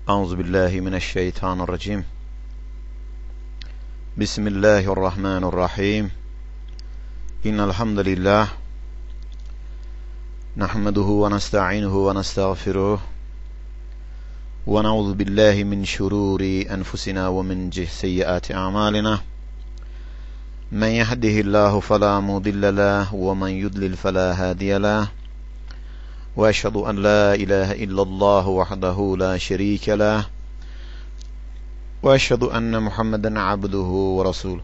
Euzubillahimineşşeytanirracim. Bismillahirrahmanirrahim. İnnel hamdalillah nahmeduhu ve nestainuhu ve nestağfiruh ve na'udzu billahi min şururi enfusina ve min seyyiati a'malina. Men yehdihillahu fela mudille lahu ve men yudlil fela hadiye lahu. Ve eşhedü en la ilahe illallah vahdehu la şerike lah. Ve eşhedü enne Muhammeden abduhu ve resuluh.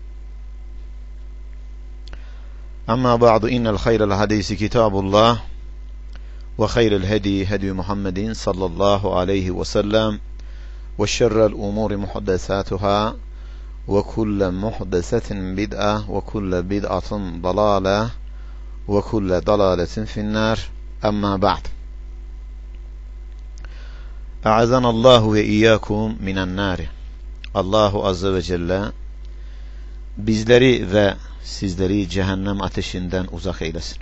Amma ba'du, innel hayrel hadisi kitabullah ve hayrel hedi hedi Muhammedin sallallahu aleyhi ve sellem ve şerrel umuri muhdesatuhâ ve kulle muhdesetin bid'a ve kulle bid'atın dalâle ve kulle dalâletin finnâr. Amma ba'd. A'azanallahu ve iyyakum minen nar. Allahu azze ve celle bizleri ve sizleri cehennem ateşinden uzak eylesin.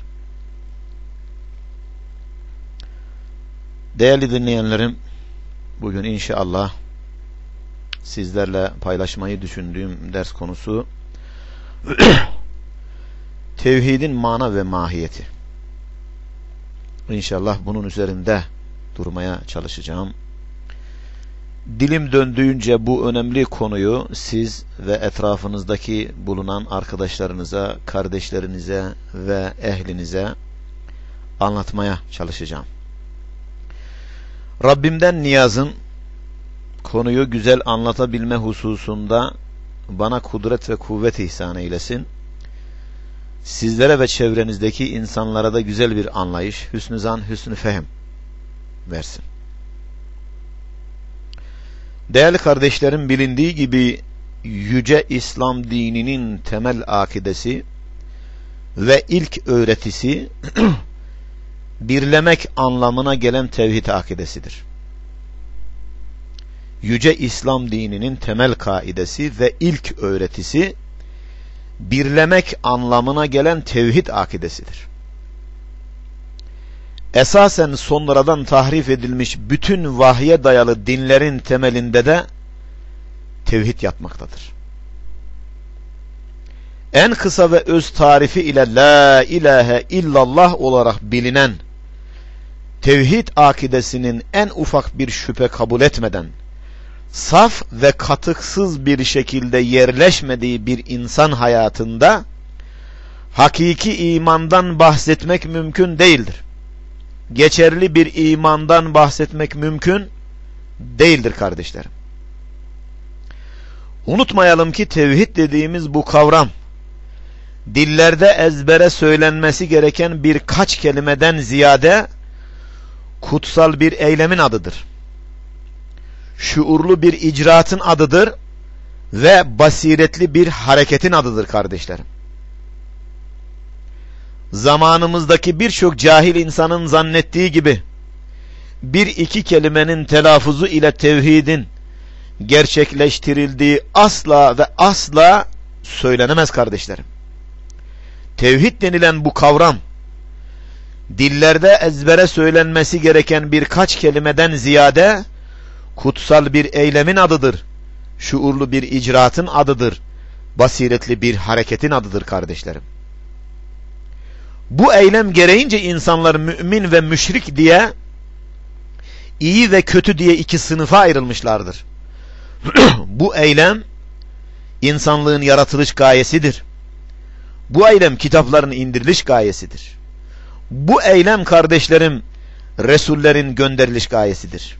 Değerli dinleyenlerim, bugün inşallah sizlerle paylaşmayı düşündüğüm ders konusu tevhidin mana ve mahiyeti. İnşallah bunun üzerinde durmaya çalışacağım. Dilim döndüğünce bu önemli konuyu siz ve etrafınızdaki bulunan arkadaşlarınıza, kardeşlerinize ve ehlinize anlatmaya çalışacağım. Rabbimden niyazım, konuyu güzel anlatabilme hususunda bana kudret ve kuvvet ihsan eylesin. Sizlere ve çevrenizdeki insanlara da güzel bir anlayış, hüsnü zan, hüsnü fehm versin. Değerli kardeşlerim, bilindiği gibi yüce İslam dininin temel akidesi ve ilk öğretisi birlemek anlamına gelen tevhid akidesidir. Yüce İslam dininin temel kaidesi ve ilk öğretisi birlemek anlamına gelen tevhid akidesidir. Esasen sonradan tahrif edilmiş bütün vahye dayalı dinlerin temelinde de tevhid yatmaktadır. En kısa ve öz tarifi ile la ilahe illallah olarak bilinen tevhid akidesinin en ufak bir şüphe kabul etmeden saf ve katıksız bir şekilde yerleşmediği bir insan hayatında hakiki imandan bahsetmek mümkün değildir. Geçerli bir imandan bahsetmek mümkün değildir kardeşlerim. Unutmayalım ki tevhid dediğimiz bu kavram dillerde ezbere söylenmesi gereken birkaç kelimeden ziyade kutsal bir eylemin adıdır. Şuurlu bir icraatın adıdır ve basiretli bir hareketin adıdır kardeşlerim. Zamanımızdaki birçok cahil insanın zannettiği gibi bir iki kelimenin telaffuzu ile tevhidin gerçekleştirildiği asla ve asla söylenemez kardeşlerim. Tevhid denilen bu kavram dillerde ezbere söylenmesi gereken birkaç kelimeden ziyade kutsal bir eylemin adıdır. Şuurlu bir icraatın adıdır. Basiretli bir hareketin adıdır kardeşlerim. Bu eylem gereğince insanlar mümin ve müşrik diye, iyi ve kötü diye iki sınıfa ayrılmışlardır. Bu eylem insanlığın yaratılış gayesidir. Bu eylem kitapların indiriliş gayesidir. Bu eylem kardeşlerim Resullerin gönderiliş gayesidir.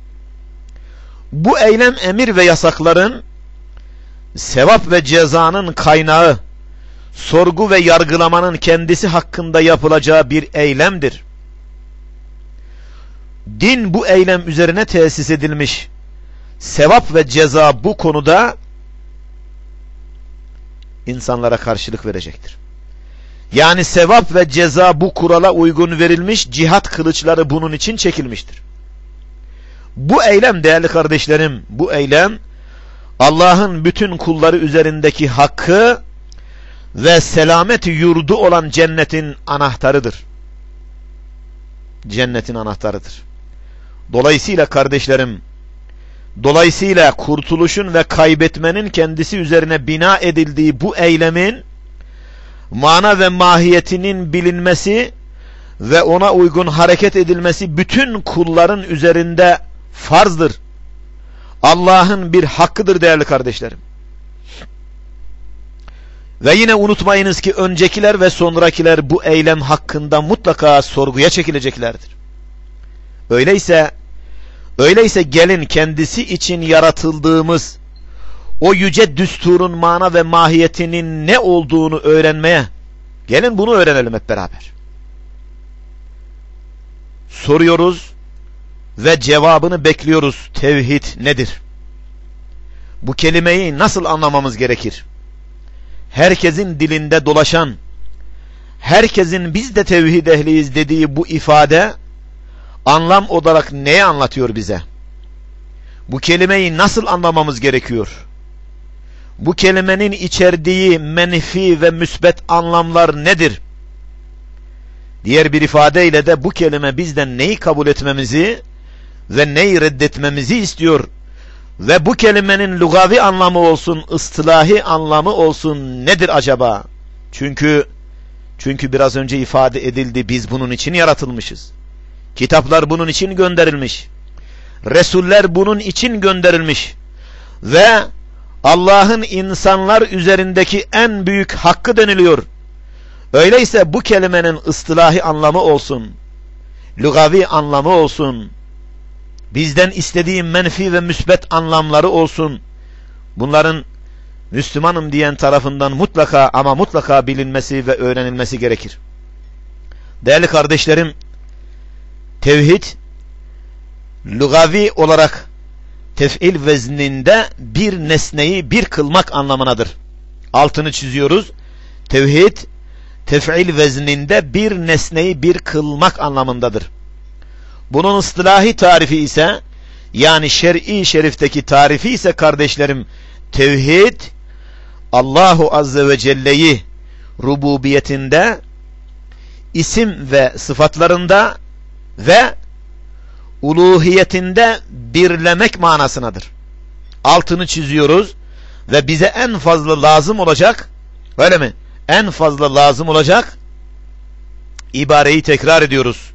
Bu eylem emir ve yasakların, sevap ve cezanın kaynağı, sorgu ve yargılamanın kendisi hakkında yapılacağı bir eylemdir. Din bu eylem üzerine tesis edilmiş. Sevap ve ceza bu konuda insanlara karşılık verecektir. Yani sevap ve ceza bu kurala uygun verilmiş, cihat kılıçları bunun için çekilmiştir. Bu eylem değerli kardeşlerim, bu eylem Allah'ın bütün kulları üzerindeki hakkı ve selamet yurdu olan cennetin anahtarıdır. Cennetin anahtarıdır. Dolayısıyla kardeşlerim, Dolayısıyla kurtuluşun ve kaybetmenin kendisi üzerine bina edildiği bu eylemin mana ve mahiyetinin bilinmesi ve ona uygun hareket edilmesi bütün kulların üzerinde farzdır. Allah'ın bir hakkıdır değerli kardeşlerim. Ve yine unutmayınız ki öncekiler ve sonrakiler bu eylem hakkında mutlaka sorguya çekileceklerdir. Öyleyse gelin kendisi için yaratıldığımız o yüce düsturun mana ve mahiyetinin ne olduğunu öğrenmeye, gelin bunu öğrenelim hep beraber. Soruyoruz ve cevabını bekliyoruz. Tevhid nedir? Bu kelimeyi nasıl anlamamız gerekir? Herkesin dilinde dolaşan, herkesin biz de tevhid ehliyiz dediği bu ifade anlam olarak neyi anlatıyor bize? Bu kelimeyi nasıl anlamamız gerekiyor? Bu kelimenin içerdiği menfi ve müsbet anlamlar nedir? Diğer bir ifadeyle de bu kelime bizden neyi kabul etmemizi ve neyi reddetmemizi istiyor? Ve bu kelimenin lugavi anlamı olsun, ıstılahi anlamı olsun nedir acaba? Çünkü biraz önce ifade edildi, biz bunun için yaratılmışız. Kitaplar bunun için gönderilmiş. Resuller bunun için gönderilmiş. Ve Allah'ın insanlar üzerindeki en büyük hakkı deniliyor. Öyleyse bu kelimenin ıstılahi anlamı olsun, lugavi anlamı olsun, bizden istediği menfi ve müsbet anlamları olsun, bunların Müslümanım diyen tarafından mutlaka ama mutlaka bilinmesi ve öğrenilmesi gerekir. Değerli kardeşlerim, tevhid lugavi olarak tef'il vezninde bir nesneyi bir kılmak anlamınadır. Altını çiziyoruz. Tevhid tef'il vezninde bir nesneyi bir kılmak anlamındadır. Bunun ıstılahi tarifi ise, yani şer'i şerifteki tarifi ise kardeşlerim, tevhid Allahu Azze ve Celle'yi rububiyetinde, isim ve sıfatlarında ve uluhiyetinde birlemek manasınadır. Altını çiziyoruz ve bize en fazla lazım olacak, öyle mi? En fazla lazım olacak ibareyi tekrar ediyoruz.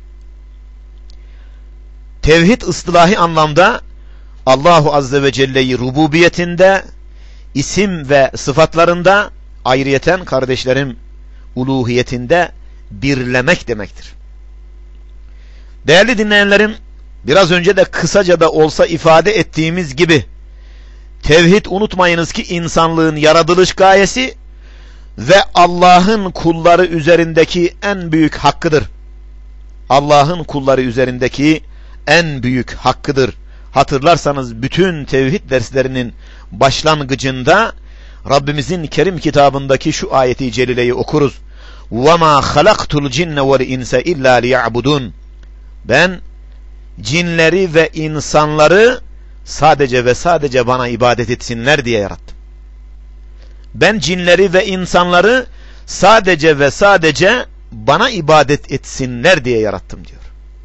Tevhid ıstılahi anlamda Allahu Azze ve Celle'yi rububiyetinde, isim ve sıfatlarında, ayrıyeten kardeşlerim uluhiyetinde birlemek demektir. Değerli dinleyenlerim, biraz önce de kısaca da olsa ifade ettiğimiz gibi tevhid, unutmayınız ki insanlığın yaratılış gayesi ve Allah'ın kulları üzerindeki en büyük hakkıdır. Allah'ın kulları üzerindeki en büyük hakkıdır. Hatırlarsanız bütün tevhid derslerinin başlangıcında Rabbimizin Kerim kitabındaki şu ayeti celileyi okuruz. وَمَا خَلَقْتُ الْجِنَّ وَالْاِنْسَ اِلَّا لِيَعْبُدُونَ Ben cinleri ve insanları sadece ve sadece bana ibadet etsinler diye yarattım. Ben cinleri ve insanları sadece ve sadece bana ibadet etsinler diye yarattım diyor.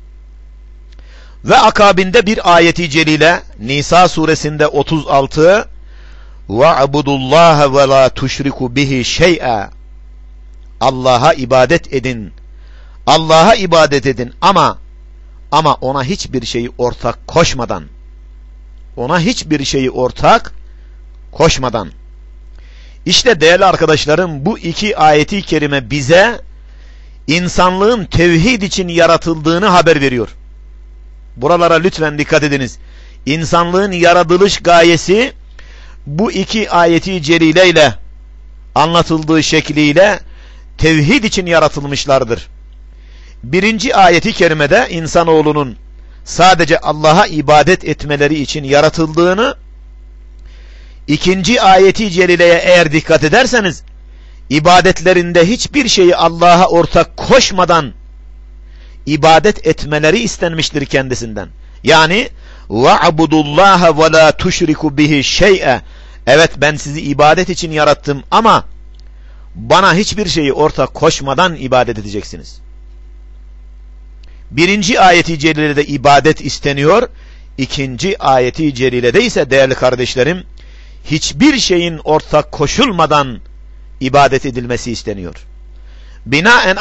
Ve akabinde bir ayeti celile Nisa suresinde 36 وَعْبُدُ اللّٰهَ وَلَا تُشْرِكُ بِهِ شَيْئًا Allah'a ibadet edin. Allah'a ibadet edin ama ona hiçbir şeyi ortak koşmadan. Ona hiçbir şeyi ortak koşmadan. İşte değerli arkadaşlarım, bu iki ayeti kerime bize insanlığın tevhid için yaratıldığını haber veriyor. Buralara lütfen dikkat ediniz. İnsanlığın yaratılış gayesi bu iki ayeti celileyle anlatıldığı şekliyle tevhid için yaratılmışlardır. Birinci ayeti kerimede insanoğlunun sadece Allah'a ibadet etmeleri için yaratıldığını, ikinci ayeti celileye eğer dikkat ederseniz ibadetlerinde hiçbir şeyi Allah'a ortak koşmadan ibadet etmeleri istenmiştir kendisinden. Yani وَعْبُدُ اللّٰهَ وَلَا تُشْرِكُ بِهِ شَيْئًا Evet, ben sizi ibadet için yarattım ama bana hiçbir şeyi ortak koşmadan ibadet edeceksiniz. Birinci ayeti celilede ibadet isteniyor. İkinci ayeti celilede ise değerli kardeşlerim, hiçbir şeyin ortak koşulmadan ibadet edilmesi isteniyor. Binaen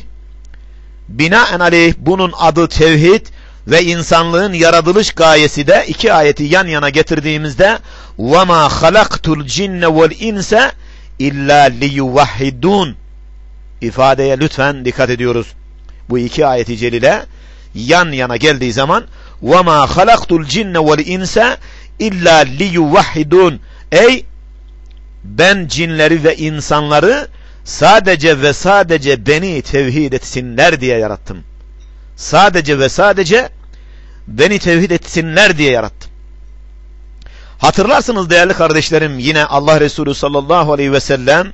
aleyh bunun adı tevhid ve insanlığın yaratılış gayesi de iki ayeti yan yana getirdiğimizde وَمَا خَلَقْتُ الْجِنَّ وَالْاِنْسَ اِلَّا لِيُوَحِّدُونَ ifadeye lütfen dikkat ediyoruz. Bu iki ayeti celile yan yana geldiği zaman وَمَا خَلَقْتُ الْجِنَّ وَالْاِنْسَ اِلَّا لِيُوَحِّدُونَ ey ben cinleri ve insanları sadece ve sadece beni tevhid etsinler diye yarattım. Sadece ve sadece beni tevhid etsinler diye yarattım. Hatırlarsınız değerli kardeşlerim, yine Allah Resulü sallallahu aleyhi ve sellem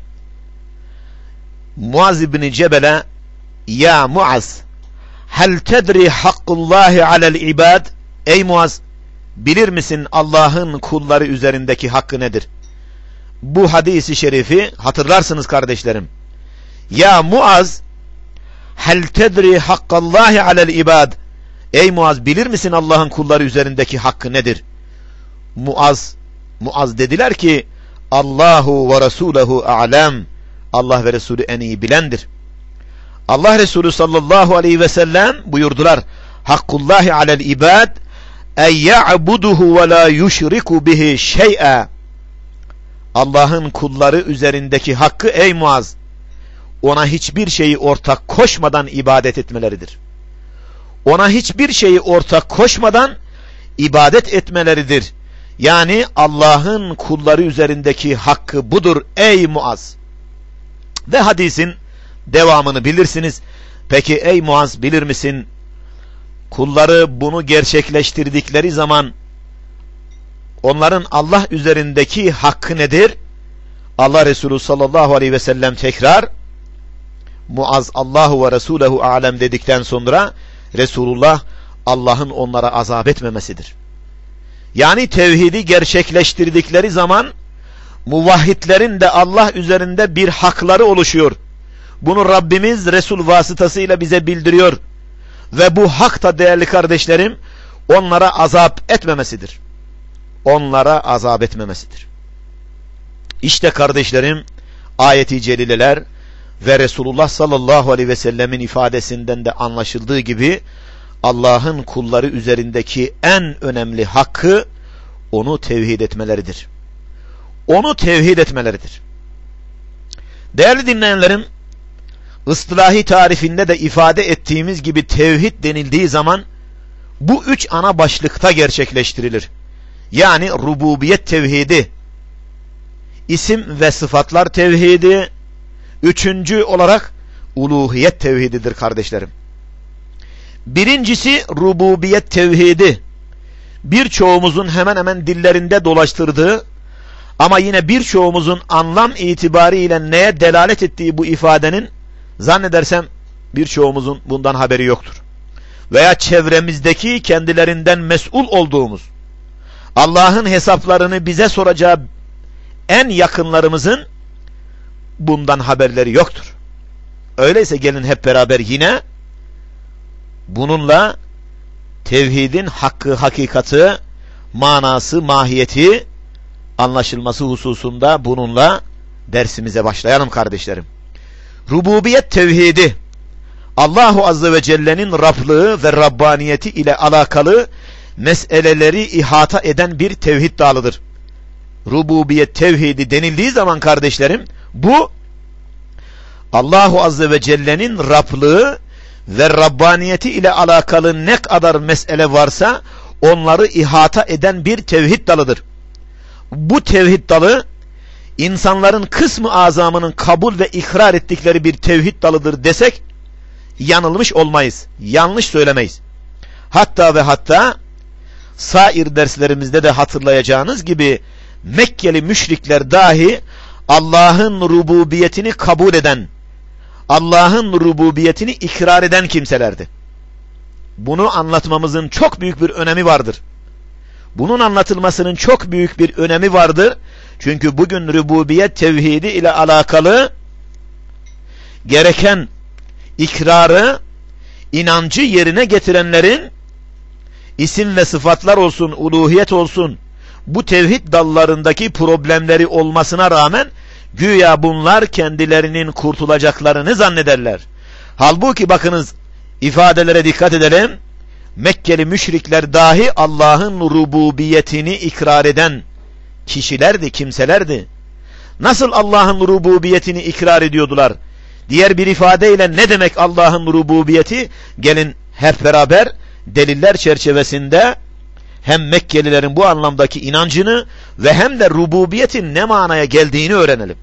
Muaz ibn Cebel'e ya Muaz hel tedri hakkullahi alel ibad, ey Muaz bilir misin Allah'ın kulları üzerindeki hakkı nedir? Bu hadisi şerifi hatırlarsınız kardeşlerim. Ya Muaz hel tedri hakkallahi alel ibad, ey Muaz bilir misin Allah'ın kulları üzerindeki hakkı nedir? Muaz dediler ki Allahu ve Resuluhu a'lem, Allah ve Resulü en iyi bilendir. Allah Resulü sallallahu aleyhi ve sellem buyurdular hakkullahi alel ibad en ya'buduhu ve la yuşriku bihi şey'a, Allah'ın kulları üzerindeki hakkı ey Muaz ona hiçbir şeyi ortak koşmadan ibadet etmeleridir. Ona hiçbir şeyi ortak koşmadan ibadet etmeleridir. Yani Allah'ın kulları üzerindeki hakkı budur ey Muaz. Ve hadisin devamını bilirsiniz. Peki ey Muaz bilir misin? Kulları bunu gerçekleştirdikleri zaman onların Allah üzerindeki hakkı nedir? Allah Resulü sallallahu aleyhi ve sellem tekrar Muaz Allahu ve Resuluhu alem dedikten sonra Resulullah Allah'ın onlara azap etmemesidir. Yani tevhidi gerçekleştirdikleri zaman muvahhidlerin de Allah üzerinde bir hakları oluşuyor. Bunu Rabbimiz Resul vasıtasıyla bize bildiriyor. Ve bu hak da değerli kardeşlerim onlara azap etmemesidir. Onlara azap etmemesidir. İşte kardeşlerim ayeti celileler ve Resulullah sallallahu aleyhi ve sellemin ifadesinden de anlaşıldığı gibi Allah'ın kulları üzerindeki en önemli hakkı onu tevhid etmeleridir. Onu tevhid etmeleridir. Değerli dinleyenlerim, ıstilahi tarifinde de ifade ettiğimiz gibi tevhid denildiği zaman bu üç ana başlıkta gerçekleştirilir. Yani rububiyet tevhidi, isim ve sıfatlar tevhidi, üçüncü olarak uluhiyet tevhididir kardeşlerim. Birincisi rububiyet tevhidi. Birçoğumuzun hemen hemen dillerinde dolaştırdığı ama yine birçoğumuzun anlam itibariyle neye delalet ettiği bu ifadenin zannedersem birçoğumuzun bundan haberi yoktur. Veya çevremizdeki kendilerinden mesul olduğumuz, Allah'ın hesaplarını bize soracağı en yakınlarımızın bundan haberleri yoktur. Öyleyse gelin hep beraber yine bununla tevhidin hakkı, hakikati, manası, mahiyeti anlaşılması hususunda bununla dersimize başlayalım kardeşlerim. Rububiyet tevhidi, Allahu Azze ve Celle'nin Rablığı ve Rabbaniyeti ile alakalı meseleleri ihata eden bir tevhid dalıdır. Rububiyet tevhidi denildiği zaman kardeşlerim, bu Allahu Azze ve Celle'nin Rablığı ve Rabbaniyeti ile alakalı ne kadar mesele varsa onları ihata eden bir tevhid dalıdır. Bu tevhid dalı insanların kısmı azamının kabul ve ikrar ettikleri bir tevhid dalıdır desek yanılmış olmayız, yanlış söylemeyiz. Hatta ve hatta sair derslerimizde de hatırlayacağınız gibi Mekkeli müşrikler dahi Allah'ın rububiyetini kabul eden, Allah'ın rububiyetini ikrar eden kimselerdi. Bunu anlatmamızın çok büyük bir önemi vardır. Bunun anlatılmasının çok büyük bir önemi vardır. Çünkü bugün rububiyet tevhidi ile alakalı gereken ikrarı, inancı yerine getirenlerin isim ve sıfatlar olsun, uluhiyet olsun, bu tevhid dallarındaki problemleri olmasına rağmen güya bunlar kendilerinin kurtulacaklarını zannederler. Halbuki bakınız, ifadelere dikkat edelim. Mekkeli müşrikler dahi Allah'ın rububiyetini ikrar eden kişilerdi, kimselerdi. Nasıl Allah'ın rububiyetini ikrar ediyordular? Diğer bir ifadeyle ne demek Allah'ın rububiyeti? Gelin hep beraber deliller çerçevesinde hem Mekkelilerin bu anlamdaki inancını ve hem de rububiyetin ne manaya geldiğini öğrenelim.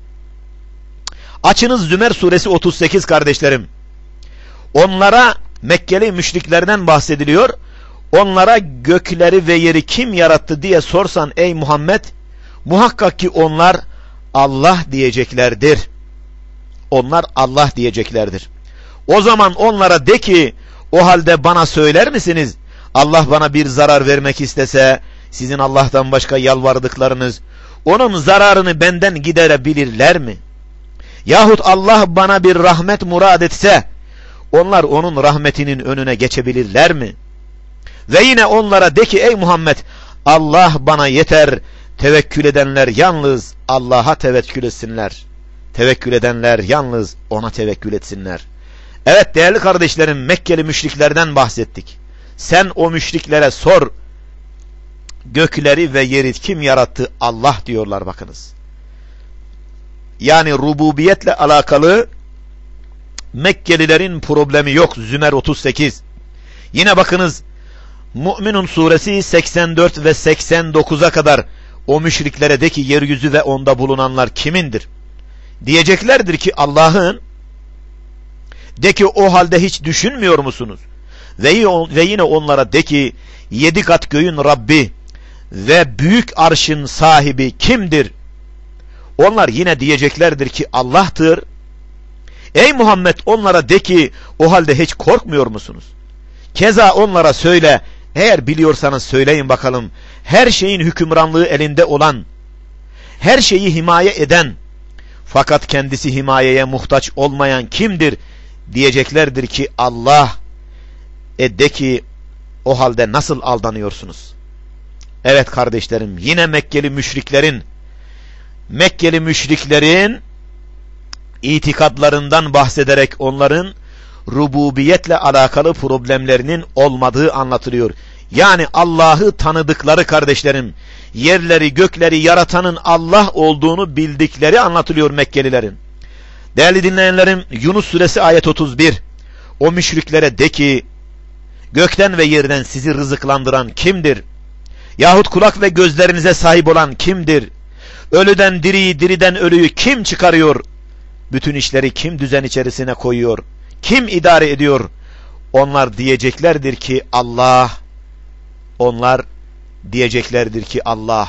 Açınız Zümer suresi 38 kardeşlerim. Onlara, Mekkeli müşriklerden bahsediliyor. Onlara gökleri ve yeri kim yarattı diye sorsan ey Muhammed, muhakkak ki onlar Allah diyeceklerdir. Onlar Allah diyeceklerdir. O zaman onlara de ki, o halde bana söyler misiniz? Allah bana bir zarar vermek istese, sizin Allah'tan başka yalvardıklarınız, onun zararını benden giderebilirler mi? Yahut Allah bana bir rahmet murad etse, onlar onun rahmetinin önüne geçebilirler mi? Ve yine onlara de ki ey Muhammed, Allah bana yeter, tevekkül edenler yalnız Allah'a tevekkül etsinler. Tevekkül edenler yalnız ona tevekkül etsinler. Evet değerli kardeşlerim, Mekkeli müşriklerden bahsettik. Sen o müşriklere sor, gökleri ve yeri kim yarattı? Allah diyorlar bakınız. Yani rububiyetle alakalı Mekkelilerin problemi yok. Zümer 38. Yine bakınız Mü'minun suresi 84 ve 89'a kadar o müşriklere de ki yeryüzü ve onda bulunanlar kimindir? Diyeceklerdir ki Allah'ın. De ki o halde hiç düşünmüyor musunuz? Ve yine onlara de ki 7 kat göğün Rabbi ve büyük arşın sahibi kimdir? Onlar yine diyeceklerdir ki Allah'tır. Ey Muhammed onlara de ki o halde hiç korkmuyor musunuz? Keza onlara söyle, eğer biliyorsanız söyleyin bakalım, her şeyin hükümranlığı elinde olan, her şeyi himaye eden, fakat kendisi himayeye muhtaç olmayan kimdir? Diyeceklerdir ki Allah. De ki o halde nasıl aldanıyorsunuz? Evet kardeşlerim, yine Mekkeli müşriklerin itikadlarından bahsederek onların rububiyetle alakalı problemlerinin olmadığı anlatılıyor. Yani Allah'ı tanıdıkları kardeşlerim, yerleri gökleri yaratanın Allah olduğunu bildikleri anlatılıyor Mekkelilerin. Değerli dinleyenlerim, Yunus suresi ayet 31. O müşriklere de ki gökten ve yerden sizi rızıklandıran kimdir? Yahut kulak ve gözlerinize sahip olan kimdir? Ölüden diriyi, diriden ölüyü kim çıkarıyor? Bütün işleri kim düzen içerisine koyuyor? Kim idare ediyor? Onlar diyeceklerdir ki Allah. Onlar diyeceklerdir ki Allah.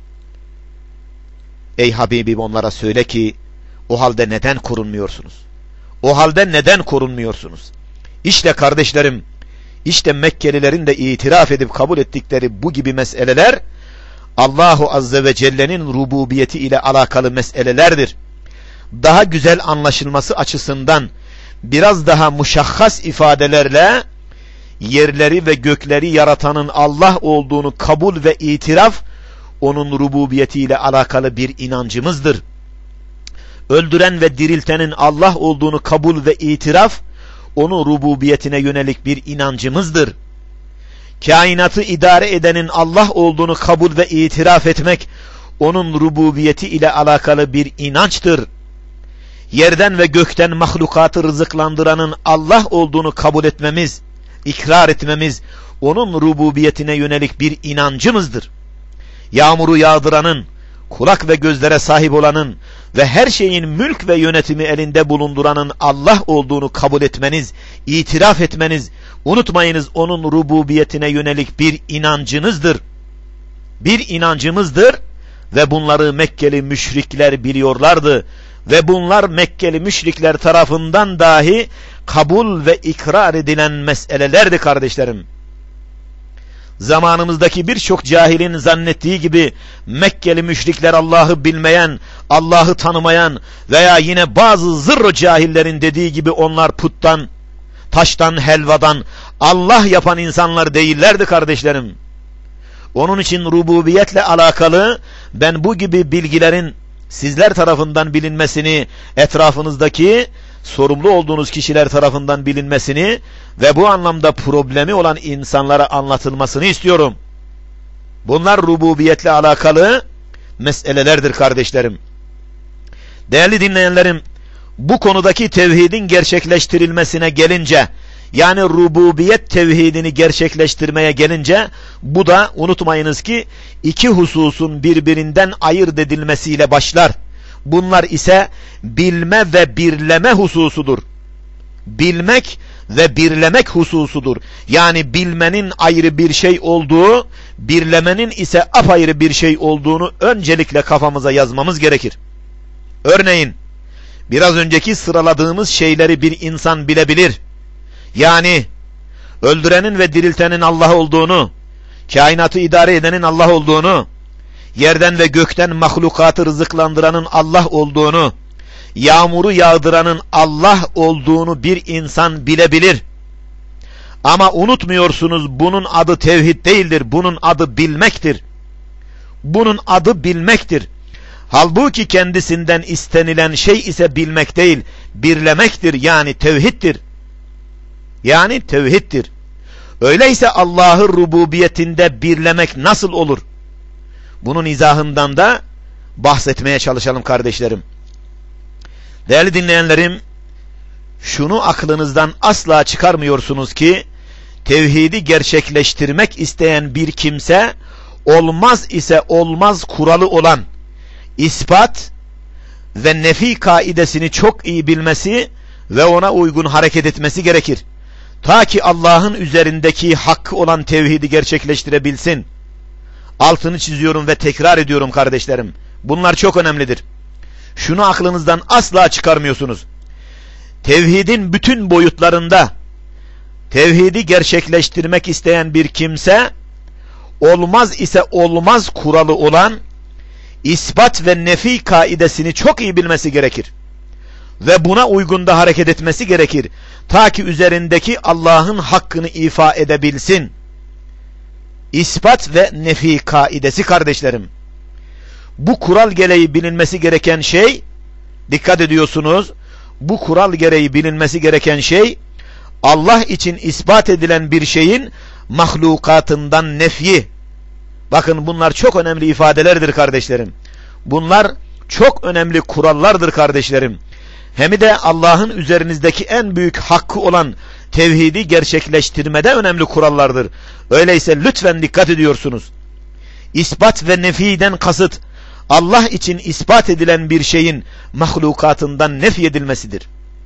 Ey Habibim onlara söyle ki o halde neden korunmuyorsunuz? O halde neden korunmuyorsunuz? İşte kardeşlerim, işte Mekkelilerin de itiraf edip kabul ettikleri bu gibi meseleler Allahu Azze ve Celle'nin rububiyeti ile alakalı meselelerdir. Daha güzel anlaşılması açısından biraz daha muşahhas ifadelerle yerleri ve gökleri yaratanın Allah olduğunu kabul ve itiraf onun rububiyeti ile alakalı bir inancımızdır. Öldüren ve diriltenin Allah olduğunu kabul ve itiraf onun rububiyetine yönelik bir inancımızdır. Kainatı idare edenin Allah olduğunu kabul ve itiraf etmek onun rububiyeti ile alakalı bir inançtır. Yerden ve gökten mahlukatı rızıklandıranın Allah olduğunu kabul etmemiz, ikrar etmemiz onun rububiyetine yönelik bir inancımızdır. Yağmuru yağdıranın, kulak ve gözlere sahip olanın ve her şeyin mülk ve yönetimi elinde bulunduranın Allah olduğunu kabul etmeniz, itiraf etmeniz, unutmayınız onun rububiyetine yönelik bir inancınızdır. Bir inancımızdır ve bunları Mekkeli müşrikler biliyorlardı ve bunlar Mekkeli müşrikler tarafından dahi kabul ve ikrar edilen meselelerdi kardeşlerim. Zamanımızdaki birçok cahilin zannettiği gibi Mekkeli müşrikler Allah'ı bilmeyen, Allah'ı tanımayan veya yine bazı zırr cahillerin dediği gibi onlar puttan, taştan, helvadan Allah yapan insanlar değillerdi kardeşlerim. Onun için rububiyetle alakalı ben bu gibi bilgilerin sizler tarafından bilinmesini, etrafınızdaki sorumlu olduğunuz kişiler tarafından bilinmesini ve bu anlamda problemi olan insanlara anlatılmasını istiyorum. Bunlar rububiyetle alakalı meselelerdir kardeşlerim. Değerli dinleyenlerim, bu konudaki tevhidin gerçekleştirilmesine gelince, yani rububiyet tevhidini gerçekleştirmeye gelince, bu da unutmayınız ki iki hususun birbirinden ayırt edilmesiyle başlar. Bunlar ise bilme ve birleme hususudur. Bilmek ve birlemek hususudur. Yani bilmenin ayrı bir şey olduğu, birlemenin ise apayrı bir şey olduğunu öncelikle kafamıza yazmamız gerekir. Örneğin, biraz önceki sıraladığımız şeyleri bir insan bilebilir. Yani öldürenin ve diriltenin Allah olduğunu, kainatı idare edenin Allah olduğunu, yerden ve gökten mahlukatı rızıklandıranın Allah olduğunu, yağmuru yağdıranın Allah olduğunu bir insan bilebilir. Ama unutmuyorsunuz, bunun adı tevhid değildir, bunun adı bilmektir. Bunun adı bilmektir. Halbuki kendisinden istenilen şey ise bilmek değil, birlemektir, yani tevhiddir. Yani tevhiddir. Öyleyse Allah'ı rububiyetinde birlemek nasıl olur? Bunun izahından da bahsetmeye çalışalım kardeşlerim. Değerli dinleyenlerim, şunu aklınızdan asla çıkarmıyorsunuz ki, tevhidi gerçekleştirmek isteyen bir kimse, olmaz ise olmaz kuralı olan ispat ve nefi kaidesini çok iyi bilmesi ve ona uygun hareket etmesi gerekir. Ta ki Allah'ın üzerindeki hakkı olan tevhidi gerçekleştirebilsin. Altını çiziyorum ve tekrar ediyorum kardeşlerim. Bunlar çok önemlidir. Şunu aklınızdan asla çıkarmıyorsunuz. Tevhidin bütün boyutlarında tevhidi gerçekleştirmek isteyen bir kimse, olmaz ise olmaz kuralı olan ispat ve nefi kaidesini çok iyi bilmesi gerekir. Ve buna uygun da hareket etmesi gerekir. Ta ki üzerindeki Allah'ın hakkını ifa edebilsin. İspat ve nefi kaidesi kardeşlerim. Bu kural gereği bilinmesi gereken şey, dikkat ediyorsunuz, bu kural gereği bilinmesi gereken şey, Allah için ispat edilen bir şeyin mahlukatından nefyi. Bakın bunlar çok önemli ifadelerdir kardeşlerim. Bunlar çok önemli kurallardır kardeşlerim. Hem de Allah'ın üzerinizdeki en büyük hakkı olan tevhidi gerçekleştirmede önemli kurallardır. Öyleyse lütfen dikkat ediyorsunuz. İspat ve nefiden kasıt, Allah için ispat edilen bir şeyin mahlukatından nefyedilmesidir.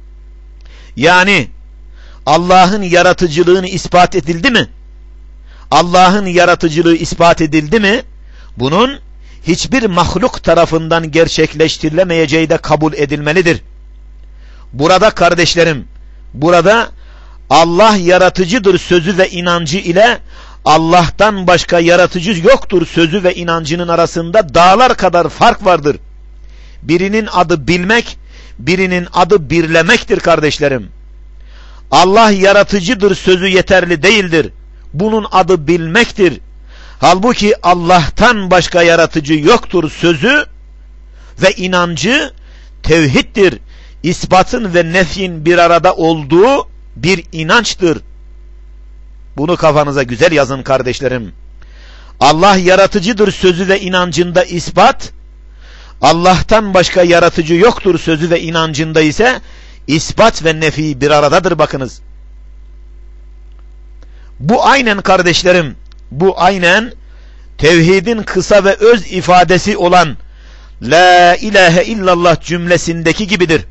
Yani Allah'ın yaratıcılığını ispat edildi mi? Allah'ın yaratıcılığı ispat edildi mi? Bunun hiçbir mahluk tarafından gerçekleştirilemeyeceği de kabul edilmelidir. Burada kardeşlerim, burada Allah yaratıcıdır sözü ve inancı ile Allah'tan başka yaratıcı yoktur sözü ve inancının arasında dağlar kadar fark vardır. Birinin adı bilmek, birinin adı birlemektir kardeşlerim. Allah yaratıcıdır sözü yeterli değildir. Bunun adı bilmektir. Halbuki Allah'tan başka yaratıcı yoktur sözü ve inancı tevhiddir. İspatın ve nefyin bir arada olduğu bir inançtır. Bunu kafanıza güzel yazın kardeşlerim. Allah yaratıcıdır sözü ve inancında ispat, Allah'tan başka yaratıcı yoktur sözü ve inancında ise ispat ve nefi bir aradadır bakınız. Bu aynen kardeşlerim, bu aynen tevhidin kısa ve öz ifadesi olan La ilahe illallah cümlesindeki gibidir.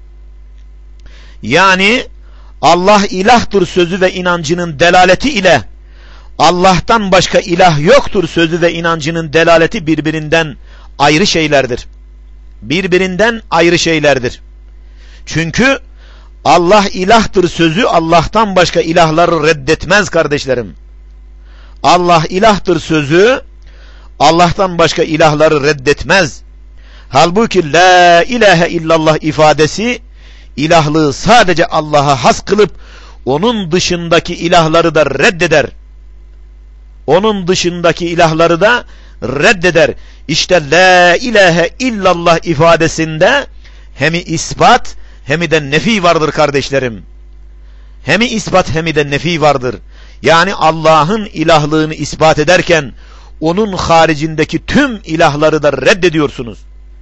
Yani Allah ilahtır sözü ve inancının delaleti ile Allah'tan başka ilah yoktur sözü ve inancının delaleti birbirinden ayrı şeylerdir. Birbirinden ayrı şeylerdir. Çünkü Allah ilahtır sözü Allah'tan başka ilahları reddetmez kardeşlerim. Allah ilahtır sözü Allah'tan başka ilahları reddetmez. Halbuki la ilahe illallah ifadesi ilahlığı sadece Allah'a has kılıp onun dışındaki ilahları da reddeder. Onun dışındaki ilahları da reddeder. İşte la ilahe illallah ifadesinde hem ispat hem de nefi vardır kardeşlerim. Hem ispat hem de nefi vardır. Yani Allah'ın ilahlığını ispat ederken onun haricindeki tüm ilahları da reddediyorsunuz.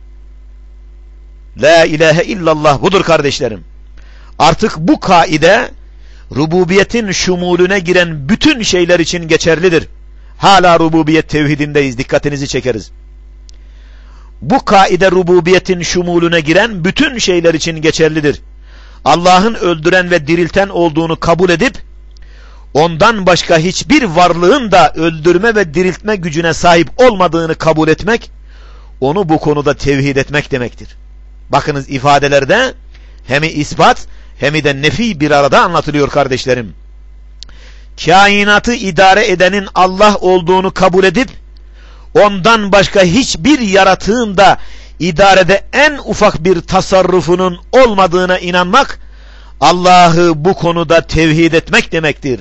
La ilahe illallah budur kardeşlerim. Artık bu kaide rububiyetin şumulüne giren bütün şeyler için geçerlidir. Hala rububiyet tevhidindeyiz, dikkatinizi çekeriz. Bu kaide rububiyetin şumulüne giren bütün şeyler için geçerlidir. Allah'ın öldüren ve dirilten olduğunu kabul edip ondan başka hiçbir varlığın da öldürme ve diriltme gücüne sahip olmadığını kabul etmek, onu bu konuda tevhid etmek demektir. Bakınız ifadelerde hem ispat hem de nefi bir arada anlatılıyor kardeşlerim. Kainatı idare edenin Allah olduğunu kabul edip ondan başka hiçbir yaratığın da idarede en ufak bir tasarrufunun olmadığına inanmak, Allah'ı bu konuda tevhid etmek demektir.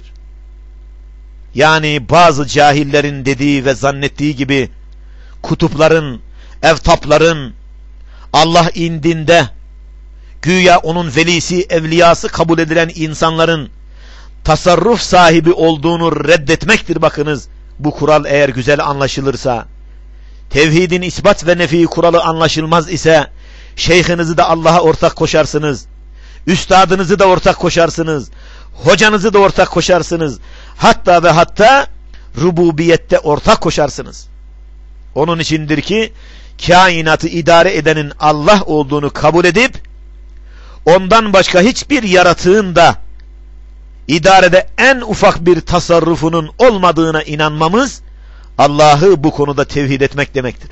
Yani bazı cahillerin dediği ve zannettiği gibi kutupların, evtapların Allah indinde güya onun velisi, evliyası kabul edilen insanların tasarruf sahibi olduğunu reddetmektir. Bakınız, bu kural eğer güzel anlaşılırsa, tevhidin ispat ve nefi kuralı anlaşılmaz ise, şeyhinizi de Allah'a ortak koşarsınız, üstadınızı da ortak koşarsınız, hocanızı da ortak koşarsınız, hatta ve hatta rububiyette ortak koşarsınız. Onun içindir ki kainatı idare edenin Allah olduğunu kabul edip ondan başka hiçbir yaratığın da idarede en ufak bir tasarrufunun olmadığına inanmamız, Allah'ı bu konuda tevhid etmek demektir.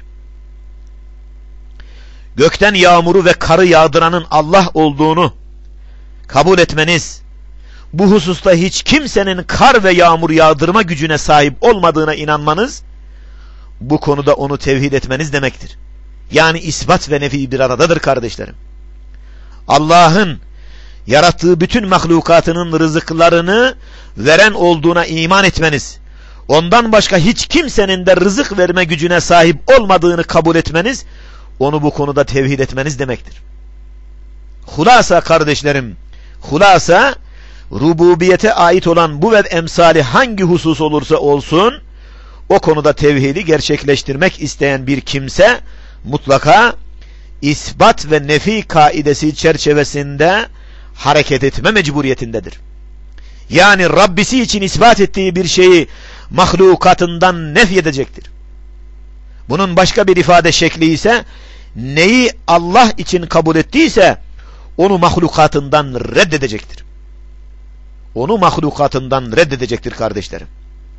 Gökten yağmuru ve karı yağdıranın Allah olduğunu kabul etmeniz, bu hususta hiç kimsenin kar ve yağmur yağdırma gücüne sahip olmadığına inanmanız, bu konuda onu tevhid etmeniz demektir. Yani ispat ve nefi bir aradadır kardeşlerim. Allah'ın yarattığı bütün mahlukatının rızıklarını veren olduğuna iman etmeniz, ondan başka hiç kimsenin de rızık verme gücüne sahip olmadığını kabul etmeniz, onu bu konuda tevhid etmeniz demektir. Hulasa kardeşlerim, hulasa, rububiyete ait olan bu ve emsali hangi husus olursa olsun, o konuda tevhidi gerçekleştirmek isteyen bir kimse mutlaka isbat ve nefi kaidesi çerçevesinde hareket etme mecburiyetindedir. Yani Rabbisi için ispat ettiği bir şeyi mahlukatından nefyedecektir. Bunun başka bir ifade şekli ise, neyi Allah için kabul ettiyse onu mahlukatından reddedecektir. Onu mahlukatından reddedecektir kardeşlerim.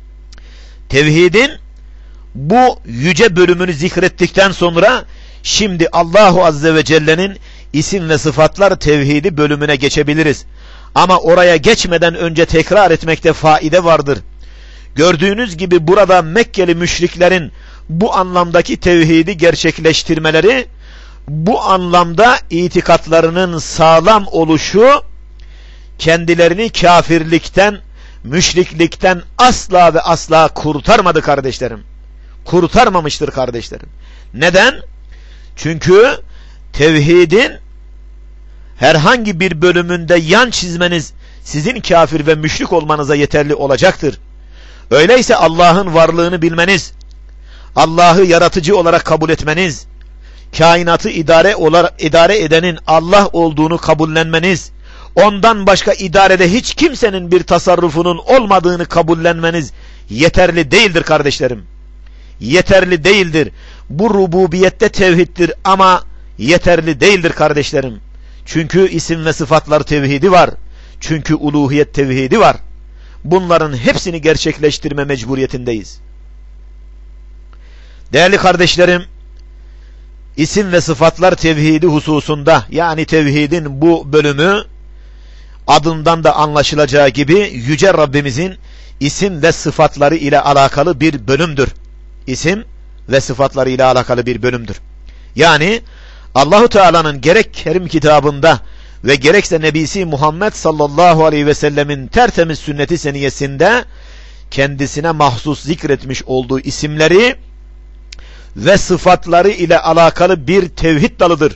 Tevhidin bu yüce bölümünü zikrettikten sonra şimdi Allahu Azze ve Celle'nin isim ve sıfatlar tevhidi bölümüne geçebiliriz. Ama oraya geçmeden önce tekrar etmekte faide vardır. Gördüğünüz gibi burada Mekkeli müşriklerin bu anlamdaki tevhidi gerçekleştirmeleri, bu anlamda itikatlarının sağlam oluşu, kendilerini kafirlikten, müşriklikten asla ve asla kurtarmadı kardeşlerim. Kurtarmamıştır kardeşlerim. Neden? Çünkü tevhidin herhangi bir bölümünde yan çizmeniz sizin kafir ve müşrik olmanıza yeterli olacaktır. Öyleyse Allah'ın varlığını bilmeniz, Allah'ı yaratıcı olarak kabul etmeniz, kainatı idare edenin Allah olduğunu kabullenmeniz, ondan başka idarede hiç kimsenin bir tasarrufunun olmadığını kabullenmeniz yeterli değildir kardeşlerim. Yeterli değildir. Bu rububiyette tevhiddir ama yeterli değildir kardeşlerim. Çünkü isim ve sıfatlar tevhidi var. Çünkü uluhiyet tevhidi var. Bunların hepsini gerçekleştirme mecburiyetindeyiz. Değerli kardeşlerim, isim ve sıfatlar tevhidi hususunda, yani tevhidin bu bölümü adından da anlaşılacağı gibi Yüce Rabbimizin isim ve sıfatları ile alakalı bir bölümdür. İsim ve sıfatları ile alakalı bir bölümdür. Yani Allahu Teala'nın gerek Kerim kitabında ve gerekse Nebisi Muhammed sallallahu aleyhi ve sellemin tertemiz sünneti seniyesinde kendisine mahsus zikretmiş olduğu isimleri ve sıfatları ile alakalı bir tevhid dalıdır.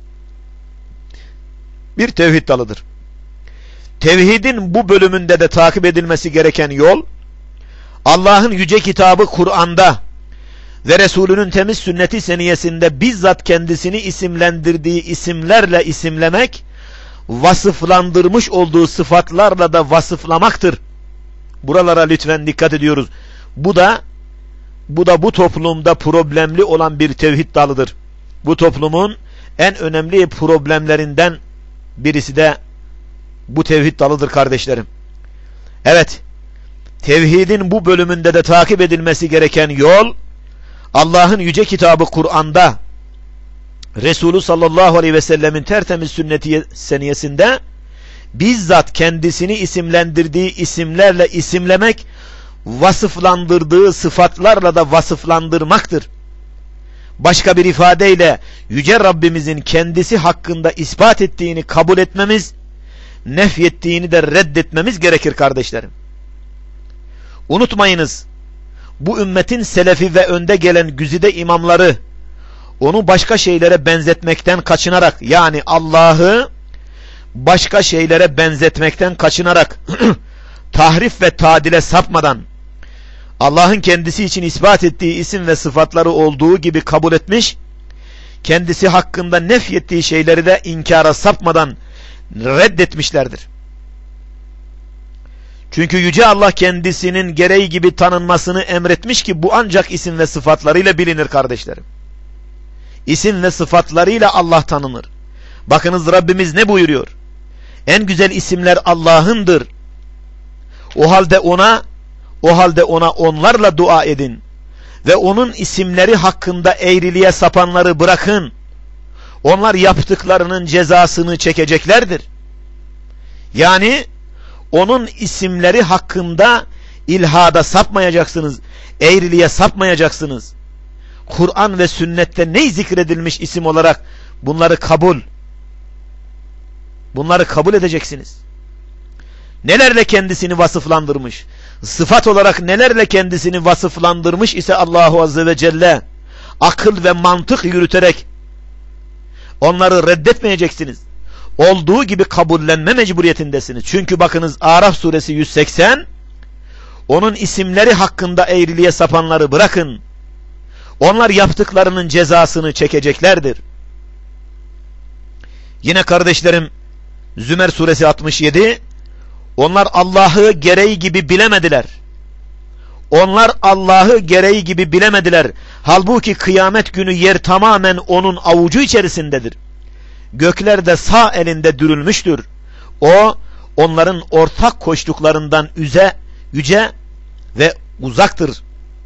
Bir tevhid dalıdır. Tevhidin bu bölümünde de takip edilmesi gereken yol, Allah'ın yüce kitabı Kur'an'da ve Resulünün temiz sünneti seniyesinde bizzat kendisini isimlendirdiği isimlerle isimlemek, vasıflandırmış olduğu sıfatlarla da vasıflamaktır. Buralara lütfen dikkat ediyoruz. Bu da bu toplumda problemli olan bir tevhid dalıdır. Bu toplumun en önemli problemlerinden birisi de bu tevhid dalıdır kardeşlerim. Evet, tevhidin bu bölümünde de takip edilmesi gereken yol, Allah'ın yüce kitabı Kur'an'da, Resulü sallallahu aleyhi ve sellemin tertemiz sünneti seniyesinde bizzat kendisini isimlendirdiği isimlerle isimlemek, vasıflandırdığı sıfatlarla da vasıflandırmaktır. Başka bir ifadeyle yüce Rabbimizin kendisi hakkında ispat ettiğini kabul etmemiz, nefyettiğini de reddetmemiz gerekir kardeşlerim. Unutmayınız, bu ümmetin selefi ve önde gelen güzide imamları onu başka şeylere benzetmekten kaçınarak, yani Allah'ı başka şeylere benzetmekten kaçınarak tahrif ve tadile sapmadan Allah'ın kendisi için ispat ettiği isim ve sıfatları olduğu gibi kabul etmiş, kendisi hakkında nefyettiği şeyleri de inkara sapmadan reddetmişlerdir. Çünkü yüce Allah kendisinin gereği gibi tanınmasını emretmiş ki bu ancak isim ve sıfatlarıyla bilinir kardeşlerim. İsim ve sıfatlarıyla Allah tanınır. Bakınız Rabbimiz ne buyuruyor? En güzel isimler Allah'ındır. O halde ona onlarla dua edin ve onun isimleri hakkında eğriliğe sapanları bırakın. Onlar yaptıklarının cezasını çekeceklerdir. Yani onun isimleri hakkında ilhada sapmayacaksınız, eğriliğe sapmayacaksınız. Kur'an ve sünnette ne zikredilmiş isim olarak bunları kabul edeceksiniz. Nelerle kendisini vasıflandırmış, sıfat olarak nelerle kendisini vasıflandırmış ise Allahu Azze ve Celle, akıl ve mantık yürüterek onları reddetmeyeceksiniz. Olduğu gibi kabullenme mecburiyetindesiniz. Çünkü bakınız Araf suresi 180, onun isimleri hakkında eğriliğe sapanları bırakın. Onlar yaptıklarının cezasını çekeceklerdir. Yine kardeşlerim Zümer suresi 67, onlar Allah'ı gereği gibi bilemediler. Onlar Allah'ı gereği gibi bilemediler. Halbuki kıyamet günü yer tamamen onun avucu içerisindedir. Gökler de sağ elinde dürülmüştür. O, onların ortak koştuklarından yüce ve uzaktır.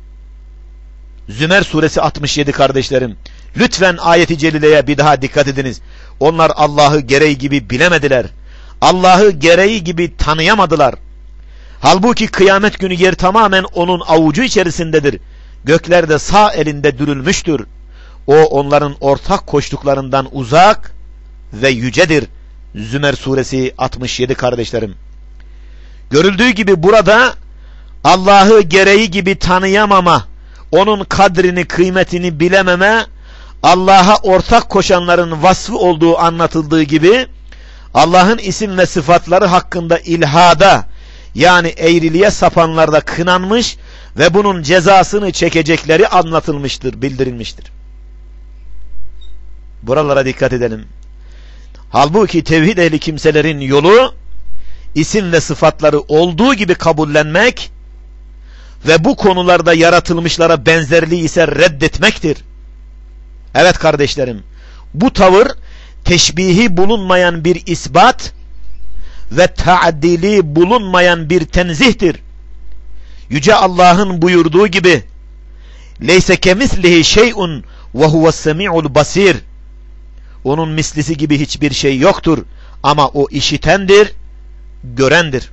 Zümer suresi 67 kardeşlerim. Lütfen ayeti celileye bir daha dikkat ediniz. Onlar Allah'ı gereği gibi bilemediler. Allah'ı gereği gibi tanıyamadılar. Halbuki kıyamet günü yer tamamen onun avucu içerisindedir. Gökler de sağ elinde dürülmüştür. O onların ortak koştuklarından uzak ve yücedir. Zümer suresi 67 kardeşlerim. Görüldüğü gibi burada Allah'ı gereği gibi tanıyamama, onun kadrini, kıymetini bilememe, Allah'a ortak koşanların vasfı olduğu anlatıldığı gibi, Allah'ın isim ve sıfatları hakkında ilhada, yani eğriliğe sapanlarda kınanmış ve bunun cezasını çekecekleri anlatılmıştır, bildirilmiştir. Buralara dikkat edelim. Halbuki tevhid ehli kimselerin yolu, isim ve sıfatları olduğu gibi kabullenmek ve bu konularda yaratılmışlara benzerliği ise reddetmektir. Evet kardeşlerim, bu tavır teşbihi bulunmayan bir isbat ve ta'dili bulunmayan bir tenzihtir. Yüce Allah'ın buyurduğu gibi leyse kemislihi şey'un ve huve's-semi'ul basir. Onun mislisi gibi hiçbir şey yoktur ama o işitendir, görendir.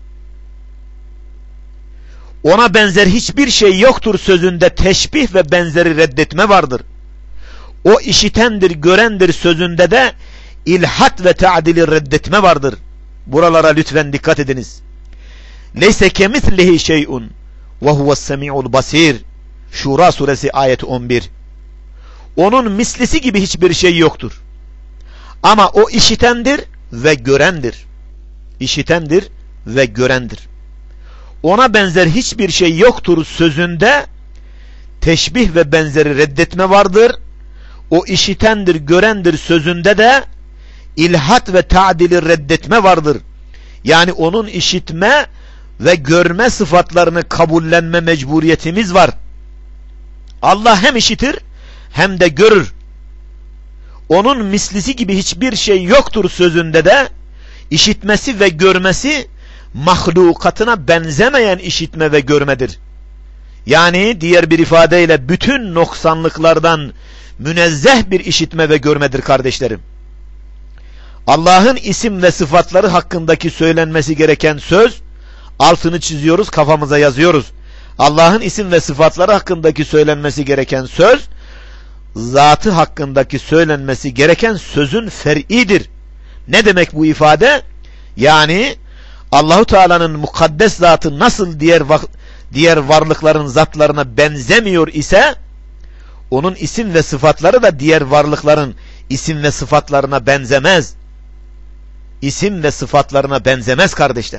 Ona benzer hiçbir şey yoktur sözünde teşbih ve benzeri reddetme vardır. O işitendir, görendir sözünde de ilhat ve ta'dili reddetme vardır. Buralara lütfen dikkat ediniz. Leyse kemislihi şey'un ve huve's-semi'ul basir. Şura suresi ayet 11. Onun mislisi gibi hiçbir şey yoktur. Ama o işitendir ve görendir. İşitendir ve görendir. Ona benzer hiçbir şey yoktur sözünde teşbih ve benzeri reddetme vardır. O işitendir, görendir sözünde de ilhat ve ta'dili reddetme vardır. Yani onun işitme ve görme sıfatlarını kabullenme mecburiyetimiz var. Allah hem işitir hem de görür. Onun mislisi gibi hiçbir şey yoktur sözünde de işitmesi ve görmesi mahlukatına benzemeyen işitme ve görmedir. Yani diğer bir ifadeyle bütün noksanlıklardan münezzeh bir işitme ve görmedir kardeşlerim. Allah'ın isim ve sıfatları hakkındaki söylenmesi gereken söz, altını çiziyoruz, kafamıza yazıyoruz. Allah'ın isim ve sıfatları hakkındaki söylenmesi gereken söz, zatı hakkındaki söylenmesi gereken sözün fer'idir. Ne demek bu ifade? Yani Allahu Teala'nın mukaddes zatı nasıl diğer varlıkların zatlarına benzemiyor ise, onun isim ve sıfatları da diğer varlıkların isim ve sıfatlarına benzemez. İsim ve sıfatlarına benzemez kardeşler.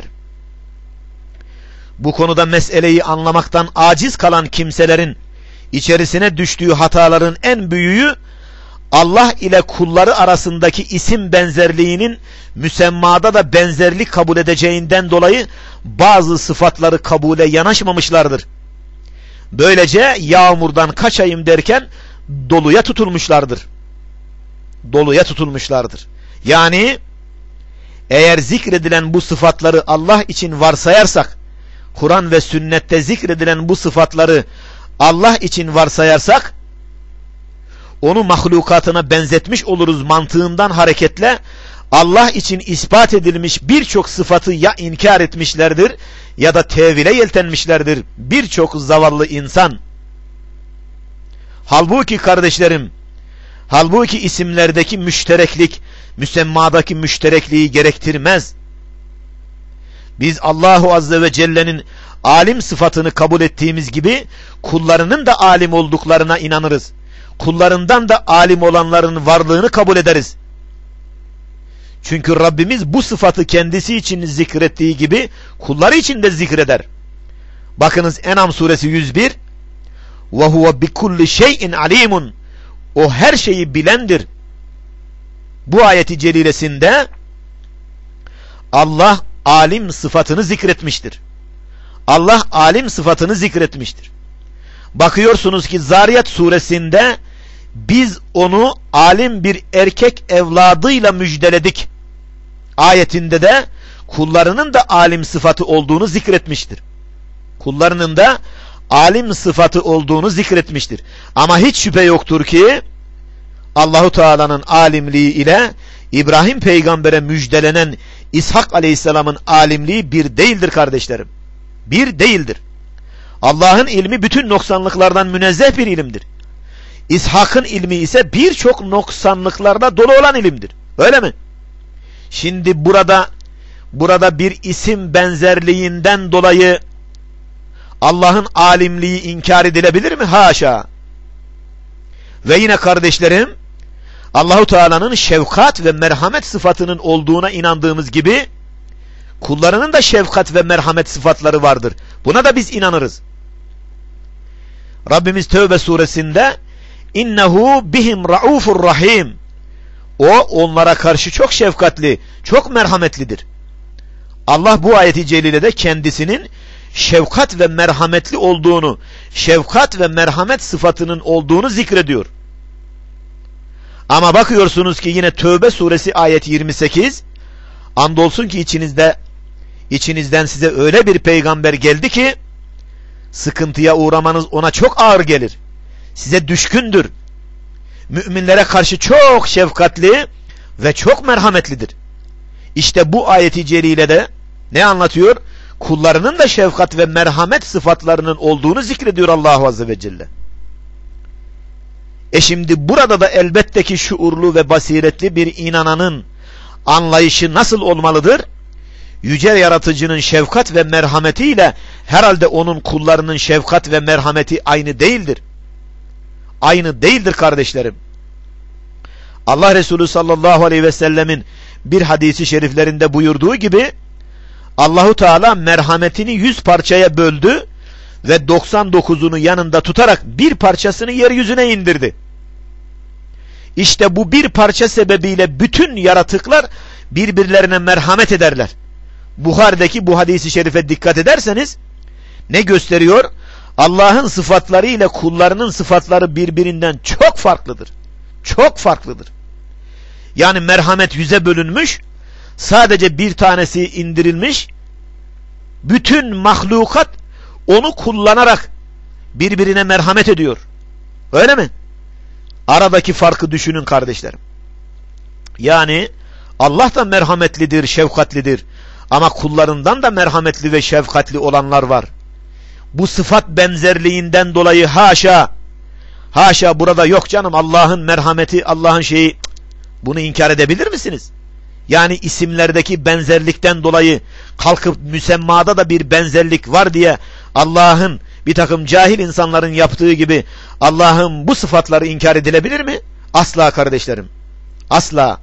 Bu konuda meseleyi anlamaktan aciz kalan kimselerin içerisine düştüğü hataların en büyüğü, Allah ile kulları arasındaki isim benzerliğinin müsemmada da benzerlik kabul edeceğinden dolayı bazı sıfatları kabule yanaşmamışlardır. Böylece yağmurdan kaçayım derken doluya tutulmuşlardır. Doluya tutulmuşlardır. Yani eğer zikredilen bu sıfatları Allah için varsayarsak, Kur'an ve sünnette zikredilen bu sıfatları Allah için varsayarsak, onu mahlukatına benzetmiş oluruz mantığından hareketle Allah için ispat edilmiş birçok sıfatı ya inkar etmişlerdir ya da tevile yeltenmişlerdir birçok zavallı insan. Halbuki kardeşlerim, halbuki isimlerdeki müştereklik müsemmadaki müşterekliği gerektirmez. Biz Allahu Azze ve Celle'nin alim sıfatını kabul ettiğimiz gibi kullarının da alim olduklarına inanırız. Kullarından da alim olanların varlığını kabul ederiz. Çünkü Rabbimiz bu sıfatı kendisi için zikrettiği gibi kulları için de zikreder. Bakınız En'am suresi 101. Ve huve bikulli şeyin alimun. O her şeyi bilendir. Bu ayeti celilesinde Allah alim sıfatını zikretmiştir. Allah alim sıfatını zikretmiştir. Bakıyorsunuz ki Zariyat suresinde biz onu alim bir erkek evladıyla müjdeledik ayetinde de kullarının da alim sıfatı olduğunu zikretmiştir. Kullarının da alim sıfatı olduğunu zikretmiştir. Ama hiç şüphe yoktur ki Allahu Teala'nın alimliği ile İbrahim peygambere müjdelenen İshak Aleyhisselam'ın alimliği bir değildir kardeşlerim. Bir değildir. Allah'ın ilmi bütün noksanlıklardan münezzeh bir ilimdir. İshak'ın ilmi ise birçok noksanlıklarla dolu olan ilimdir. Öyle mi? Şimdi burada bir isim benzerliğinden dolayı Allah'ın alimliği inkar edilebilir mi? Haşa. Ve yine kardeşlerim, Allahu Teala'nın şefkat ve merhamet sıfatının olduğuna inandığımız gibi kullarının da şefkat ve merhamet sıfatları vardır. Buna da biz inanırız. Rabbimiz Tevbe suresinde innehu bihim raufur rahim. O onlara karşı çok şefkatli, çok merhametlidir. Allah bu ayeti celilede kendisinin şefkat ve merhametli olduğunu, şefkat ve merhamet sıfatının olduğunu zikrediyor. Ama bakıyorsunuz ki yine Tövbe suresi ayet 28, andolsun ki içinizden size öyle bir peygamber geldi ki sıkıntıya uğramanız ona çok ağır gelir. Size düşkündür. Müminlere karşı çok şefkatli ve çok merhametlidir. İşte bu ayeti celilede ne anlatıyor? Kullarının da şefkat ve merhamet sıfatlarının olduğunu zikrediyor Allahu Azze ve Celle. Şimdi burada da elbette ki şuurlu ve basiretli bir inananın anlayışı nasıl olmalıdır? Yüce Yaratıcının şefkat ve merhametiyle herhalde onun kullarının şefkat ve merhameti aynı değildir. Aynı değildir kardeşlerim. Allah Resulü sallallahu aleyhi ve sellemin bir hadisi şeriflerinde buyurduğu gibi Allahu Teala merhametini 100 parçaya böldü ve 99'unu yanında tutarak bir parçasını yeryüzüne indirdi. İşte bu bir parça sebebiyle bütün yaratıklar birbirlerine merhamet ederler. Buhari'deki bu hadisi şerife dikkat ederseniz ne gösteriyor? Allah'ın sıfatları ile kullarının sıfatları birbirinden çok farklıdır. Çok farklıdır. Yani merhamet 100'e bölünmüş, sadece bir tanesi indirilmiş, bütün mahlukat onu kullanarak birbirine merhamet ediyor. Öyle mi? Aradaki farkı düşünün kardeşlerim. Yani Allah da merhametlidir, şefkatlidir. Ama kullarından da merhametli ve şefkatli olanlar var. Bu sıfat benzerliğinden dolayı haşa, haşa burada yok canım Allah'ın merhameti, Allah'ın şeyi, bunu inkar edebilir misiniz? Yani isimlerdeki benzerlikten dolayı kalkıp müsemmada da bir benzerlik var diye Allah'ın bir takım cahil insanların yaptığı gibi Allah'ın bu sıfatları inkar edilebilir mi? Asla kardeşlerim. Asla.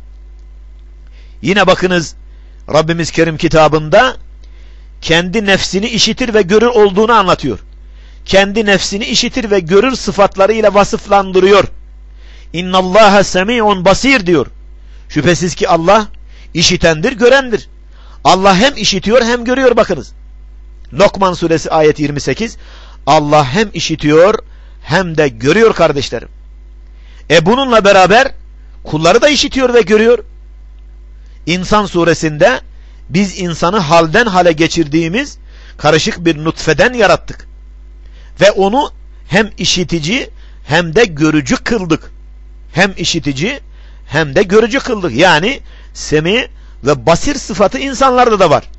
Yine bakınız Rabbimiz Kerim kitabında kendi nefsini işitir ve görür olduğunu anlatıyor. Kendi nefsini işitir ve görür sıfatlarıyla vasıflandırıyor. İnnallâhe semî'un basîr diyor. Şüphesiz ki Allah işitendir, görendir. Allah hem işitiyor hem görüyor bakınız. Lokman suresi ayet 28. Allah hem işitiyor hem de görüyor kardeşlerim. Bununla beraber kulları da işitiyor ve görüyor. İnsan suresinde biz insanı halden hale geçirdiğimiz karışık bir nutfeden yarattık. Ve onu hem işitici hem de görücü kıldık. Hem işitici hem de görücü kıldık. Yani semi ve basir sıfatı insanlarda da var.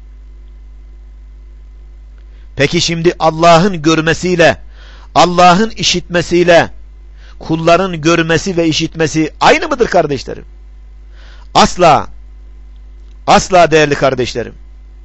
Peki şimdi Allah'ın görmesiyle, Allah'ın işitmesiyle kulların görmesi ve işitmesi aynı mıdır kardeşlerim? Asla. Asla değerli kardeşlerim.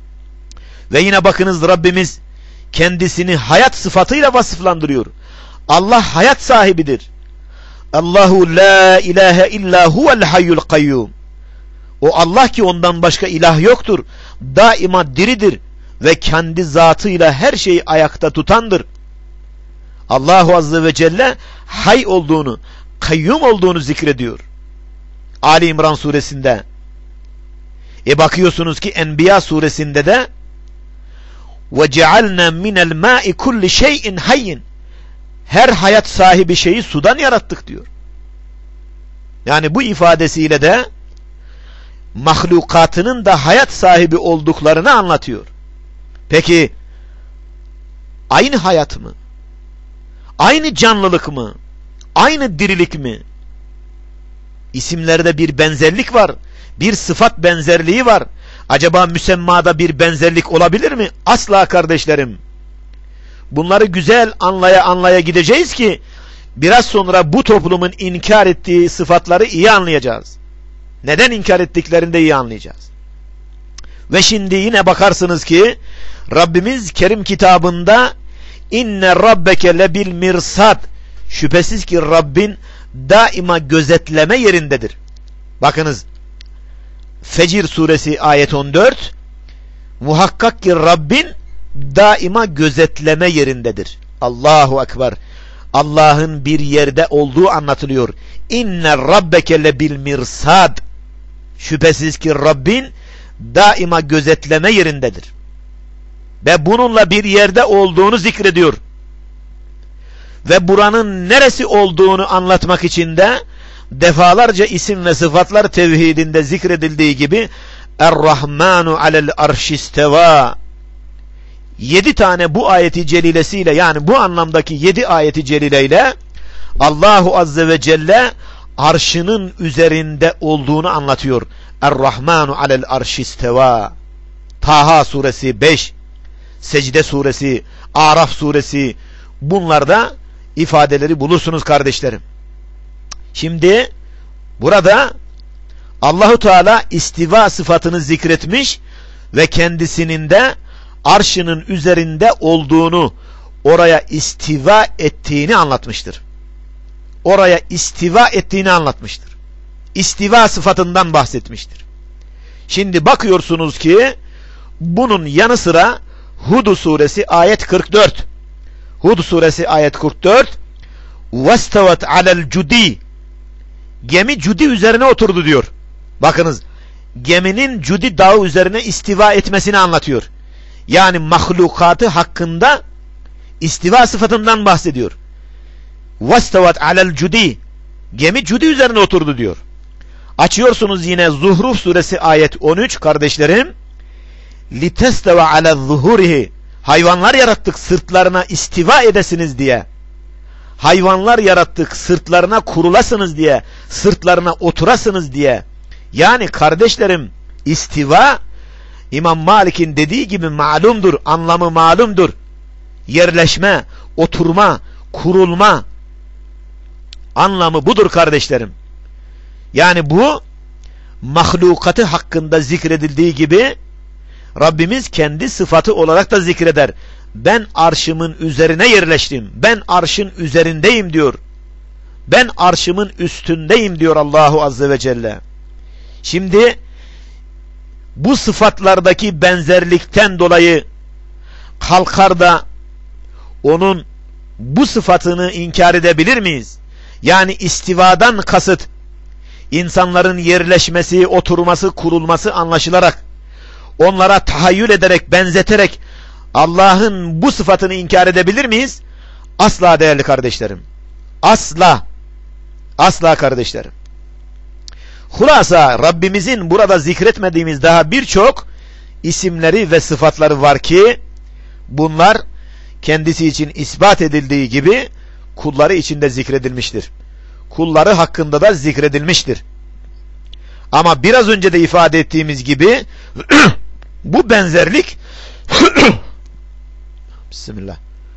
Ve yine bakınız Rabbimiz kendisini hayat sıfatıyla vasıflandırıyor. Allah hayat sahibidir. Allahu la ilahe illa huvel hayyul kayyum. O Allah ki ondan başka ilah yoktur. Daima diridir ve kendi zatıyla her şeyi ayakta tutandır. Allahu Azze ve Celle hay olduğunu, kayyum olduğunu zikrediyor. Ali İmran suresinde. Bakıyorsunuz ki Enbiya suresinde de وَجَعَلْنَا مِنَ الْمَاءِ كُلِّ شَيْءٍ hayyin. Her hayat sahibi şeyi sudan yarattık diyor. Yani bu ifadesiyle de mahlukatının da hayat sahibi olduklarını anlatıyor. Peki aynı hayat mı? Aynı canlılık mı? Aynı dirilik mi? İsimlerde bir benzerlik var. Bir sıfat benzerliği var. Acaba müsemmada bir benzerlik olabilir mi? Asla kardeşlerim. Bunları güzel anlaya gideceğiz ki biraz sonra bu toplumun inkar ettiği sıfatları iyi anlayacağız. Neden inkar ettiklerini de iyi anlayacağız. Ve şimdi yine bakarsınız ki Rabbimiz Kerim kitabında inne rabbeke lebil mirsad, şüphesiz ki Rabbin daima gözetleme yerindedir. Bakınız Fecir suresi ayet 14, muhakkak ki Rabbin daima gözetleme yerindedir. Allahu Ekber. Allah'ın bir yerde olduğu anlatılıyor. İnne rabbeke lebil mirsad. Şüphesiz ki Rabbin daima gözetleme yerindedir. Ve bununla bir yerde olduğunu zikrediyor. Ve buranın neresi olduğunu anlatmak için de defalarca isim ve sıfatlar tevhidinde zikredildiği gibi Er-Rahmanu alel arşisteva, 7 tane bu ayeti celilesiyle, yani bu anlamdaki 7 ayeti celileyle Allahu Azze ve Celle arşının üzerinde olduğunu anlatıyor. Er-Rahmanu alel arşisteva. Taha suresi 5, Secde suresi, Araf suresi, bunlarda ifadeleri bulursunuz kardeşlerim. Şimdi burada Allahu Teala istiva sıfatını zikretmiş ve kendisinin de arşının üzerinde olduğunu, oraya istiva ettiğini anlatmıştır. Oraya istiva ettiğini anlatmıştır. İstiva sıfatından bahsetmiştir. Şimdi bakıyorsunuz ki bunun yanı sıra Hud suresi ayet 44. Hud suresi ayet 44. وَاسْتَوَتْ عَلَى الْجُدِي. Gemi Cudi üzerine oturdu diyor. Bakınız, geminin Cudi dağı üzerine istiva etmesini anlatıyor. Yani mahlukatı hakkında istiva sıfatından bahsediyor. وَاسْتَوَتْ عَلَى الْجُدِي. Gemi Cudi üzerine oturdu diyor. Açıyorsunuz yine Zuhruf suresi ayet 13 kardeşlerim. لِتَسْتَوَ عَلَى الظُّهُورِهِ. Hayvanlar yarattık sırtlarına istiva edesiniz diye. Hayvanlar yarattık sırtlarına kurulasınız diye, sırtlarına oturasınız diye. Yani kardeşlerim, istiva İmam Malik'in dediği gibi malumdur, anlamı malumdur. Yerleşme, oturma, kurulma anlamı budur kardeşlerim. Yani bu mahlukatı hakkında zikredildiği gibi Rabbimiz kendi sıfatı olarak da zikreder. Ben arşımın üzerine yerleştim. Ben arşın üzerindeyim diyor. Ben arşımın üstündeyim diyor Allahu Azze ve Celle. Şimdi bu sıfatlardaki benzerlikten dolayı kalkar da onun bu sıfatını inkar edebilir miyiz? Yani istivadan kasıt insanların yerleşmesi, oturması, kurulması anlaşılarak onlara tahayyül ederek, benzeterek Allah'ın bu sıfatını inkar edebilir miyiz? Asla değerli kardeşlerim. Asla. Asla kardeşlerim. Hulasa Rabbimizin burada zikretmediğimiz daha birçok isimleri ve sıfatları var ki bunlar kendisi için ispat edildiği gibi kulları için de zikredilmiştir. Kulları hakkında da zikredilmiştir. Ama biraz önce de ifade ettiğimiz gibi bu benzerlik Bismillah.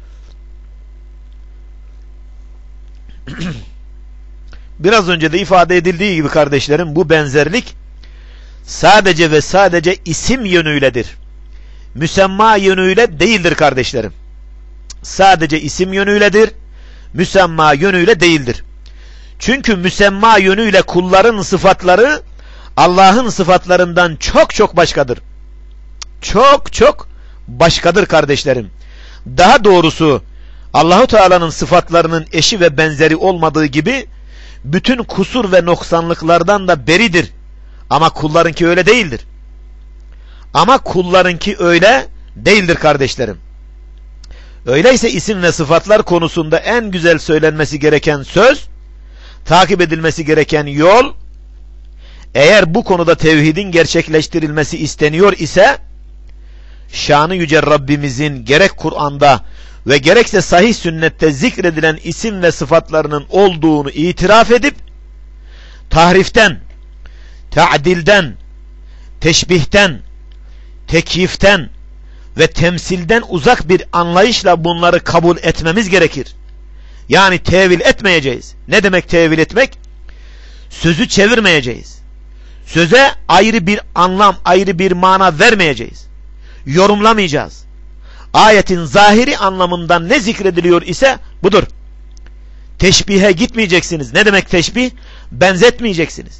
Biraz önce de ifade edildiği gibi kardeşlerim, bu benzerlik sadece ve sadece isim yönüyledir. Müsemma yönüyle değildir kardeşlerim. Sadece isim yönüyledir. Müsemma yönüyle değildir. Çünkü müsemma yönüyle kulların sıfatları Allah'ın sıfatlarından çok çok başkadır. Çok çok başkadır kardeşlerim. Daha doğrusu Allahu Teala'nın sıfatlarının eşi ve benzeri olmadığı gibi bütün kusur ve noksanlıklardan da beridir. Ama kullarınki öyle değildir. Ama kullarınki öyle değildir kardeşlerim. Öyleyse isim ve sıfatlar konusunda en güzel söylenmesi gereken söz, takip edilmesi gereken yol, eğer bu konuda tevhidin gerçekleştirilmesi isteniyor ise, şanı yüce Rabbimizin gerek Kur'an'da ve gerekse sahih sünnette zikredilen isim ve sıfatlarının olduğunu itiraf edip, tahriften, ta'dilden, teşbihten, tekyiften ve temsilden uzak bir anlayışla bunları kabul etmemiz gerekir. Yani tevil etmeyeceğiz. Ne demek tevil etmek? Sözü çevirmeyeceğiz. Söze ayrı bir anlam, ayrı bir mana vermeyeceğiz. Yorumlamayacağız. Ayetin zahiri anlamından ne zikrediliyor ise budur. Teşbihe gitmeyeceksiniz. Ne demek teşbih? Benzetmeyeceksiniz.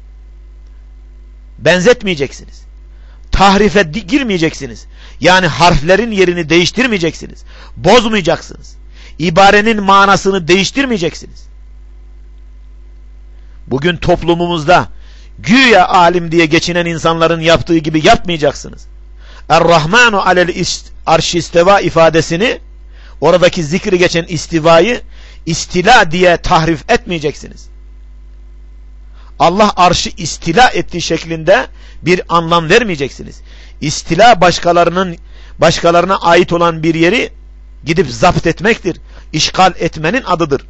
Benzetmeyeceksiniz. Tahrife girmeyeceksiniz. Yani harflerin yerini değiştirmeyeceksiniz. Bozmayacaksınız. İbarenin manasını değiştirmeyeceksiniz. Bugün toplumumuzda güya alim diye geçinen insanların yaptığı gibi yapmayacaksınız. Er-Rahmanu alel arş isteva ifadesini, oradaki zikri geçen istivayı istila diye tahrif etmeyeceksiniz. Allah arşı istila ettiği şeklinde bir anlam vermeyeceksiniz. İstila başkalarına ait olan bir yeri gidip zapt etmektir. İşgal etmenin adıdır.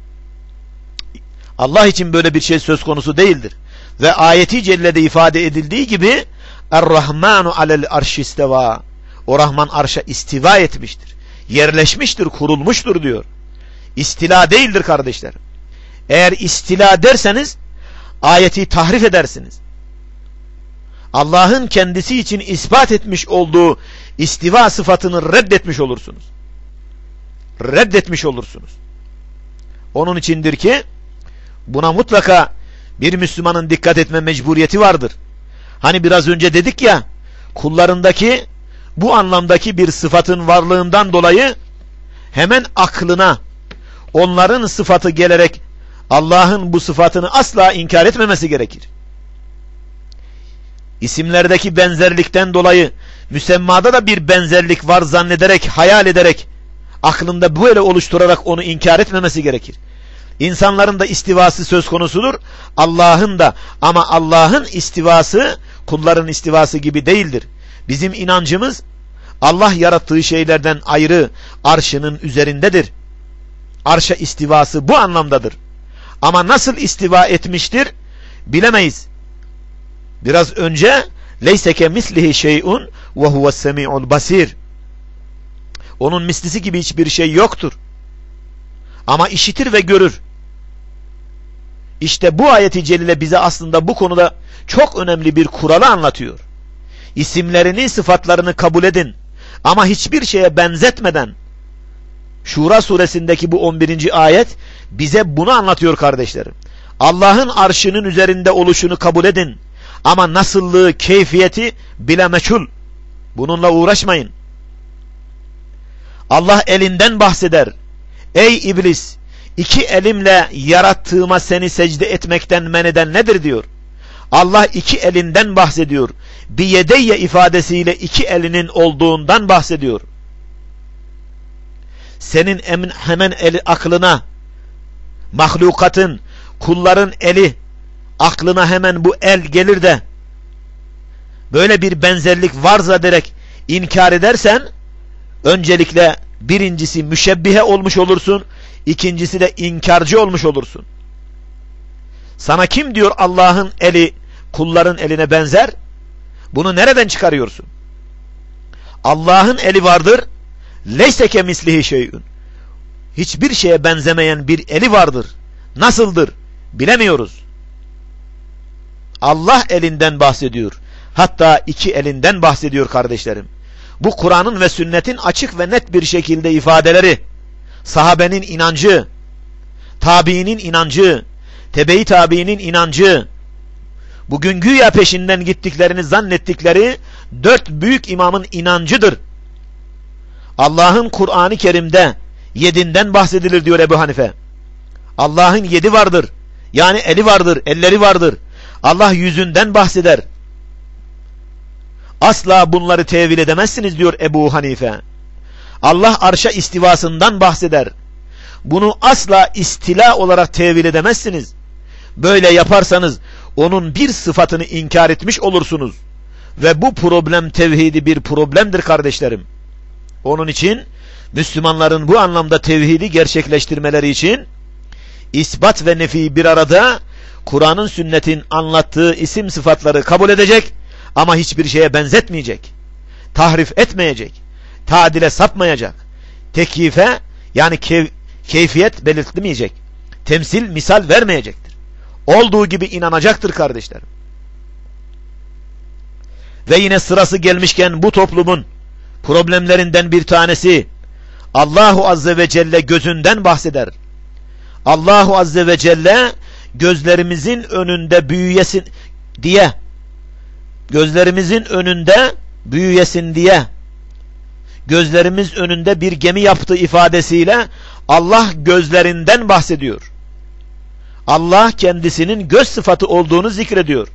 Allah için böyle bir şey söz konusu değildir. Ve ayeti cellede ifade edildiği gibi Er-Rahmanu alel arş isteva. O Rahman arşa istiva etmiştir. Yerleşmiştir, kurulmuştur diyor. İstila değildir kardeşlerim. Eğer istila derseniz ayeti tahrif edersiniz. Allah'ın kendisi için ispat etmiş olduğu istiva sıfatını reddetmiş olursunuz. Reddetmiş olursunuz. Onun içindir ki buna mutlaka bir Müslümanın dikkat etme mecburiyeti vardır. Hani biraz önce dedik ya, kullarındaki bu anlamdaki bir sıfatın varlığından dolayı hemen aklına onların sıfatı gelerek Allah'ın bu sıfatını asla inkar etmemesi gerekir. İsimlerdeki benzerlikten dolayı müsemmada da bir benzerlik var zannederek, hayal ederek, aklında böyle oluşturarak onu inkar etmemesi gerekir. İnsanların da istivası söz konusudur, Allah'ın da, ama Allah'ın istivası kulların istivası gibi değildir. Bizim inancımız Allah yarattığı şeylerden ayrı arşının üzerindedir. Arşa istivası bu anlamdadır. Ama nasıl istiva etmiştir bilemeyiz. Biraz önce leyse kemislihi şey'un ve huves semi'ul basir. Onun mislisi gibi hiçbir şey yoktur. Ama işitir ve görür. İşte bu ayeti celile bize aslında bu konuda çok önemli bir kuralı anlatıyor. İsimlerini, sıfatlarını kabul edin ama hiçbir şeye benzetmeden. Şura suresindeki bu 11. ayet bize bunu anlatıyor kardeşlerim. Allah'ın arşının üzerinde oluşunu kabul edin ama nasıllığı, keyfiyeti bile meçhul. Bununla uğraşmayın. Allah elinden bahseder. Ey iblis, iki elimle yarattığıma seni secde etmekten men eden nedir diyor. Allah iki elinden bahsediyor. Biyedeyye ifadesiyle iki elinin olduğundan bahsediyor. Senin hemen eli aklına, mahlukatın, kulların eli aklına hemen bu el gelir de böyle bir benzerlik varsa derek inkar edersen, öncelikle birincisi müşebbihe olmuş olursun, ikincisi de inkarcı olmuş olursun. Sana kim diyor Allah'ın eli kulların eline benzer? Bunu nereden çıkarıyorsun? Allah'ın eli vardır. Leyse kemislihi şey'ün. Hiçbir şeye benzemeyen bir eli vardır. Nasıldır? Bilemiyoruz. Allah elinden bahsediyor. Hatta iki elinden bahsediyor kardeşlerim. Bu Kur'an'ın ve sünnetin açık ve net bir şekilde ifadeleri. Sahabenin inancı, tabiinin inancı, tebe-i tabiinin inancı, bugün güya peşinden gittiklerini zannettikleri 4 büyük imamın inancıdır. Allah'ın Kur'an-ı Kerim'de 7'den bahsedilir diyor Ebu Hanife. Allah'ın 7 vardır. Yani eli vardır, elleri vardır. Allah yüzünden bahseder. Asla bunları tevil edemezsiniz diyor Ebu Hanife. Allah arşa istivasından bahseder. Bunu asla istila olarak tevil edemezsiniz. Böyle yaparsanız onun bir sıfatını inkar etmiş olursunuz. Ve bu problem tevhidi bir problemdir kardeşlerim. Onun için Müslümanların bu anlamda tevhidi gerçekleştirmeleri için isbat ve nefi bir arada Kur'an'ın, sünnetin anlattığı isim sıfatları kabul edecek ama hiçbir şeye benzetmeyecek. Tahrif etmeyecek. Tadile sapmayacak. Tekyife yani keyfiyet belirtmeyecek. Temsil, misal vermeyecektir. Olduğu gibi inanacaktır kardeşlerim. Ve yine sırası gelmişken bu toplumun problemlerinden bir tanesi Allahu Azze ve Celle gözünden bahseder. Allahu Azze ve Celle gözlerimizin önünde büyüyesin diye, gözlerimizin önünde büyüyesin diye, gözlerimiz önünde bir gemi yaptığı ifadesiyle Allah gözlerinden bahsediyor. Allah kendisinin göz sıfatı olduğunu zikrediyor.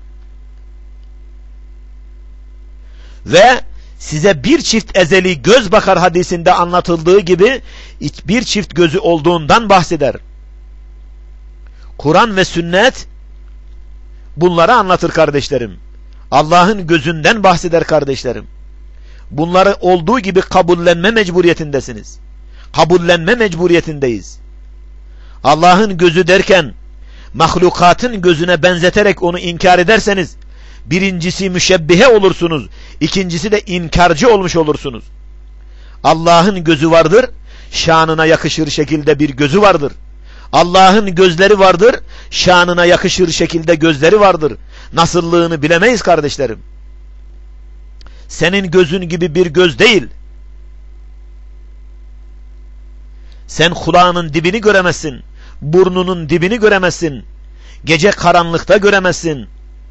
Ve size bir çift ezeli göz bakar hadisinde anlatıldığı gibi bir çift gözü olduğundan bahseder. Kur'an ve sünnet bunları anlatır kardeşlerim. Allah'ın gözünden bahseder kardeşlerim. Bunları olduğu gibi kabullenme mecburiyetindesiniz. Kabullenme mecburiyetindeyiz. Allah'ın gözü derken mahlukatın gözüne benzeterek onu inkar ederseniz birincisi müşebbihe olursunuz, ikincisi de inkarcı olmuş olursunuz. Allah'ın gözü vardır, şanına yakışır şekilde bir gözü vardır. Allah'ın gözleri vardır, şanına yakışır şekilde gözleri vardır. Nasıllığını bilemeyiz kardeşlerim. Senin gözün gibi bir göz değil. Sen kulağının dibini göremezsin, burnunun dibini göremezsin, gece karanlıkta göremezsin.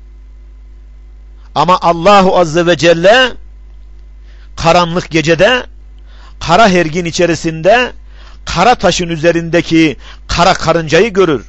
Ama Allahu Azze ve Celle karanlık gecede, kara hergin içerisinde, kara taşın üzerindeki kara karıncayı görür.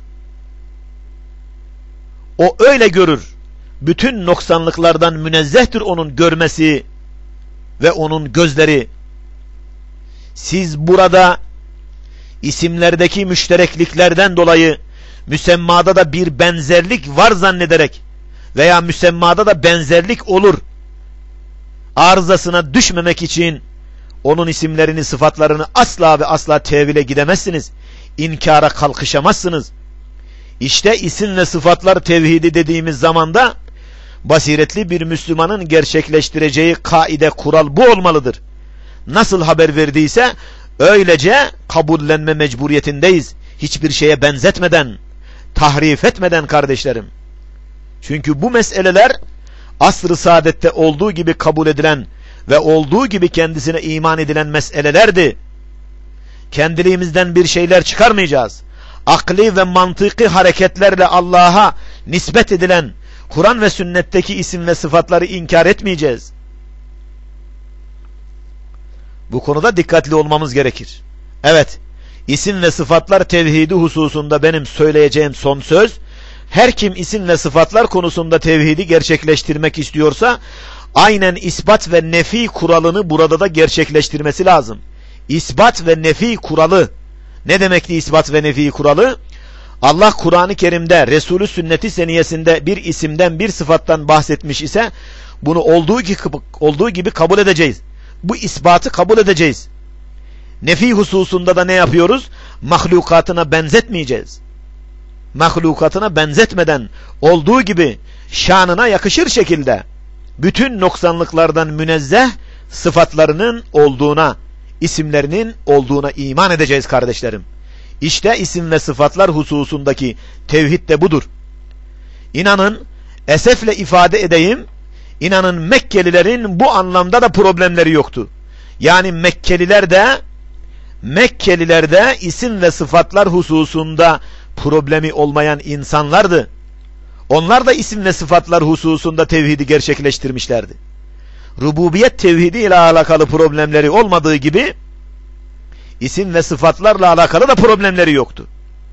O öyle görür. Bütün noksanlıklardan münezzehtir onun görmesi ve onun gözleri. Siz burada isimlerdeki müşterekliklerden dolayı müsemmada da bir benzerlik var zannederek veya müsemmada da benzerlik olur arızasına düşmemek için onun isimlerini, sıfatlarını asla ve asla tevile gidemezsiniz. İnkara kalkışamazsınız. İşte isim ve sıfatlar tevhidi dediğimiz zamanda basiretli bir Müslümanın gerçekleştireceği kaide, kural bu olmalıdır. Nasıl haber verdiyse öylece kabullenme mecburiyetindeyiz. Hiçbir şeye benzetmeden, tahrif etmeden kardeşlerim. Çünkü bu meseleler asr-ı saadette olduğu gibi kabul edilen ve olduğu gibi kendisine iman edilen meselelerdi. Kendiliğimizden bir şeyler çıkarmayacağız. Akli ve mantıki hareketlerle Allah'a nispet edilen Kur'an ve sünnetteki isim ve sıfatları inkar etmeyeceğiz. Bu konuda dikkatli olmamız gerekir. Evet, isim ve sıfatlar tevhidi hususunda benim söyleyeceğim son söz, her kim isim ve sıfatlar konusunda tevhidi gerçekleştirmek istiyorsa, aynen isbat ve nefi kuralını burada da gerçekleştirmesi lazım. İsbat ve nefi kuralı. Ne demekti isbat ve nefi kuralı? Allah Kur'an-ı Kerim'de, Resulü Sünnet-i Seniyesinde bir isimden, bir sıfattan bahsetmiş ise bunu olduğu gibi kabul edeceğiz. Bu isbatı kabul edeceğiz. Nefi hususunda da ne yapıyoruz? Mahlukatına benzetmeyeceğiz. Mahlukatına benzetmeden olduğu gibi şanına yakışır şekilde bütün noksanlıklardan münezzeh sıfatlarının olduğuna, isimlerinin olduğuna iman edeceğiz kardeşlerim. İşte isim ve sıfatlar hususundaki tevhid de budur. İnanın, esefle ifade edeyim, inanın Mekkelilerin bu anlamda da problemleri yoktu. Yani Mekkeliler de isim ve sıfatlar hususunda problemi olmayan insanlardı. Onlar da isim ve sıfatlar hususunda tevhidi gerçekleştirmişlerdi. Rububiyet tevhidi ile alakalı problemleri olmadığı gibi isim ve sıfatlarla alakalı da problemleri yoktu.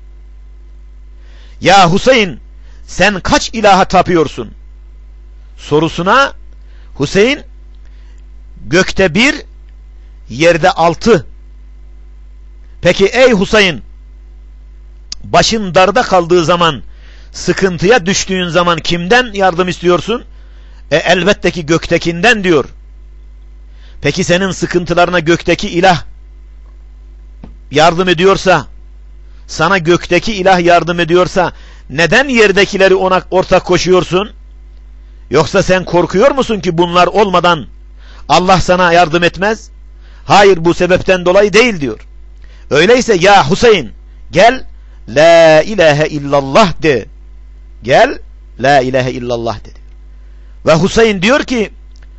Ya Hüseyin, sen kaç ilaha tapıyorsun sorusuna Hüseyin, gökte 1, yerde 6. Peki ey Hüseyin, başın darda kaldığı zaman, sıkıntıya düştüğün zaman kimden yardım istiyorsun? Elbette ki göktekinden diyor. Peki senin sıkıntılarına gökteki ilah yardım ediyorsa, sana gökteki ilah yardım ediyorsa, neden yerdekileri ona ortak koşuyorsun? Yoksa sen korkuyor musun ki bunlar olmadan Allah sana yardım etmez? Hayır, bu sebepten dolayı değil diyor. Öyleyse ya Hüseyin, gel la ilahe illallah de. Gel la ilahe illallah de. Ve Hüseyin diyor ki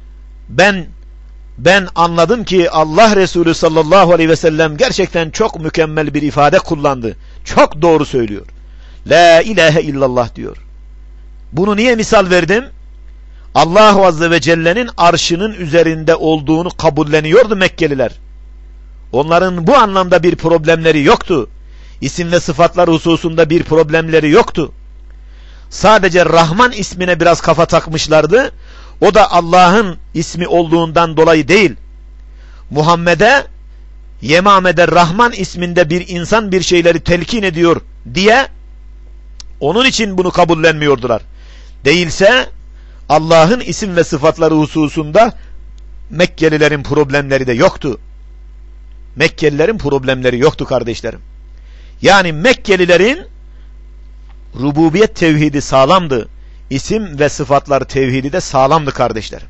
ben anladım ki Allah Resulü sallallahu aleyhi ve sellem gerçekten çok mükemmel bir ifade kullandı. Çok doğru söylüyor. La ilahe illallah diyor. Bunu niye misal verdim? Allah Azze ve Celle'nin arşının üzerinde olduğunu kabulleniyordu Mekkeliler. Onların bu anlamda bir problemleri yoktu. İsim ve sıfatlar hususunda bir problemleri yoktu. Sadece Rahman ismine biraz kafa takmışlardı. O da Allah'ın ismi olduğundan dolayı değil. Muhammed'e, Yemame'de Rahman isminde bir insan bir şeyleri telkin ediyor diye onun için bunu kabullenmiyordular. Değilse Allah'ın isim ve sıfatları hususunda Mekkelilerin problemleri de yoktu. Mekkelilerin problemleri yoktu kardeşlerim. Yani Mekkelilerin rububiyet tevhidi sağlamdı. İsim ve sıfatlar tevhidi de sağlamdı kardeşlerim.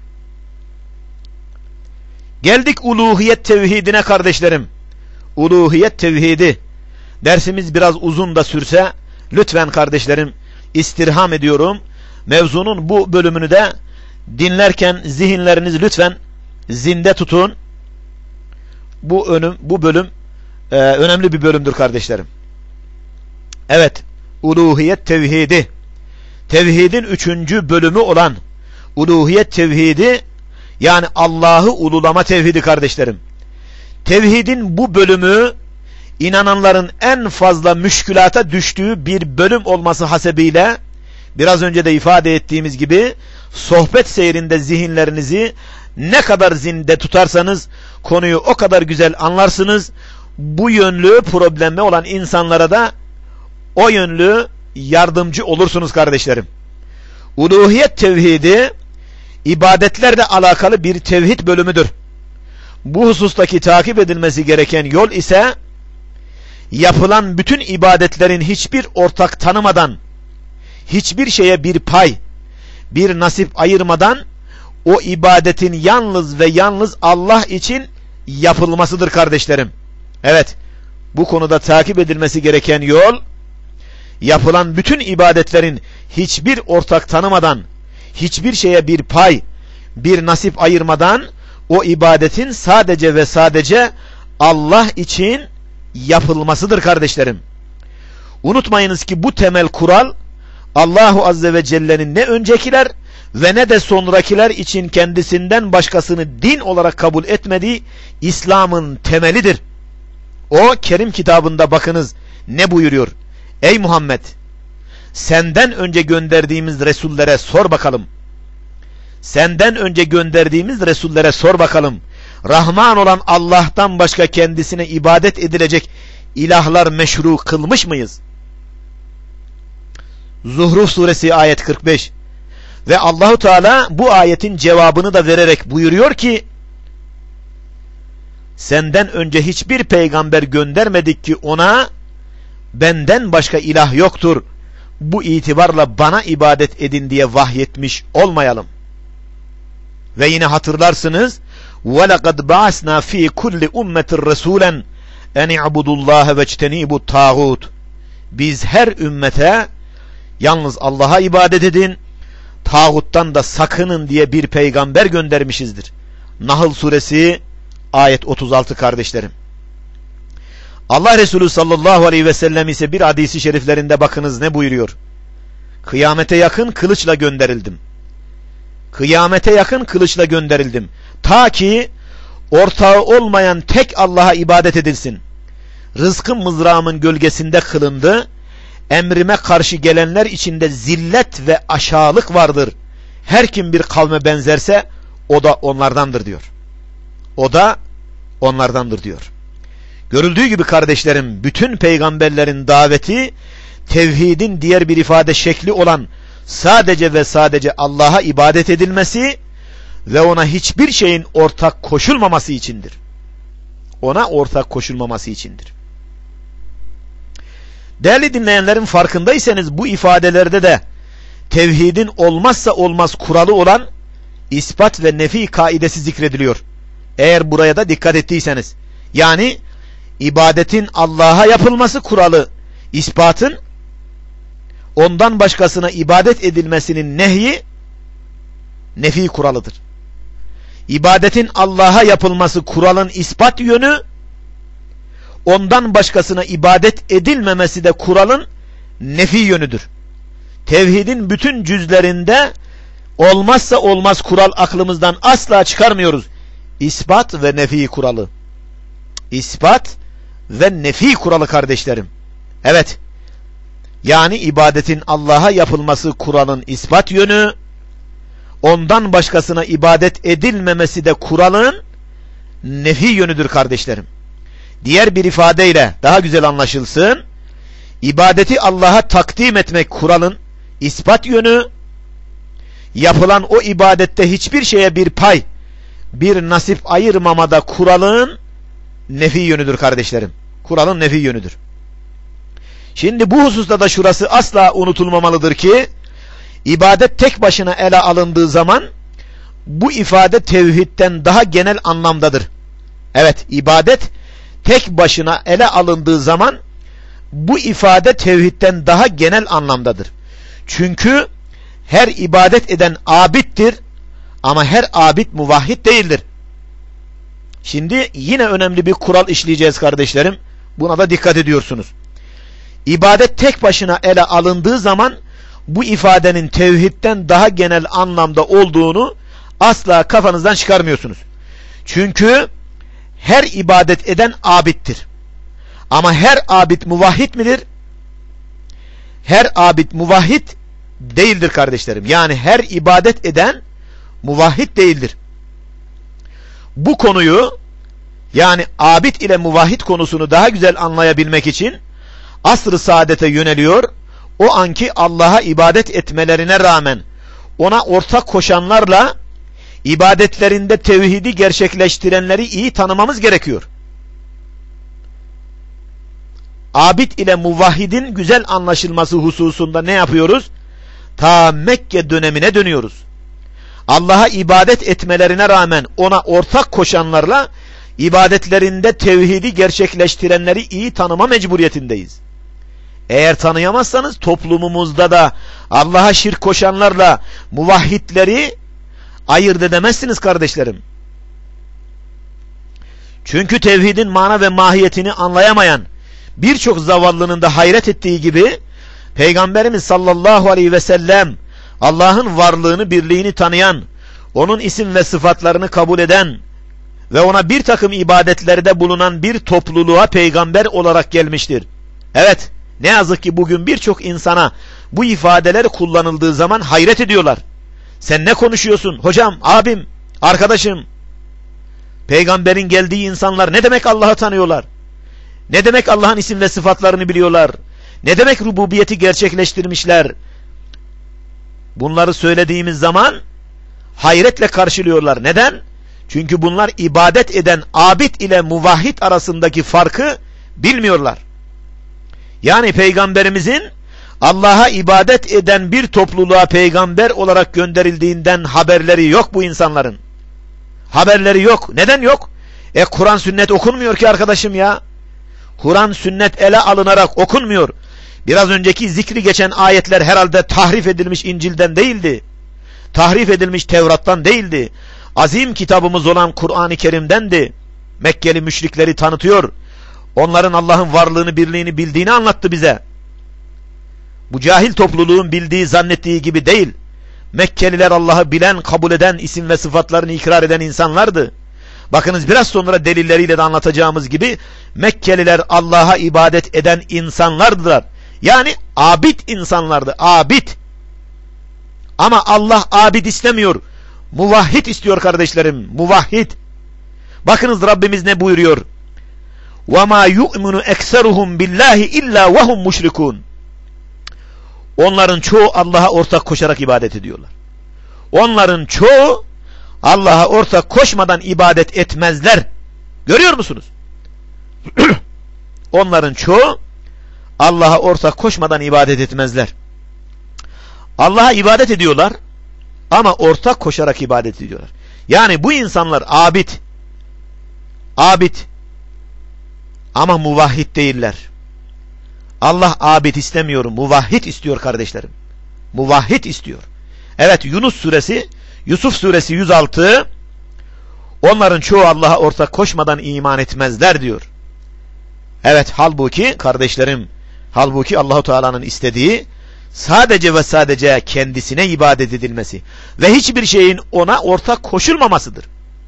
Geldik uluhiyet tevhidine kardeşlerim. Uluhiyet tevhidi Dersimiz biraz uzun da sürse lütfen kardeşlerim, istirham ediyorum, mevzunun bu bölümünü de dinlerken zihinlerinizi lütfen zinde tutun. Bu bölüm önemli bir bölümdür kardeşlerim. Evet, uluhiyet tevhidi. Tevhidin 3. bölümü olan uluhiyet tevhidi, yani Allah'ı ululama tevhidi kardeşlerim. Tevhidin bu bölümü inananların en fazla müşkülata düştüğü bir bölüm olması hasebiyle, biraz önce de ifade ettiğimiz gibi, sohbet seyrinde zihinlerinizi ne kadar zinde tutarsanız konuyu o kadar güzel anlarsınız. Bu yönlü problemi olan insanlara da o yönlü yardımcı olursunuz kardeşlerim. Uluhiyet tevhidi ibadetlerle alakalı bir tevhid bölümüdür. Bu husustaki takip edilmesi gereken yol ise yapılan bütün ibadetlerin hiçbir ortak tanımadan, hiçbir şeye bir pay, bir nasip ayırmadan o ibadetin yalnız ve yalnız Allah için yapılmasıdır kardeşlerim. Evet, bu konuda takip edilmesi gereken yol, yapılan bütün ibadetlerin hiçbir ortak tanımadan, hiçbir şeye bir pay, bir nasip ayırmadan o ibadetin sadece ve sadece Allah için yapılmasıdır kardeşlerim. Unutmayınız ki bu temel kural Allahu Azze ve Celle'nin ne öncekiler ve ne de sonrakiler için kendisinden başkasını din olarak kabul etmediği İslam'ın temelidir. O Kerim kitabında bakınız ne buyuruyor? Ey Muhammed, senden önce gönderdiğimiz Resullere sor bakalım. Senden önce gönderdiğimiz Resullere sor bakalım. Rahman olan Allah'tan başka kendisine ibadet edilecek ilahlar meşru kılmış mıyız? Zuhruf suresi ayet 45. Ve Allahu Teala bu ayetin cevabını da vererek buyuruyor ki, senden önce hiçbir peygamber göndermedik ki ona benden başka ilah yoktur, bu itibarla bana ibadet edin diye vahyetmiş olmayalım. Ve yine hatırlarsınız, وَلَقَدْ بَعَثْنَا ف۪ي كُلِّ اُمَّةٍ رَسُولًا اَنْ اِعْبُدُوا اللّٰهَ وَاجْتَنِيبُوا الطَّاغُوتِ. Biz her ümmete yalnız Allah'a ibadet edin, tağuttan da sakının diye bir peygamber göndermişizdir. Nahl suresi ayet 36 kardeşlerim. Allah Resulü sallallahu aleyhi ve sellem ise bir hadisi şeriflerinde bakınız ne buyuruyor? Kıyamete yakın kılıçla gönderildim. Kıyamete yakın kılıçla gönderildim. Ta ki ortağı olmayan tek Allah'a ibadet edilsin. Rızkım mızrağımın gölgesinde kılındı. Emrime karşı gelenler içinde zillet ve aşağılık vardır. Her kim bir kavme benzerse o da onlardandır diyor. O da onlardandır diyor. Görüldüğü gibi kardeşlerim, bütün peygamberlerin daveti tevhidin diğer bir ifade şekli olan sadece ve sadece Allah'a ibadet edilmesi ve ona hiçbir şeyin ortak koşulmaması içindir. Ona ortak koşulmaması içindir. Değerli dinleyenlerin, farkındaysanız bu ifadelerde de tevhidin olmazsa olmaz kuralı olan ispat ve nefi kaidesi zikrediliyor. Eğer buraya da dikkat ettiyseniz, yani ibadetin Allah'a yapılması kuralı, ispatın ondan başkasına ibadet edilmesinin nehyi nefi kuralıdır. İbadetin Allah'a yapılması kuralın ispat yönü, ondan başkasına ibadet edilmemesi de kuralın nefi yönüdür. Tevhidin bütün cüzlerinde olmazsa olmaz kural aklımızdan asla çıkarmıyoruz. İspat ve nefi kuralı. İspat ve nefi kuralı kardeşlerim. Evet. Yani ibadetin Allah'a yapılması kuralın ispat yönü, ondan başkasına ibadet edilmemesi de kuralın nefi yönüdür kardeşlerim. Diğer bir ifadeyle daha güzel anlaşılsın, ibadeti Allah'a takdim etmek kuralın ispat yönü, yapılan o ibadette hiçbir şeye bir pay, bir nasip ayırmamada kuralın nefi yönüdür kardeşlerim. Kuralın nefi yönüdür. Şimdi bu hususta da şurası asla unutulmamalıdır ki, ibadet tek başına ele alındığı zaman bu ifade tevhidden daha genel anlamdadır. Evet, ibadet tek başına ele alındığı zaman bu ifade tevhidden daha genel anlamdadır. Çünkü her ibadet eden abiddir ama her abid muvahhid değildir. Şimdi yine önemli bir kural işleyeceğiz kardeşlerim. Buna da dikkat ediyorsunuz. İbadet tek başına ele alındığı zaman bu ifadenin tevhidden daha genel anlamda olduğunu asla kafanızdan çıkarmıyorsunuz. Çünkü her ibadet eden abiddir. Ama her abid muvahhid midir? Her abid muvahhid değildir kardeşlerim. Yani her ibadet eden muvahhid değildir. Bu konuyu, yani abid ile muvahhid konusunu daha güzel anlayabilmek için asr-ı saadete yöneliyor. O anki Allah'a ibadet etmelerine rağmen ona ortak koşanlarla ibadetlerinde tevhidi gerçekleştirenleri iyi tanımamız gerekiyor. Abid ile muvahhidin güzel anlaşılması hususunda ne yapıyoruz? Ta Mekke dönemine dönüyoruz. Allah'a ibadet etmelerine rağmen ona ortak koşanlarla ibadetlerinde tevhidi gerçekleştirenleri iyi tanıma mecburiyetindeyiz. Eğer tanıyamazsanız toplumumuzda da Allah'a şirk koşanlarla muvahhidleri ayırt edemezsiniz kardeşlerim. Çünkü tevhidin mana ve mahiyetini anlayamayan birçok zavallının da hayret ettiği gibi Peygamberimiz sallallahu aleyhi ve sellem Allah'ın varlığını, birliğini tanıyan, onun isim ve sıfatlarını kabul eden ve ona bir takım ibadetlerde bulunan bir topluluğa peygamber olarak gelmiştir. Evet, ne yazık ki bugün birçok insana bu ifadeler kullanıldığı zaman hayret ediyorlar. Sen ne konuşuyorsun? Hocam, abim, arkadaşım. Peygamberin geldiği insanlar ne demek Allah'ı tanıyorlar? Ne demek Allah'ın isim ve sıfatlarını biliyorlar? Ne demek rububiyeti gerçekleştirmişler? Bunları söylediğimiz zaman hayretle karşılıyorlar. Neden? Çünkü bunlar ibadet eden abid ile muvahhid arasındaki farkı bilmiyorlar. Yani Peygamberimizin Allah'a ibadet eden bir topluluğa peygamber olarak gönderildiğinden haberleri yok bu insanların. Haberleri yok. Neden yok? Kur'an sünnet okunmuyor ki arkadaşım ya. Kur'an sünnet ele alınarak okunmuyor. Biraz önceki zikri geçen ayetler herhalde tahrif edilmiş İncil'den değildi. Tahrif edilmiş Tevrat'tan değildi. Azim kitabımız olan Kur'an-ı Kerim'dendi. Mekkeli müşrikleri tanıtıyor. Onların Allah'ın varlığını, birliğini bildiğini anlattı bize. Bu cahil topluluğun bildiği, zannettiği gibi değil. Mekkeliler Allah'ı bilen, kabul eden, isim ve sıfatlarını ikrar eden insanlardı. Bakınız biraz sonra delilleriyle de anlatacağımız gibi Mekkeliler Allah'a ibadet eden insanlardılar. Yani abid insanlardı. Abid. Ama Allah abid istemiyor. Muvahhid istiyor kardeşlerim. Muvahhid. Bakınız Rabbimiz ne buyuruyor? وَمَا يُؤْمِنُ اَكْسَرُهُمْ بِاللّٰهِ اِلَّا وَهُمْ مُشْرِكُونَ. Onların çoğu Allah'a ortak koşarak ibadet ediyorlar. Onların çoğu Allah'a ortak koşmadan ibadet etmezler. Görüyor musunuz? Onların çoğu Allah'a ortak koşmadan ibadet etmezler. Allah'a ibadet ediyorlar ama ortak koşarak ibadet ediyorlar. Yani bu insanlar abid. Abid. Ama muvahhid değiller. Allah abid istemiyor, muvahhid istiyor kardeşlerim. Muvahhid istiyor. Evet, Yusuf suresi 106, onların çoğu Allah'a ortak koşmadan iman etmezler diyor. Evet, halbuki kardeşlerim, halbuki Allahu Teala'nın istediği sadece ve sadece kendisine ibadet edilmesi ve hiçbir şeyin ona ortak koşulmamasıdır.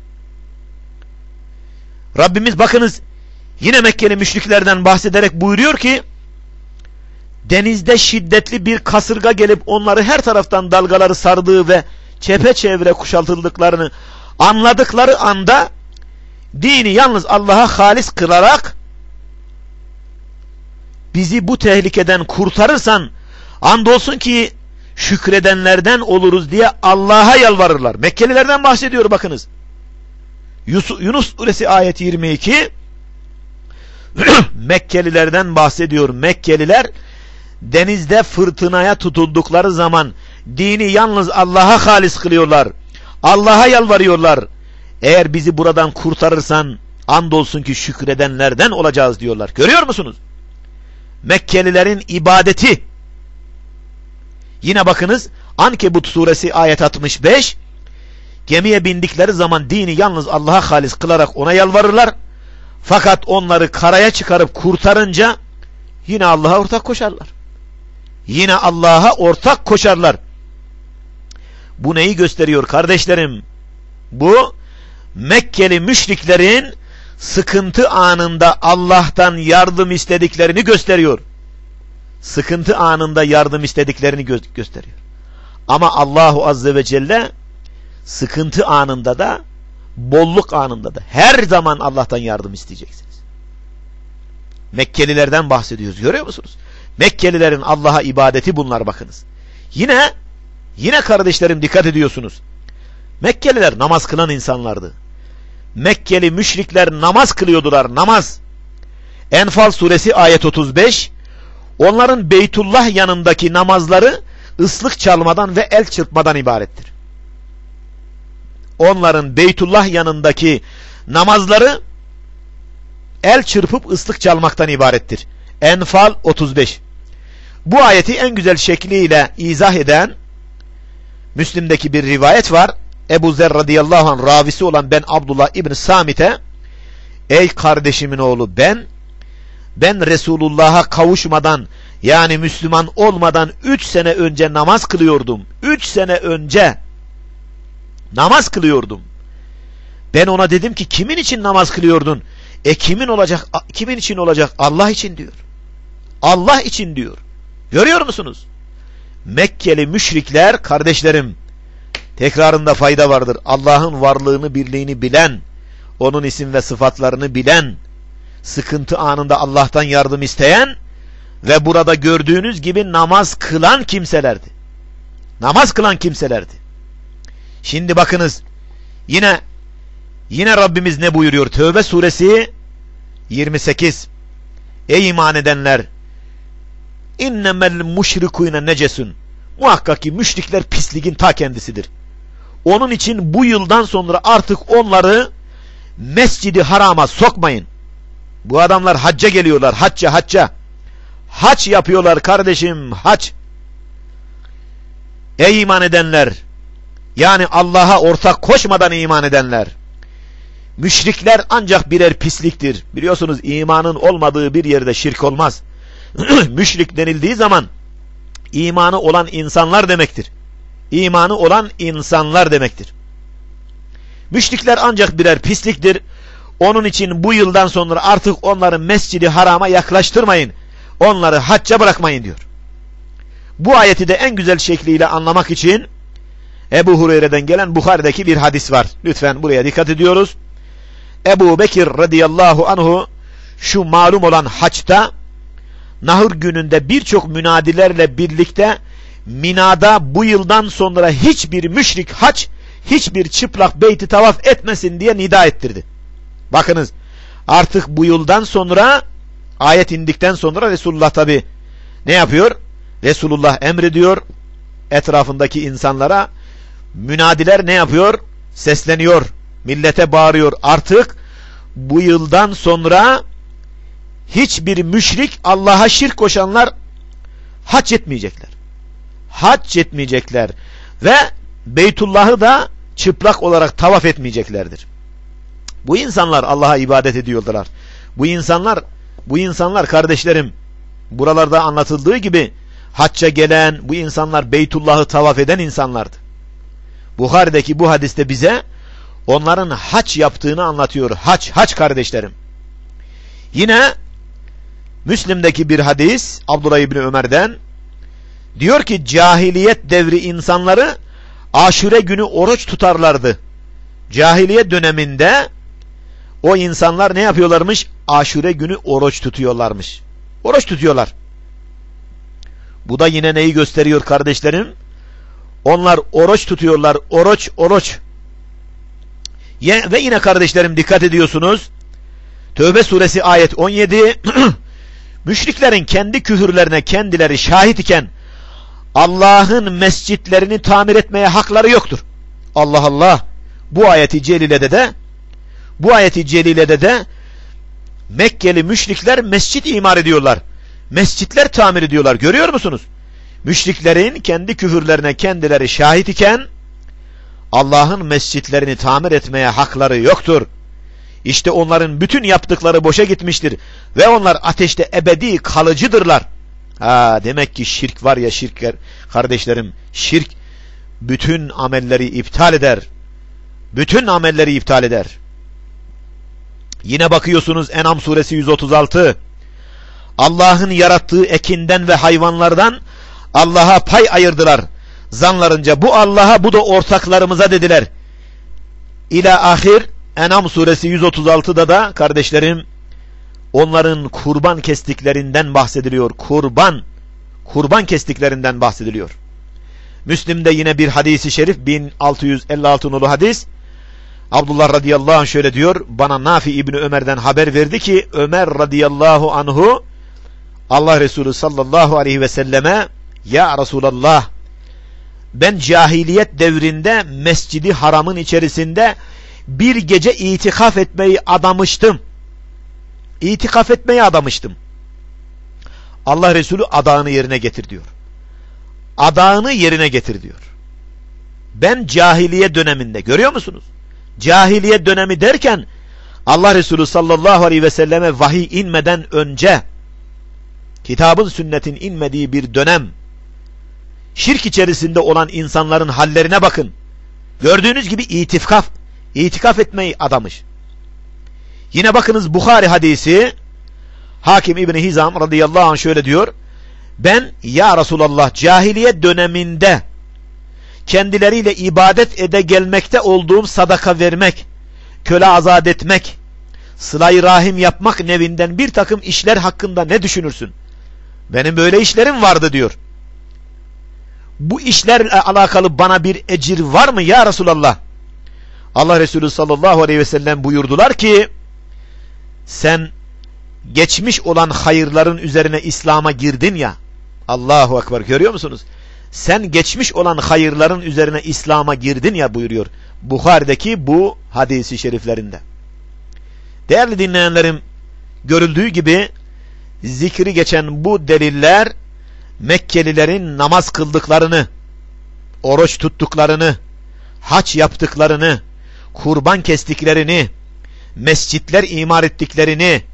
Rabbimiz bakınız yine Mekkeli müşriklerden bahsederek buyuruyor ki, denizde şiddetli bir kasırga gelip onları her taraftan dalgaları sardığı ve çepeçevre kuşatıldıklarını anladıkları anda dini yalnız Allah'a halis kılarak bizi bu tehlikeden kurtarırsan andolsun ki şükredenlerden oluruz diye Allah'a yalvarırlar. Mekkelilerden bahsediyor bakınız. Yunus suresi ayet 22 Mekkelilerden bahsediyor. Mekkeliler denizde fırtınaya tutuldukları zaman dini yalnız Allah'a halis kılıyorlar. Allah'a yalvarıyorlar. Eğer bizi buradan kurtarırsan andolsun ki şükredenlerden olacağız diyorlar. Görüyor musunuz? Mekkelilerin ibadeti. Yine bakınız Ankebut suresi ayet 65. Gemiye bindikleri zaman dini yalnız Allah'a halis kılarak ona yalvarırlar. Fakat onları karaya çıkarıp kurtarınca yine Allah'a ortak koşarlar. Yine Allah'a ortak koşarlar. Bu neyi gösteriyor kardeşlerim? Bu Mekkeli müşriklerin sıkıntı anında Allah'tan yardım istediklerini gösteriyor. Sıkıntı anında yardım istediklerini gösteriyor. Ama Allahu Azze ve Celle sıkıntı anında da, bolluk anında da her zaman Allah'tan yardım isteyeceksiniz. Mekkelilerden bahsediyoruz. Görüyor musunuz? Mekkelilerin Allah'a ibadeti bunlar, bakınız. Yine kardeşlerim dikkat ediyorsunuz. Mekkeliler namaz kılan insanlardı. Mekkeli müşrikler namaz kılıyordular, namaz. Enfal suresi ayet 35. Onların Beytullah yanındaki namazları ıslık çalmadan ve el çırpmadan ibarettir. Onların Beytullah yanındaki namazları el çırpıp ıslık çalmaktan ibarettir. Enfal 35. Bu ayeti en güzel şekliyle izah eden Müslim'deki bir rivayet var. Ebu Zer radıyallahu anh ravisi olan ben Abdullah İbni Samit'e, ey kardeşimin oğlu, ben Resulullah'a kavuşmadan, yani Müslüman olmadan 3 sene önce namaz kılıyordum. 3 sene önce namaz kılıyordum. Ben ona dedim ki kimin için namaz kılıyordun? Kimin için olacak? Allah için diyor. Allah için diyor. Görüyor musunuz? Mekkeli müşrikler kardeşlerim, tekrarında fayda vardır. Allah'ın varlığını, birliğini bilen, onun isim ve sıfatlarını bilen, sıkıntı anında Allah'tan yardım isteyen ve burada gördüğünüz gibi namaz kılan kimselerdi. Namaz kılan kimselerdi. Şimdi bakınız, yine Rabbimiz ne buyuruyor? Tevbe suresi 28. Ey iman edenler, innemel müşrikûne necesun. Muhakkak ki müşrikler pisliğin ta kendisidir. Onun için bu yıldan sonra artık onları Mescid-i Haram'a sokmayın. Bu adamlar hacca geliyorlar, hacca. Hac yapıyorlar kardeşim, hac. Ey iman edenler, yani Allah'a ortak koşmadan iman edenler. Müşrikler ancak birer pisliktir. Biliyorsunuz imanın olmadığı bir yerde şirk olmaz. Müşrik denildiği zaman imanı olan insanlar demektir. İmanı olan insanlar demektir. Müşrikler ancak birer pisliktir. Onun için bu yıldan sonra artık onları Mescid-i Haram'a yaklaştırmayın. Onları hacca bırakmayın diyor. Bu ayeti de en güzel şekliyle anlamak için Ebu Hureyre'den gelen Bukhari'deki bir hadis var. Lütfen buraya dikkat ediyoruz. Ebu Bekir radıyallahu anhu şu malum olan haçta nahır gününde birçok münadilerle birlikte Mina'da bu yıldan sonra hiçbir müşrik haç, hiçbir çıplak beyti tavaf etmesin diye nida ettirdi. Bakınız, artık bu yıldan sonra, ayet indikten sonra Resulullah tabi ne yapıyor? Resulullah emrediyor etrafındaki insanlara, münadiler ne yapıyor? Sesleniyor, millete bağırıyor. Artık bu yıldan sonra hiçbir müşrik, Allah'a şirk koşanlar hac etmeyecekler. Hac etmeyecekler ve Beytullah'ı da çıplak olarak tavaf etmeyeceklerdir. Bu insanlar Allah'a ibadet ediyorlar. Bu insanlar kardeşlerim, buralarda anlatıldığı gibi hacca gelen bu insanlar Beytullah'ı tavaf eden insanlardı. Buhari'deki bu hadiste bize onların hac yaptığını anlatıyor. Hac kardeşlerim. Yine Müslim'deki bir hadis Abdullah İbni Ömer'den diyor ki cahiliyet devri insanları Aşure günü oruç tutarlardı. Cahiliye döneminde o insanlar ne yapıyorlarmış? Aşure günü oruç tutuyorlarmış. Oruç tutuyorlar. Bu da yine neyi gösteriyor kardeşlerim? Onlar oruç tutuyorlar. Oruç. Ve yine kardeşlerim dikkat ediyorsunuz. Tövbe suresi ayet 17. Müşriklerin kendi küfürlerine kendileri şahit iken Allah'ın mescitlerini tamir etmeye hakları yoktur. Allah Allah. Bu ayeti celilede de Mekkeli müşrikler mescit imar ediyorlar. mescitler tamir ediyorlar. Görüyor musunuz? Müşriklerin kendi küfürlerine kendileri şahit iken Allah'ın mescitlerini tamir etmeye hakları yoktur. İşte onların bütün yaptıkları boşa gitmiştir ve onlar ateşte ebedi kalıcıdırlar. Demek ki şirk var ya, şirkler kardeşlerim, şirk bütün amelleri iptal eder. Bütün amelleri iptal eder. Yine bakıyorsunuz En'am suresi 136. Allah'ın yarattığı ekinden ve hayvanlardan Allah'a pay ayırdılar. Zanlarınca bu Allah'a, bu da ortaklarımıza dediler. İlâ ahir. En'am suresi 136'da da kardeşlerim onların kurban kestiklerinden bahsediliyor. Kurban kestiklerinden bahsediliyor. Müslim'de yine bir hadisi şerif, 1656 nolu hadis. Abdullah radıyallahu anh şöyle diyor: bana Nafi İbni Ömer'den haber verdi ki Ömer radıyallahu anhu Allah Resulü sallallahu aleyhi ve selleme, ya Resulallah, ben cahiliyet devrinde Mescid-i Haram'ın içerisinde bir gece itikaf etmeyi adamıştım. Allah Resulü adağını yerine getir diyor. Adağını yerine getir diyor. Ben cahiliye döneminde, görüyor musunuz? Cahiliye dönemi derken Allah Resulü sallallahu aleyhi ve selleme vahiy inmeden önce, kitabın sünnetin inmediği bir dönem, şirk içerisinde olan insanların hallerine bakın. Gördüğünüz gibi itikaf etmeyi adamış. Yine bakınız Bukhari hadisi, Hakim İbni Hizam radıyallahu anh şöyle diyor: ben ya Resulallah cahiliye döneminde kendileriyle ibadet ede gelmekte olduğum sadaka vermek, köle azat etmek, sıla-i rahim yapmak nevinden bir takım işler hakkında ne düşünürsün? Benim böyle işlerim vardı diyor. Bu işlerle alakalı bana bir ecir var mı ya Resulallah? Allah Resulü sallallahu aleyhi ve sellem buyurdular ki, sen geçmiş olan hayırların üzerine İslam'a girdin ya. Allahu Ekber, görüyor musunuz? Sen geçmiş olan hayırların üzerine İslam'a girdin ya buyuruyor Bukhari'deki bu hadisi şeriflerinde. Değerli dinleyenlerim, görüldüğü gibi zikri geçen bu deliller Mekkelilerin namaz kıldıklarını, oruç tuttuklarını, hac yaptıklarını, kurban kestiklerini, mescitler imar ettiklerini,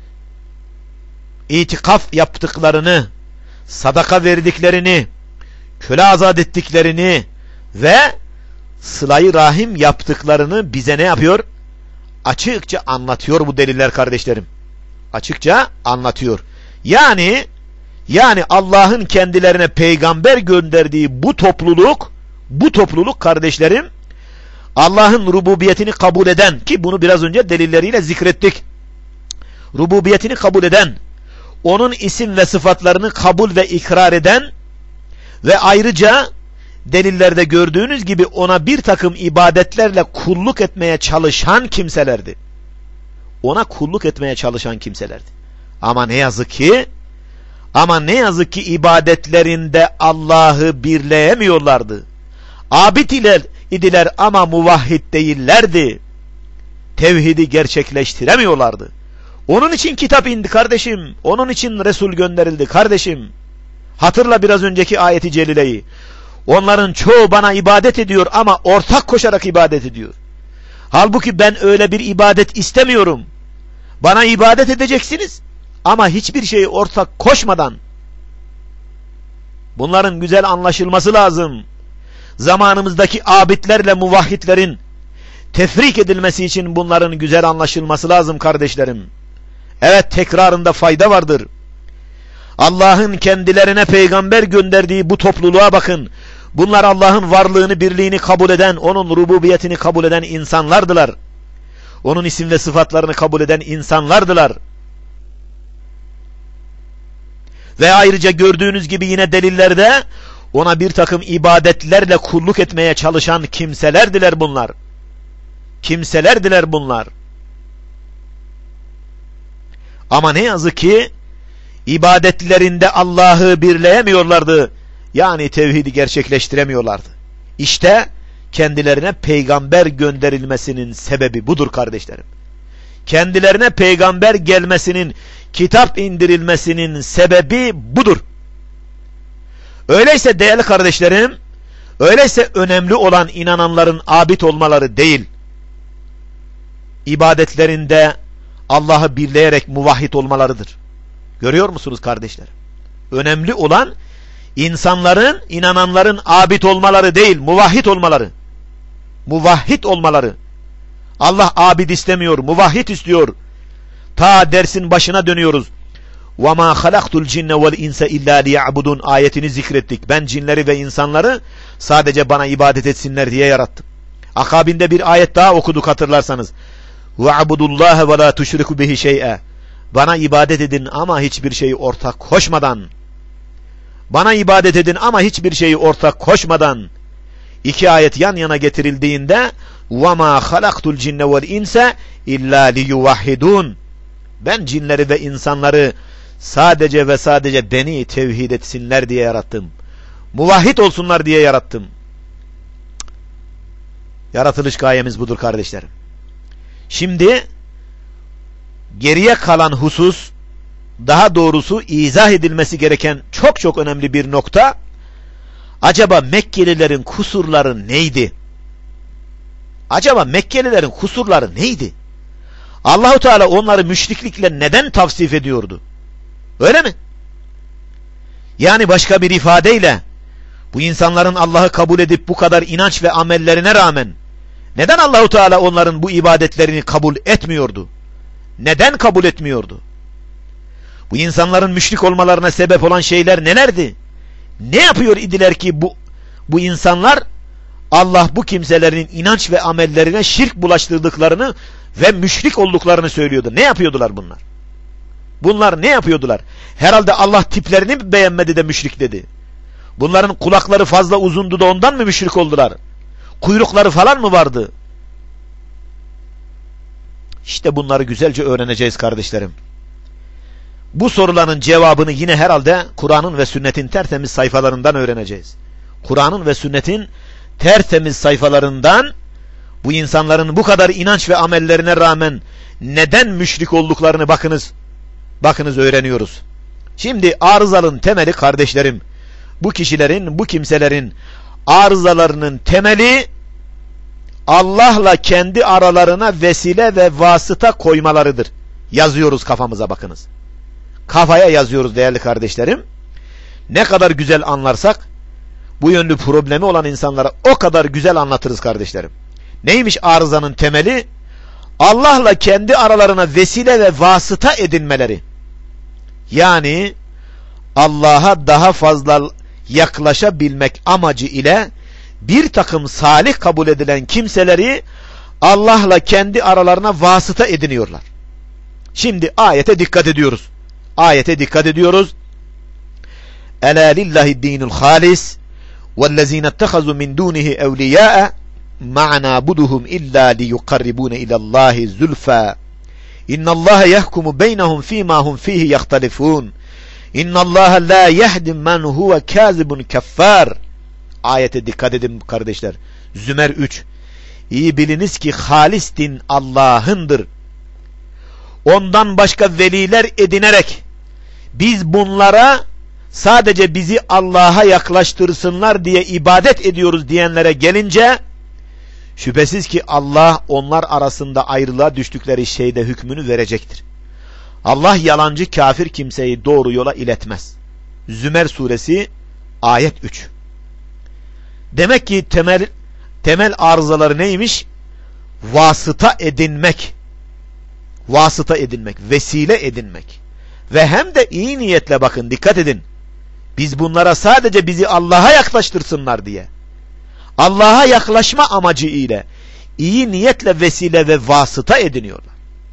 itikaf yaptıklarını, sadaka verdiklerini, köle azat ettiklerini ve sıla-i rahim yaptıklarını bize ne yapıyor? Açıkça anlatıyor bu deliller kardeşlerim. Açıkça anlatıyor. Yani Allah'ın kendilerine peygamber gönderdiği bu topluluk kardeşlerim, Allah'ın rububiyetini kabul eden, ki bunu biraz önce delilleriyle zikrettik. Rububiyetini kabul eden, onun isim ve sıfatlarını kabul ve ikrar eden ve ayrıca delillerde gördüğünüz gibi ona bir takım ibadetlerle kulluk etmeye çalışan kimselerdi. Ona kulluk etmeye çalışan kimselerdi. Ama ne yazık ki ibadetlerinde Allah'ı birleyemiyorlardı. Abid idiler ama muvahhid değillerdi. Tevhidi gerçekleştiremiyorlardı. Onun için kitap indi kardeşim. Onun için Resul gönderildi kardeşim. Hatırla biraz önceki ayeti celileyi. Onların çoğu bana ibadet ediyor ama ortak koşarak ibadet ediyor. Halbuki ben öyle bir ibadet istemiyorum. Bana ibadet edeceksiniz ama hiçbir şeyi ortak koşmadan. Bunların güzel anlaşılması lazım. Zamanımızdaki abidlerle muvahhidlerin tefrik edilmesi için bunların güzel anlaşılması lazım kardeşlerim. Evet, tekrarında fayda vardır. Allah'ın kendilerine peygamber gönderdiği bu topluluğa bakın. Bunlar Allah'ın varlığını, birliğini kabul eden, onun rububiyetini kabul eden insanlardılar. Onun isim ve sıfatlarını kabul eden insanlardılar. Ve ayrıca gördüğünüz gibi yine delillerde ona bir takım ibadetlerle kulluk etmeye çalışan kimselerdiler bunlar. Kimselerdiler bunlar. Ama ne yazık ki ibadetlerinde Allah'ı birleyemiyorlardı. Yani tevhidi gerçekleştiremiyorlardı. İşte kendilerine peygamber gönderilmesinin sebebi budur kardeşlerim. kendilerine peygamber gelmesinin, kitap indirilmesinin sebebi budur. Öyleyse değerli kardeşlerim, öyleyse önemli olan inananların abid olmaları değil, ibadetlerinde Allah'ı birleyerek muvahhid olmalarıdır. Görüyor musunuz kardeşler? Önemli olan insanların, inananların abid olmaları değil, muvahhid olmaları. Muvahhid olmaları. Allah abid istemiyor, muvahhid istiyor. Ta dersin başına dönüyoruz. وَمَا خَلَقْتُ الْجِنَّ وَالْاِنْسَ اِلَّا لِيَعْبُدُونَ ayetini zikrettik. Ben cinleri ve insanları sadece bana ibadet etsinler diye yarattım. Akabinde bir ayet daha okuduk hatırlarsanız. وَعَبُدُ اللّٰهَ وَلَا تُشْرِكُ بِهِ شَيْئًا Bana ibadet edin ama hiçbir şeyi ortak koşmadan. Bana ibadet edin ama hiçbir şeyi ortak koşmadan. İki ayet yan yana getirildiğinde وَمَا خَلَقْتُ الْجِنَّ وَالْاِنْسَ اِلَّا لِيُوَحِّدُونَ Ben cinleri ve insanları sadece ve sadece beni tevhid etsinler diye yarattım. Muvahhid olsunlar diye yarattım. Yaratılış gayemiz budur kardeşlerim. Şimdi geriye kalan husus, daha doğrusu izah edilmesi gereken çok çok önemli bir nokta. Acaba Mekkelilerin kusurları neydi? Acaba Mekkelilerin kusurları neydi? Allahu Teala onları müşriklikle neden tavsif ediyordu? Öyle mi? Yani başka bir ifadeyle bu insanların Allah'ı kabul edip bu kadar inanç ve amellerine rağmen neden Allahu Teala onların bu ibadetlerini kabul etmiyordu? Neden kabul etmiyordu? Bu insanların müşrik olmalarına sebep olan şeyler nelerdi? Ne yapıyor idiler ki bu insanlar Allah bu kimselerin inanç ve amellerine şirk bulaştırdıklarını ve müşrik olduklarını söylüyordu. Ne yapıyordular bunlar? Bunlar ne yapıyordular? Herhalde Allah tiplerini mi beğenmedi de müşrik dedi. Bunların kulakları fazla uzundu da ondan mı müşrik oldular? Kuyrukları falan mı vardı? İşte bunları güzelce öğreneceğiz kardeşlerim. Bu soruların cevabını yine herhalde Kur'an'ın ve sünnetin tertemiz sayfalarından öğreneceğiz. Kur'an'ın ve sünnetin tertemiz sayfalarından bu insanların bu kadar inanç ve amellerine rağmen neden müşrik olduklarını bakınız öğreniyoruz. Şimdi arızalın temeli kardeşlerim, bu kişilerin, bu kimselerin arızalarının temeli Allah'la kendi aralarına vesile ve vasıta koymalarıdır. Yazıyoruz kafamıza, bakınız. Kafaya yazıyoruz değerli kardeşlerim. Ne kadar güzel anlarsak bu yönlü problemi olan insanlara o kadar güzel anlatırız kardeşlerim. Neymiş arızanın temeli? Allah'la kendi aralarına vesile ve vasıta edinmeleri. Yani Allah'a daha fazla yaklaşabilmek amacı ile bir takım salih kabul edilen kimseleri Allah'la kendi aralarına vasıta ediniyorlar. Şimdi ayete dikkat ediyoruz. Ayete dikkat ediyoruz. Ela lillahi dinul halis vellezine ettehazu min dunihi evliya'a ma na'buduhum illa liyuqarribuna ilallahi zulfa. İnnallaha yahkumu beynehum fîmâ hum fîhi yahtalifûn. İnnallaha la yehdi men huve kâzibun keffâr. Ayete dikkat edin kardeşler. Zümer 3. İyi biliniz ki halis din Allah'ındır. Ondan başka veliler edinerek biz bunlara sadece bizi Allah'a yaklaştırsınlar diye ibadet ediyoruz diyenlere gelince şüphesiz ki Allah onlar arasında ayrılığa düştükleri şeyde hükmünü verecektir. Allah yalancı kafir kimseyi doğru yola iletmez. Zümer suresi ayet 3. Demek ki temel arızaları neymiş? Vasıta edinmek. Vasıta edinmek, vesile edinmek. Ve hem de iyi niyetle, bakın dikkat edin. Biz bunlara sadece bizi Allah'a yaklaştırsınlar diye. Allah'a yaklaşma amacı ile iyi niyetle vesile ve vasıta ediniyorlar.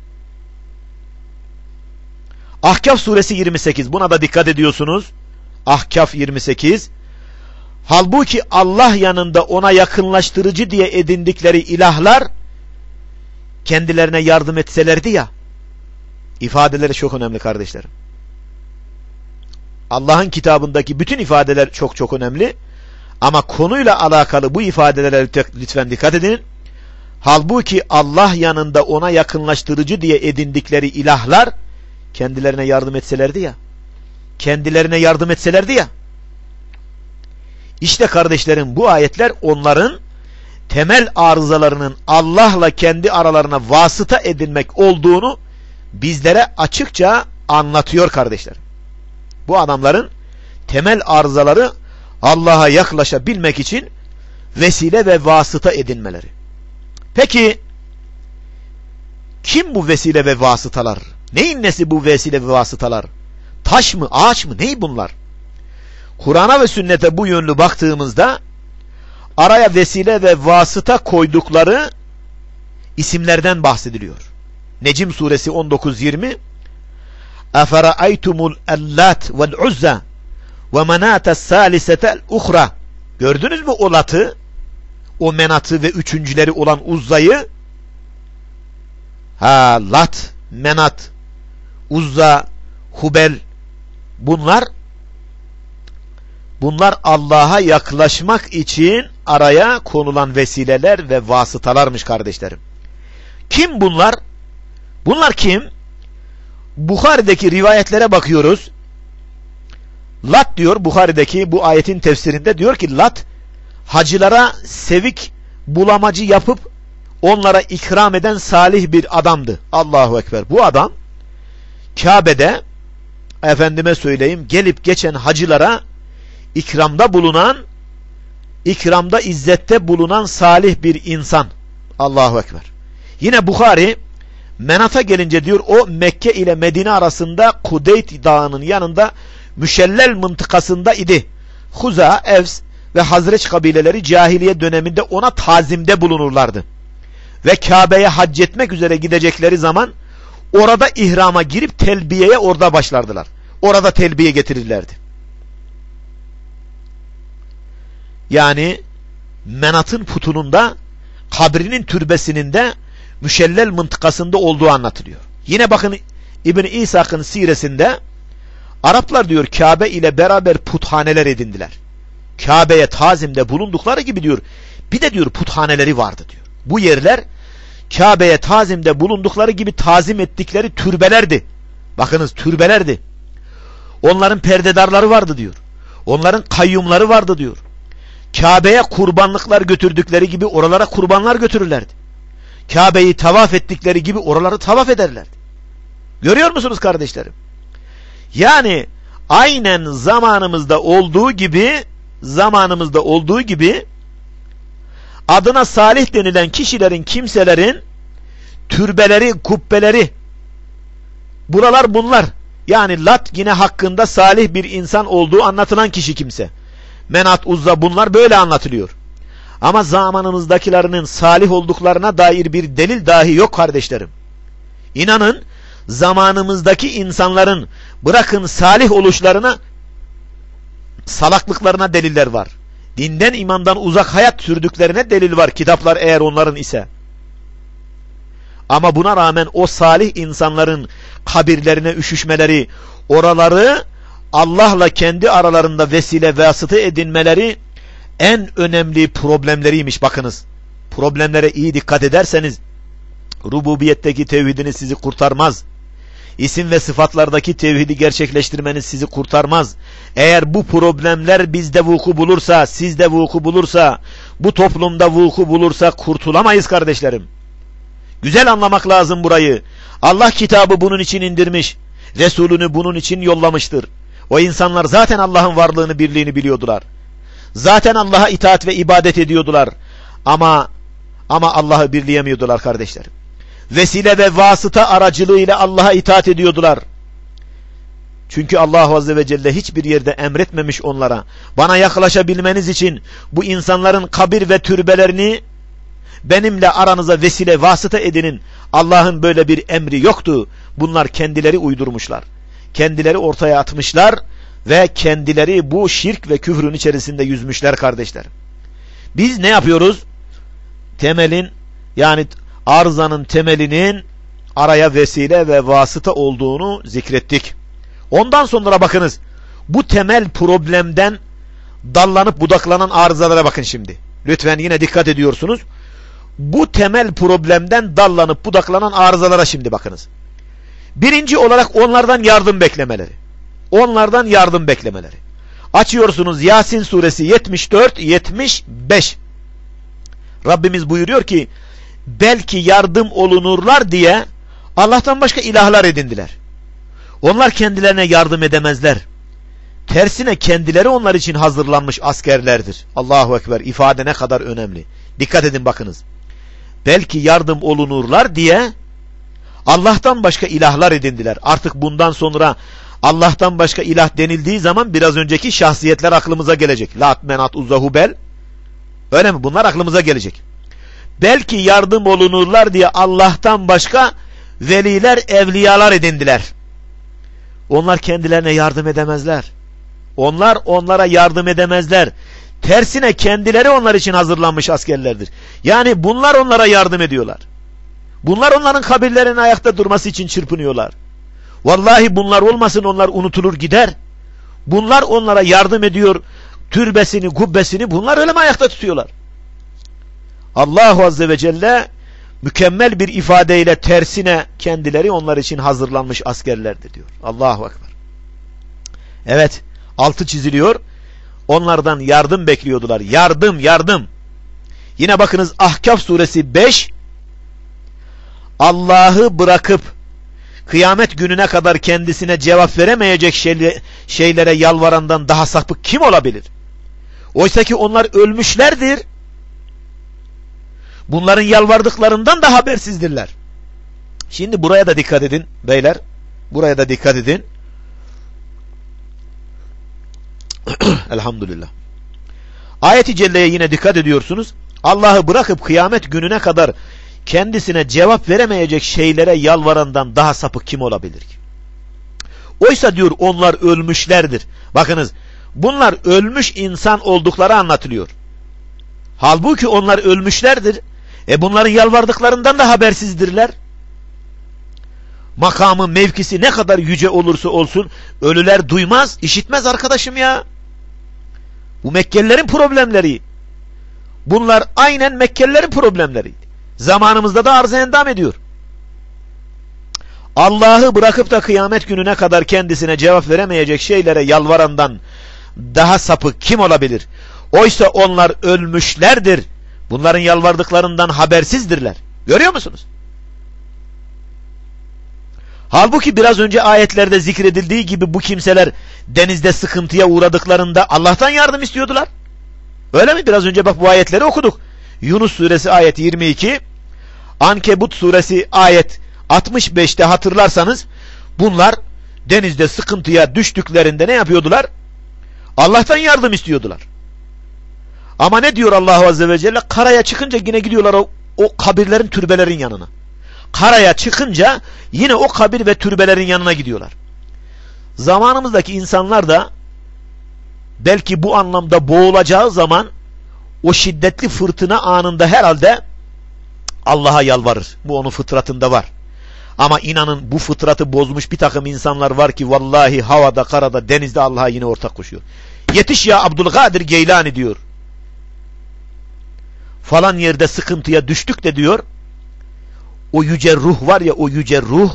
Ahkaf suresi 28. Buna da dikkat ediyorsunuz. Ahkaf 28. Halbuki Allah yanında ona yakınlaştırıcı diye edindikleri ilahlar kendilerine yardım etselerdi ya. İfadeleri çok önemli kardeşlerim. Allah'ın kitabındaki bütün ifadeler çok çok önemli. Ama konuyla alakalı bu ifadelere lütfen dikkat edin. Halbuki Allah yanında ona yakınlaştırıcı diye edindikleri ilahlar kendilerine yardım etselerdi ya. Kendilerine yardım etselerdi ya. İşte kardeşlerim, bu ayetler onların temel arızalarının Allah'la kendi aralarına vasıta edinmek olduğunu bizlere açıkça anlatıyor kardeşlerim. Bu adamların temel arızaları Allah'a yaklaşabilmek için vesile ve vasıta edinmeleri. Peki kim bu vesile ve vasıtalar? Neyin nesi bu vesile ve vasıtalar? Taş mı, ağaç mı, ney bunlar? Kur'an'a ve sünnete bu yönlü baktığımızda araya vesile ve vasıta koydukları isimlerden bahsediliyor. Necm suresi 19-20 اَفَرَأَيْتُمُ الْاَلَّاتِ وَالْعُزَّةِ وَمَنَاتَ السَّالِسَةَ الْاُخْرَى Gördünüz mü o Lat'ı, o Menat'ı ve üçüncüleri olan Uzza'yı? Lat, Menat, Uzza, Hubel, bunlar Allah'a yaklaşmak için araya konulan vesileler ve vasıtalarmış kardeşlerim. Kim bunlar? Bunlar kim? Buhari'deki rivayetlere bakıyoruz. Lat diyor Buhari'deki bu ayetin tefsirinde, diyor ki Lat hacılara sevik bulamacı yapıp onlara ikram eden salih bir adamdı. Allahu Ekber. Bu adam Kabe'de, efendime söyleyeyim, gelip geçen hacılara ikramda bulunan, ikramda izzette bulunan salih bir insan. Allahu Ekber. Yine Buhari Menat'a gelince diyor, o Mekke ile Medine arasında Kudeyt Dağı'nın yanında Müşellel mıntıkasında idi. Huza, Evs ve Hazreç kabileleri cahiliye döneminde ona tazimde bulunurlardı. Ve Kabe'ye hac etmek üzere gidecekleri zaman orada ihrama girip telbiyeye orada başlardılar. Orada telbiye getirirlerdi. Yani Menat'ın putunun da kabrinin türbesinin de Müşellel mıntıkasında olduğu anlatılıyor. Yine bakın İbn İshak'ın siresinde Araplar diyor Kabe ile beraber puthaneler edindiler. Kabe'ye tazimde bulundukları gibi diyor bir de diyor puthaneleri vardı diyor. Bu yerler Kabe'ye tazimde bulundukları gibi tazim ettikleri türbelerdi. Bakınız, türbelerdi. Onların perdedarları vardı diyor. Onların kayyumları vardı diyor. Kabe'ye kurbanlıklar götürdükleri gibi oralara kurbanlar götürürlerdi. Kabe'yi tavaf ettikleri gibi oraları tavaf ederlerdi. Görüyor musunuz kardeşlerim? Yani aynen zamanımızda olduğu gibi adına salih denilen kişilerin, kimselerin türbeleri, kubbeleri, buralar bunlar. Yani Lat yine hakkında salih bir insan olduğu anlatılan kişi kimse. Menat, Uzza, bunlar böyle anlatılıyor. Ama zamanımızdakilerinin salih olduklarına dair bir delil dahi yok kardeşlerim. İnanın zamanımızdaki insanların bırakın salih oluşlarına, salaklıklarına deliller var. Dinden, imandan uzak hayat sürdüklerine delil var, kitaplar eğer onların ise. Ama buna rağmen o salih insanların kabirlerine üşüşmeleri, oraları Allah'la kendi aralarında vesile vasıta edinmeleri en önemli problemleriymiş. Bakınız, problemlere iyi dikkat ederseniz rububiyetteki tevhidiniz sizi kurtarmaz. İsim ve sıfatlardaki tevhidi gerçekleştirmeniz sizi kurtarmaz. Eğer bu problemler bizde vuku bulursa, sizde vuku bulursa, bu toplumda vuku bulursa kurtulamayız kardeşlerim. Güzel anlamak lazım burayı. Allah kitabı bunun için indirmiş. Resulünü bunun için yollamıştır. O insanlar zaten Allah'ın varlığını, birliğini biliyordular. Zaten Allah'a itaat ve ibadet ediyordular. Ama Allah'ı birleyemiyordular kardeşlerim. Vesile ve vasıta aracılığıyla Allah'a itaat ediyordular. Çünkü Allah Azze ve Celle hiçbir yerde emretmemiş onlara. Bana yaklaşabilmeniz için bu insanların kabir ve türbelerini benimle aranıza vesile, vasıta edinin. Allah'ın böyle bir emri yoktu. Bunlar kendileri uydurmuşlar. Kendileri ortaya atmışlar ve kendileri bu şirk ve küfrün içerisinde yüzmüşler kardeşler. Biz ne yapıyoruz? Temelin, yani arızanın temelinin araya vesile ve vasıta olduğunu zikrettik. Ondan sonra bakınız, bu temel problemden dallanıp budaklanan arızalara bakın şimdi. Lütfen yine dikkat ediyorsunuz. bu temel problemden dallanıp budaklanan arızalara şimdi bakınız. Birinci olarak onlardan yardım beklemeleri. Onlardan yardım beklemeleri. Açıyorsunuz Yasin suresi 74-75. Rabbimiz buyuruyor ki, belki yardım olunurlar diye Allah'tan başka ilahlar edindiler. Onlar kendilerine yardım edemezler. Tersine kendileri onlar için hazırlanmış askerlerdir. Allahu Ekber, ifade ne kadar önemli. Dikkat edin bakınız. Belki yardım olunurlar diye Allah'tan başka ilahlar edindiler. Artık bundan sonra Allah'tan başka ilah denildiği zaman biraz önceki şahsiyetler aklımıza gelecek. Lat, Menat, Uzza, Hubel. Öyle mi? Bunlar aklımıza gelecek. Belki yardım olunurlar diye Allah'tan başka veliler, evliyalar edindiler. Onlar kendilerine yardım edemezler. Onlar onlara yardım edemezler. Tersine kendileri onlar için hazırlanmış askerlerdir. Yani bunlar onlara yardım ediyorlar. Bunlar onların kabirlerinin ayakta durması için çırpınıyorlar. Vallahi bunlar olmasın, onlar unutulur gider. Bunlar onlara yardım ediyor. Türbesini, kubbesini bunlar öyle mi ayakta tutuyorlar? Allahu Azze ve Celle mükemmel bir ifadeyle tersine kendileri onlar için hazırlanmış askerlerdir diyor. Allahu Ekber. Evet, altı çiziliyor. Onlardan yardım bekliyordular. Yardım, yardım. Yine bakınız Ahkaf suresi 5. Allah'ı bırakıp kıyamet gününe kadar kendisine cevap veremeyecek şeylere yalvarandan daha sapık kim olabilir? Oysa ki onlar ölmüşlerdir. Bunların yalvardıklarından da habersizdirler. Şimdi buraya da dikkat edin beyler. Buraya da dikkat edin. Elhamdülillah. Ayet-i Celle'ye yine dikkat ediyorsunuz. Allah'ı bırakıp kıyamet gününe kadar kendisine cevap veremeyecek şeylere yalvarandan daha sapık kim olabilir ki? Oysa diyor onlar ölmüşlerdir. Bakınız, bunlar ölmüş insan oldukları anlatılıyor. Halbuki onlar ölmüşlerdir. Bunların yalvardıklarından da habersizdirler. Makamı, mevkisi ne kadar yüce olursa olsun ölüler duymaz, işitmez arkadaşım ya. Bu Mekkelilerin problemleri. Bunlar aynen Mekkelilerin problemleri. Zamanımızda da arz-ı endam ediyor. Allah'ı bırakıp da kıyamet gününe kadar kendisine cevap veremeyecek şeylere yalvarandan daha sapık kim olabilir? Oysa onlar ölmüşlerdir. Bunların yalvardıklarından habersizdirler. Görüyor musunuz? Halbuki biraz önce ayetlerde zikredildiği gibi bu kimseler denizde sıkıntıya uğradıklarında Allah'tan yardım istiyordular. Öyle mi? Biraz önce bak bu ayetleri okuduk. Yunus suresi ayet 22, Ankebut suresi ayet 65'te hatırlarsanız bunlar denizde sıkıntıya düştüklerinde ne yapıyordular? Allah'tan yardım istiyordular. Ama ne diyor Allahu Azze ve Celle? Karaya çıkınca yine gidiyorlar o kabirlerin, türbelerin yanına. Karaya çıkınca yine o kabir ve türbelerin yanına gidiyorlar. Zamanımızdaki insanlar da belki bu anlamda boğulacağı zaman o şiddetli fırtına anında herhalde Allah'a yalvarır. Bu onun fıtratında var. Ama inanın bu fıtratı bozmuş bir takım insanlar var ki vallahi havada, karada, denizde Allah'a yine ortak koşuyor. Yetiş ya Abdülkadir Geylani diyor. Falan yerde sıkıntıya düştük de diyor. O yüce ruh var ya, o yüce ruh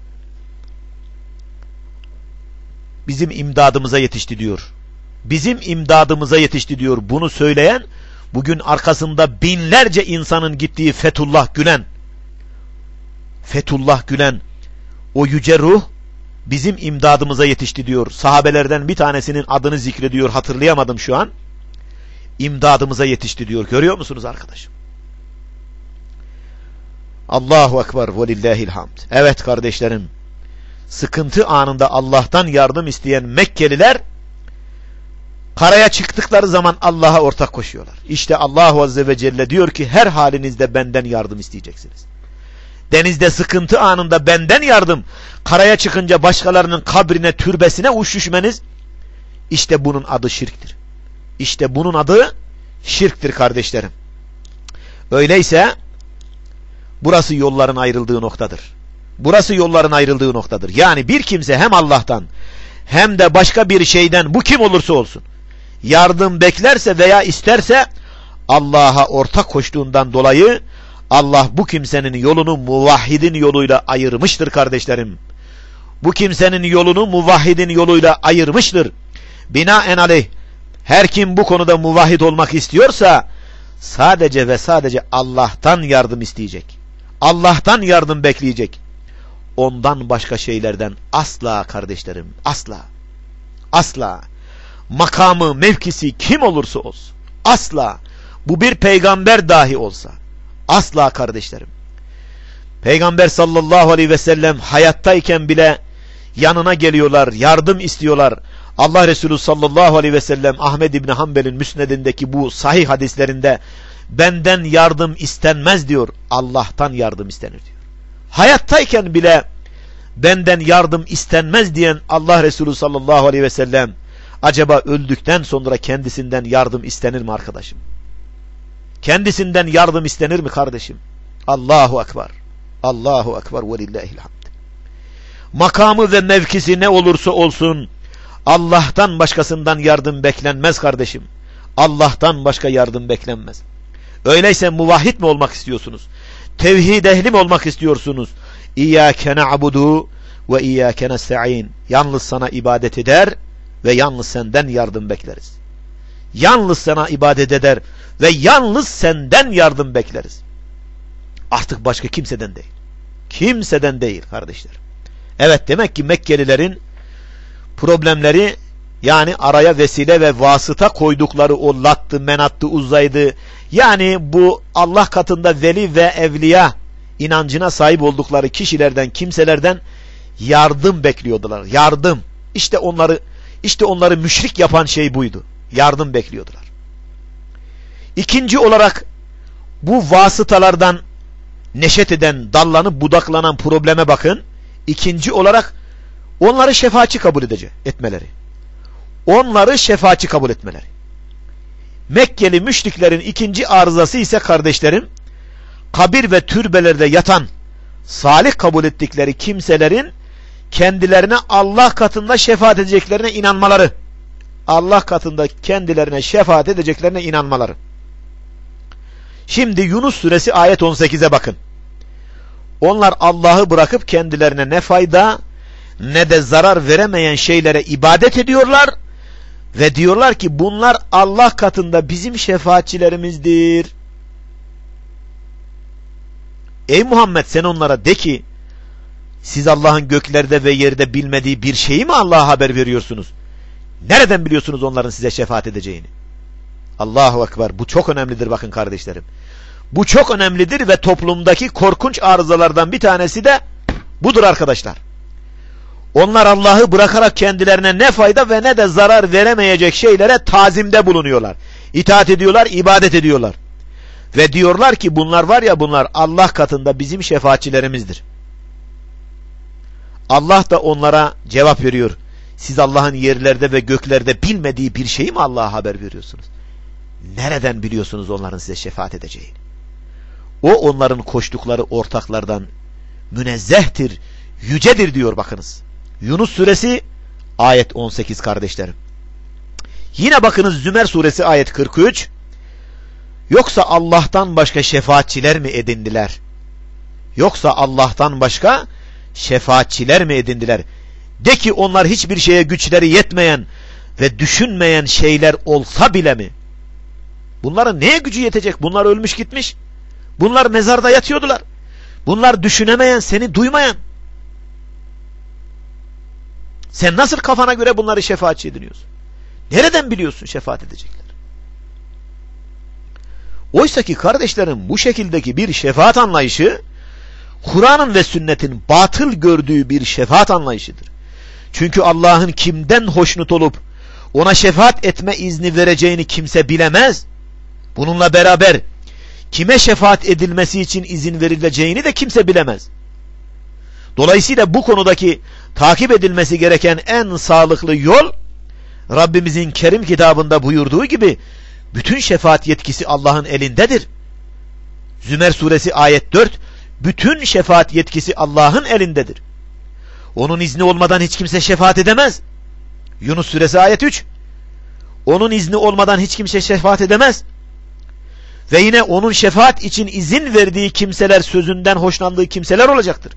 bizim imdadımıza yetişti diyor. Bizim imdadımıza yetişti diyor. Bunu söyleyen bugün arkasında binlerce insanın gittiği Fethullah Gülen. Fethullah Gülen, o yüce ruh bizim imdadımıza yetişti diyor. Sahabelerden bir tanesinin adını zikrediyor, hatırlayamadım şu an. İmdadımıza yetişti diyor. Görüyor musunuz arkadaşım? Allahu Ekber ve lillahil hamd. Evet kardeşlerim, sıkıntı anında Allah'tan yardım isteyen Mekkeliler karaya çıktıkları zaman Allah'a ortak koşuyorlar. İşte Allahu Azze ve Celle diyor ki her halinizde benden yardım isteyeceksiniz. Denizde sıkıntı anında benden yardım, karaya çıkınca başkalarının kabrine, türbesine üşüşmeniz, işte bunun adı şirktir. İşte bunun adı şirktir kardeşlerim. Öyleyse burası yolların ayrıldığı noktadır. Burası yolların ayrıldığı noktadır. Yani bir kimse hem Allah'tan hem de başka bir şeyden, bu kim olursa olsun, yardım beklerse veya isterse Allah'a ortak koştuğundan dolayı Allah bu kimsenin yolunu muvahhidin yoluyla ayırmıştır kardeşlerim. Bu kimsenin yolunu muvahhidin yoluyla ayırmıştır. Binaenaleyh her kim bu konuda muvahhid olmak istiyorsa sadece ve sadece Allah'tan yardım isteyecek. Allah'tan yardım bekleyecek. Ondan başka şeylerden asla kardeşlerim, asla. Asla. Makamı, mevkisi kim olursa olsun. Asla. Bu bir peygamber dahi olsa. Asla kardeşlerim. Peygamber sallallahu aleyhi ve sellem hayattayken bile yanına geliyorlar, yardım istiyorlar. Allah Resulü sallallahu aleyhi ve sellem Ahmed İbni Hanbel'in müsnedindeki bu sahih hadislerinde benden yardım istenmez diyor. Allah'tan yardım istenir diyor. Hayattayken bile benden yardım istenmez diyen Allah Resulü sallallahu aleyhi ve sellem acaba öldükten sonra kendisinden yardım istenir mi arkadaşım? Kendisinden yardım istenir mi kardeşim? Allahu Ekber. Allahu Ekber ve lillahil hamd. Makamı ve mevkisi ne olursa olsun Allah'tan başkasından yardım beklenmez kardeşim. Allah'tan başka yardım beklenmez. Öyleyse muvahhid mi olmak istiyorsunuz? Tevhid ehli mi olmak istiyorsunuz? İyyâke na'budu ve iyyâke nesta'in. Yalnız sana ibadet eder ve yalnız senden yardım bekleriz. Yalnız sana ibadet eder ve yalnız senden yardım bekleriz. Artık başka kimseden değil. Kimseden değil kardeşler. Evet, demek ki Mekkelilerin problemleri, yani araya vesile ve vasıta koydukları o Lattı, Menattı, Uzza'ydı, yani bu Allah katında veli ve evliya inancına sahip oldukları kişilerden, kimselerden yardım bekliyordular. Yardım. İşte onları müşrik yapan şey buydu. Yardım bekliyordular. İkinci olarak bu vasıtalardan neşet eden, dallanıp budaklanan probleme bakın. İkinci olarak onları şefaatçi kabul etmeleri. Onları şefaatçi kabul etmeleri. Mekkeli müşriklerin ikinci arızası ise kardeşlerim, kabir ve türbelerde yatan salih kabul ettikleri kimselerin kendilerine Allah katında şefaat edeceklerine inanmaları. Allah katında kendilerine şefaat edeceklerine inanmaları. Şimdi Yunus suresi ayet 18'e bakın. Onlar Allah'ı bırakıp kendilerine ne fayda ne de zarar veremeyen şeylere ibadet ediyorlar ve diyorlar ki bunlar Allah katında bizim şefaatçilerimizdir. Ey Muhammed, sen onlara de ki, siz Allah'ın göklerde ve yerde bilmediği bir şeyi mi Allah'a haber veriyorsunuz? Nereden biliyorsunuz onların size şefaat edeceğini? Allahu Ekber. Bu çok önemlidir bakın kardeşlerim. Bu çok önemlidir ve toplumdaki korkunç arızalardan bir tanesi de budur arkadaşlar. Onlar Allah'ı bırakarak kendilerine ne fayda ve ne de zarar veremeyecek şeylere tazimde bulunuyorlar. İtaat ediyorlar, ibadet ediyorlar. Ve diyorlar ki bunlar var ya, bunlar Allah katında bizim şefaatçilerimizdir. Allah da onlara cevap veriyor. Siz Allah'ın yerlerde ve göklerde bilmediği bir şeyi mi Allah'a haber veriyorsunuz? Nereden biliyorsunuz onların size şefaat edeceğini? O onların koştukları ortaklardan münezzehtir, yücedir diyor bakınız. Yunus suresi ayet 18 kardeşlerim. Yine bakınız Zümer suresi ayet 43. Yoksa Allah'tan başka şefaatçiler mi edindiler? Yoksa Allah'tan başka şefaatçiler mi edindiler? De ki onlar hiçbir şeye güçleri yetmeyen ve düşünmeyen şeyler olsa bile mi? Bunların neye gücü yetecek? Bunlar ölmüş gitmiş. Bunlar mezarda yatıyordular. Bunlar düşünemeyen, seni duymayan. Sen nasıl kafana göre bunları şefaatçi ediniyorsun? Nereden biliyorsun şefaat edecekler? Oysa ki kardeşlerim, bu şekildeki bir şefaat anlayışı Kur'an'ın ve sünnetin batıl gördüğü bir şefaat anlayışıdır. Çünkü Allah'ın kimden hoşnut olup ona şefaat etme izni vereceğini kimse bilemez. Bununla beraber kime şefaat edilmesi için izin verileceğini de kimse bilemez. Dolayısıyla bu konudaki takip edilmesi gereken en sağlıklı yol, Rabbimizin Kerim kitabında buyurduğu gibi bütün şefaat yetkisi Allah'ın elindedir. Zümer suresi ayet 4, bütün şefaat yetkisi Allah'ın elindedir. Onun izni olmadan hiç kimse şefaat edemez. Yunus suresi ayet 3, onun izni olmadan hiç kimse şefaat edemez. Ve yine onun şefaat için izin verdiği kimseler, sözünden hoşlandığı kimseler olacaktır.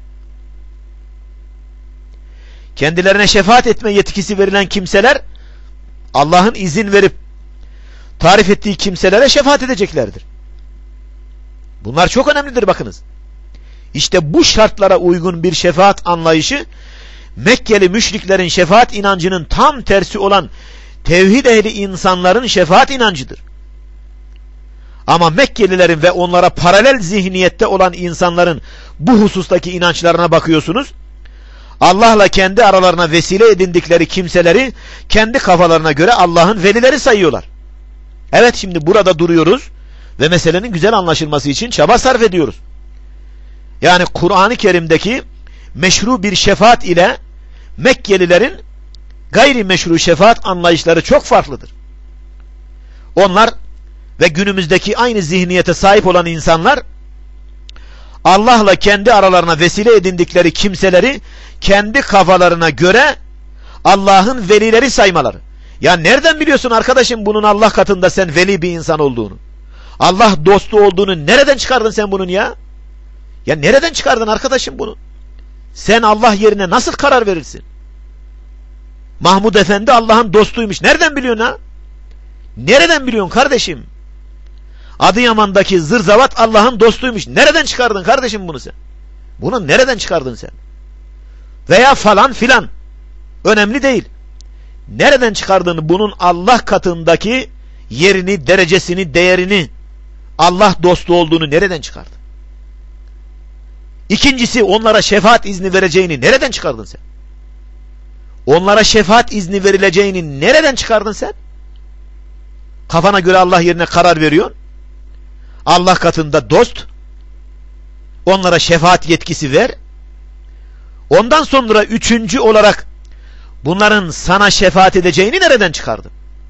Kendilerine şefaat etme yetkisi verilen kimseler, Allah'ın izin verip tarif ettiği kimselere şefaat edeceklerdir. Bunlar çok önemlidir, bakınız. İşte bu şartlara uygun bir şefaat anlayışı, Mekkeli müşriklerin şefaat inancının tam tersi olan tevhid ehli insanların şefaat inancıdır. Ama Mekkelilerin ve onlara paralel zihniyette olan insanların bu husustaki inançlarına bakıyorsunuz, Allah'la kendi aralarına vesile edindikleri kimseleri kendi kafalarına göre Allah'ın velileri sayıyorlar. Evet, şimdi burada duruyoruz ve meselenin güzel anlaşılması için çaba sarf ediyoruz. Yani Kur'an-ı Kerim'deki meşru bir şefaat ile Mekkelilerin gayri meşru şefaat anlayışları çok farklıdır. Onlar ve günümüzdeki aynı zihniyete sahip olan insanlar, Allah'la kendi aralarına vesile edindikleri kimseleri kendi kafalarına göre Allah'ın velileri saymaları. Ya nereden biliyorsun arkadaşım bunun Allah katında sen veli bir insan olduğunu? Allah dostu olduğunu nereden çıkardın sen bunun ya? Ya nereden çıkardın arkadaşım bunu? Sen Allah yerine nasıl karar verirsin? Mahmud Efendi Allah'ın dostuymuş. Nereden biliyorsun ha? Nereden biliyorsun kardeşim? Adıyaman'daki zırzavat Allah'ın dostuymuş. Nereden çıkardın kardeşim bunu sen? Bunu nereden çıkardın sen? Veya falan filan. Önemli değil. Nereden çıkardın bunun Allah katındaki yerini, derecesini, değerini, Allah dostu olduğunu nereden çıkardın? İkincisi, onlara şefaat izni vereceğini nereden çıkardın sen? Onlara şefaat izni verileceğini nereden çıkardın sen? Kafana göre Allah yerine karar veriyorsun. Allah katında dost. Onlara şefaat yetkisi ver. Ondan sonra üçüncü olarak bunların sana şefaat edeceğini nereden çıkardın?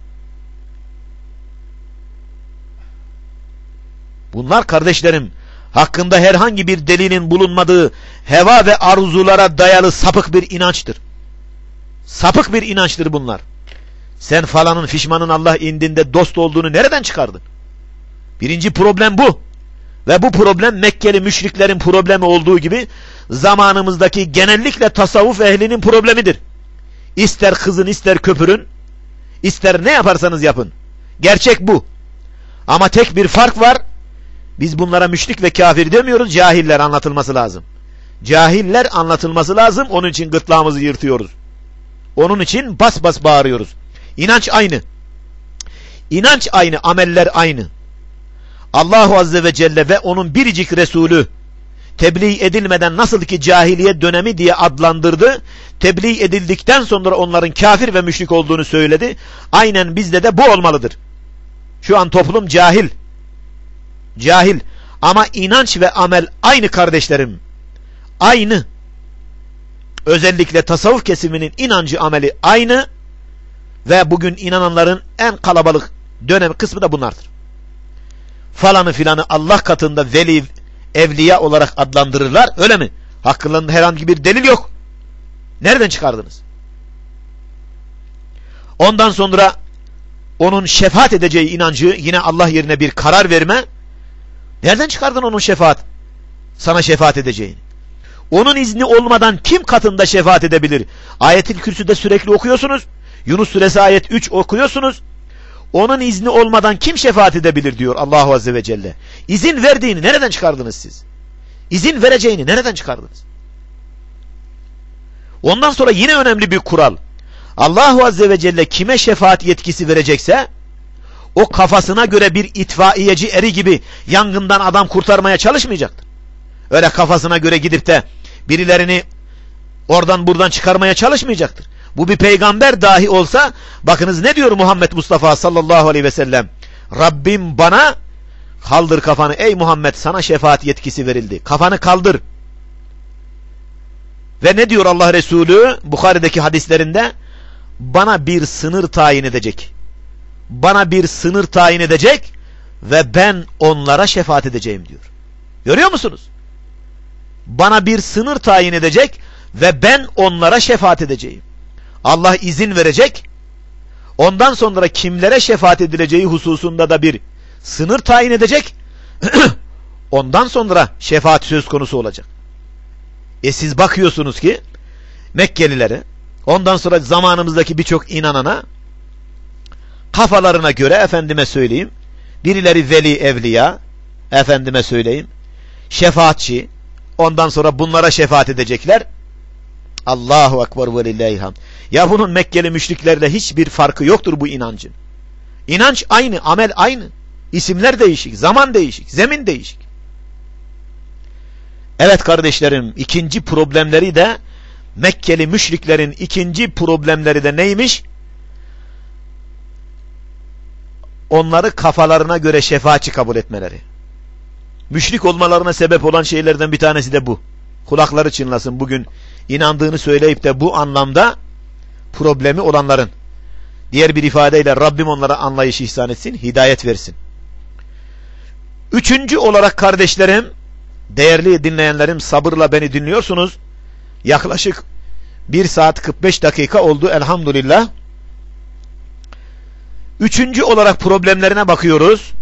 Bunlar kardeşlerim, hakkında herhangi bir delilin bulunmadığı heva ve arzulara dayalı sapık bir inançtır. Sapık bir inançtır bunlar. Sen falanın fişmanın Allah indinde dost olduğunu nereden çıkardın? Birinci problem bu. Ve bu problem Mekkeli müşriklerin problemi olduğu gibi zamanımızdaki genellikle tasavvuf ehlinin problemidir. İster kızın, ister köpürün, ister ne yaparsanız yapın. Gerçek bu. Ama tek bir fark var. Biz bunlara müşrik ve kafir demiyoruz. Cahiller anlatılması lazım. Cahiller anlatılması lazım. Onun için gırtlağımızı yırtıyoruz. Onun için bas bas bağırıyoruz. İnanç aynı. İnanç aynı, ameller aynı. Allahu Azze ve Celle ve onun biricik Resulü tebliğ edilmeden nasıl ki cahiliye dönemi diye adlandırdı, tebliğ edildikten sonra onların kafir ve müşrik olduğunu söyledi. Aynen bizde de bu olmalıdır. Şu an toplum cahil. Cahil. Ama inanç ve amel aynı kardeşlerim. Aynı. Özellikle tasavvuf kesiminin inancı, ameli aynı. Ve bugün inananların en kalabalık dönem kısmı da bunlardır. Falanı filanı Allah katında veli, evliya olarak adlandırırlar. Öyle mi? Hakkında herhangi bir delil yok. Nereden çıkardınız? Ondan sonra onun şefaat edeceği inancı, yine Allah yerine bir karar verme. Nereden çıkardın onun sana şefaat edeceğini? Onun izni olmadan kim katında şefaat edebilir? Ayet-i Kürsü'de sürekli okuyorsunuz. Yunus Suresi ayet 3 okuyorsunuz. Onun izni olmadan kim şefaat edebilir diyor Allahu Azze ve Celle. İzin verdiğini nereden çıkardınız siz? İzin vereceğini nereden çıkardınız? Ondan sonra yine önemli bir kural. Allahu Azze ve Celle kime şefaat yetkisi verecekse, o kafasına göre bir itfaiyeci eri gibi yangından adam kurtarmaya çalışmayacaktır. Öyle kafasına göre gidip de birilerini oradan buradan çıkarmaya çalışmayacaktır. Bu bir peygamber dahi olsa, bakınız ne diyor Muhammed Mustafa sallallahu aleyhi ve sellem? Rabbim bana, kaldır kafanı ey Muhammed, sana şefaat yetkisi verildi. Kafanı kaldır. Ve ne diyor Allah Resulü Bukhari'deki hadislerinde? Bana bir sınır tayin edecek. Bana bir sınır tayin edecek ve ben onlara şefaat edeceğim diyor. Görüyor musunuz? Bana bir sınır tayin edecek ve ben onlara şefaat edeceğim. Allah izin verecek. Ondan sonra kimlere şefaat edileceği hususunda da bir Sınır tayin edecek. Ondan sonra şefaat söz konusu olacak. Siz bakıyorsunuz ki Mekkelilere, ondan sonra zamanımızdaki birçok inanana kafalarına göre efendime söyleyeyim, birileri veli evliya, efendime söyleyeyim, şefaatçi, ondan sonra bunlara şefaat edecekler. Allahu ekber ve lillahi hamd. Ya bunun Mekkeli müşriklerle hiçbir farkı yoktur bu inancın. İnanç aynı, amel aynı. İsimler değişik, zaman değişik, zemin değişik. Evet kardeşlerim, ikinci problemleri de Mekkeli müşriklerin ikinci problemleri de neymiş? Onları kafalarına göre şefaatçi kabul etmeleri. Müşrik olmalarına sebep olan şeylerden bir tanesi de bu. Kulakları çınlasın bugün inandığını söyleyip de bu anlamda problemi olanların. Diğer bir ifadeyle Rabbim onlara anlayış ihsan etsin, hidayet versin. Üçüncü olarak kardeşlerim, değerli dinleyenlerim, sabırla beni dinliyorsunuz. Yaklaşık 1 saat 45 dakika oldu elhamdülillah. Üçüncü olarak problemlerine bakıyoruz.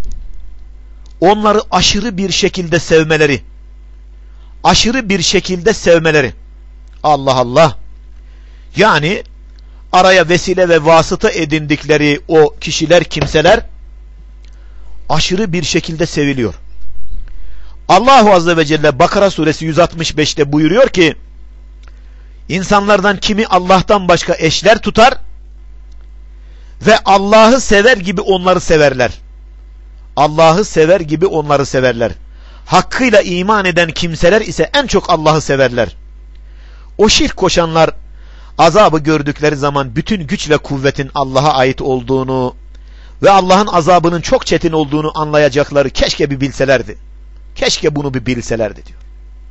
Onları aşırı bir şekilde sevmeleri. Aşırı bir şekilde sevmeleri. Allah Allah. Yani araya vesile ve vasıta edindikleri o kişiler, kimseler aşırı bir şekilde seviliyor. Allahu Azze ve Celle Bakara suresi 165'te buyuruyor ki, İnsanlardan kimi Allah'tan başka eşler tutar ve Allah'ı sever gibi onları severler. Allah'ı sever gibi onları severler. Hakkıyla iman eden kimseler ise en çok Allah'ı severler. O şirk koşanlar azabı gördükleri zaman bütün güç ve kuvvetin Allah'a ait olduğunu ve Allah'ın azabının çok çetin olduğunu anlayacakları keşke bir bilselerdi. Keşke bunu bir bilselerdi diyor.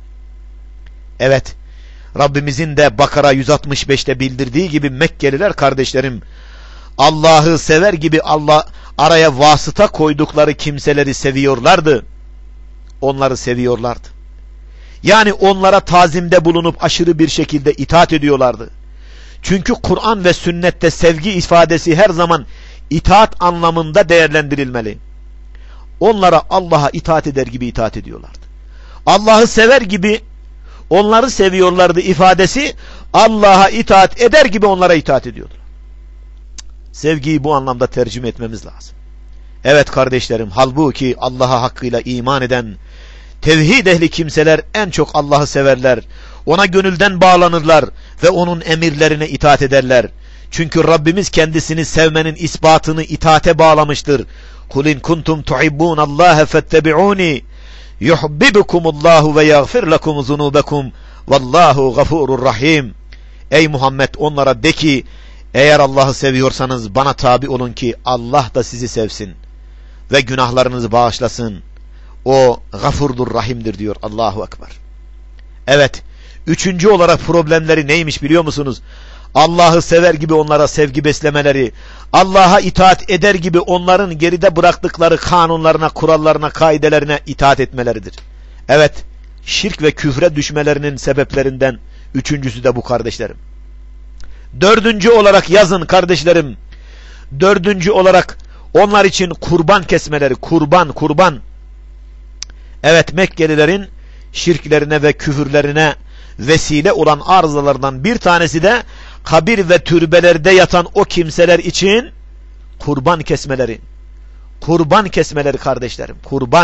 Evet, Rabbimizin de Bakara 165'te bildirdiği gibi Mekkeliler kardeşlerim, Allah'ı sever gibi araya vasıta koydukları kimseleri seviyorlardı. Onları seviyorlardı. Yani onlara tazimde bulunup aşırı bir şekilde itaat ediyorlardı. Çünkü Kur'an ve sünnette sevgi ifadesi her zaman itaat anlamında değerlendirilmeli. Onlara Allah'a itaat eder gibi itaat ediyorlardı. Allah'ı sever gibi onları seviyorlardı ifadesi Allah'a itaat eder gibi onlara itaat ediyorlar. Sevgiyi bu anlamda tercüme etmemiz lazım. Evet kardeşlerim, halbuki Allah'a hakkıyla iman eden tevhid ehli kimseler en çok Allah'ı severler. Ona gönülden bağlanırlar ve onun emirlerine itaat ederler. Çünkü Rabbimiz kendisini sevmenin ispatını itaate bağlamıştır. Kul in kuntum tuhibbunallaha fettebi'uni yuhibbukumullahu ve yaghfir lekum zunubakum vallahu gafurur rahim. Ey Muhammed, onlara de ki, eğer Allah'ı seviyorsanız bana tabi olun ki Allah da sizi sevsin ve günahlarınızı bağışlasın. O gafurdur rahimdir diyor. Allahu Ekber. Evet, üçüncü olarak problemleri neymiş biliyor musunuz? Allah'ı sever gibi onlara sevgi beslemeleri, Allah'a itaat eder gibi onların geride bıraktıkları kanunlarına, kurallarına, kaidelerine itaat etmeleridir. Evet, şirk ve küfre düşmelerinin sebeplerinden üçüncüsü de bu kardeşlerim. Dördüncü olarak yazın kardeşlerim, dördüncü olarak onlar için kurban kesmeleri, kurban. Evet, Mekkelilerin şirklerine ve küfürlerine vesile olan arızalardan bir tanesi de kabir ve türbelerde yatan o kimseler için kurban kesmeleri. Kurban kesmeleri kardeşlerim.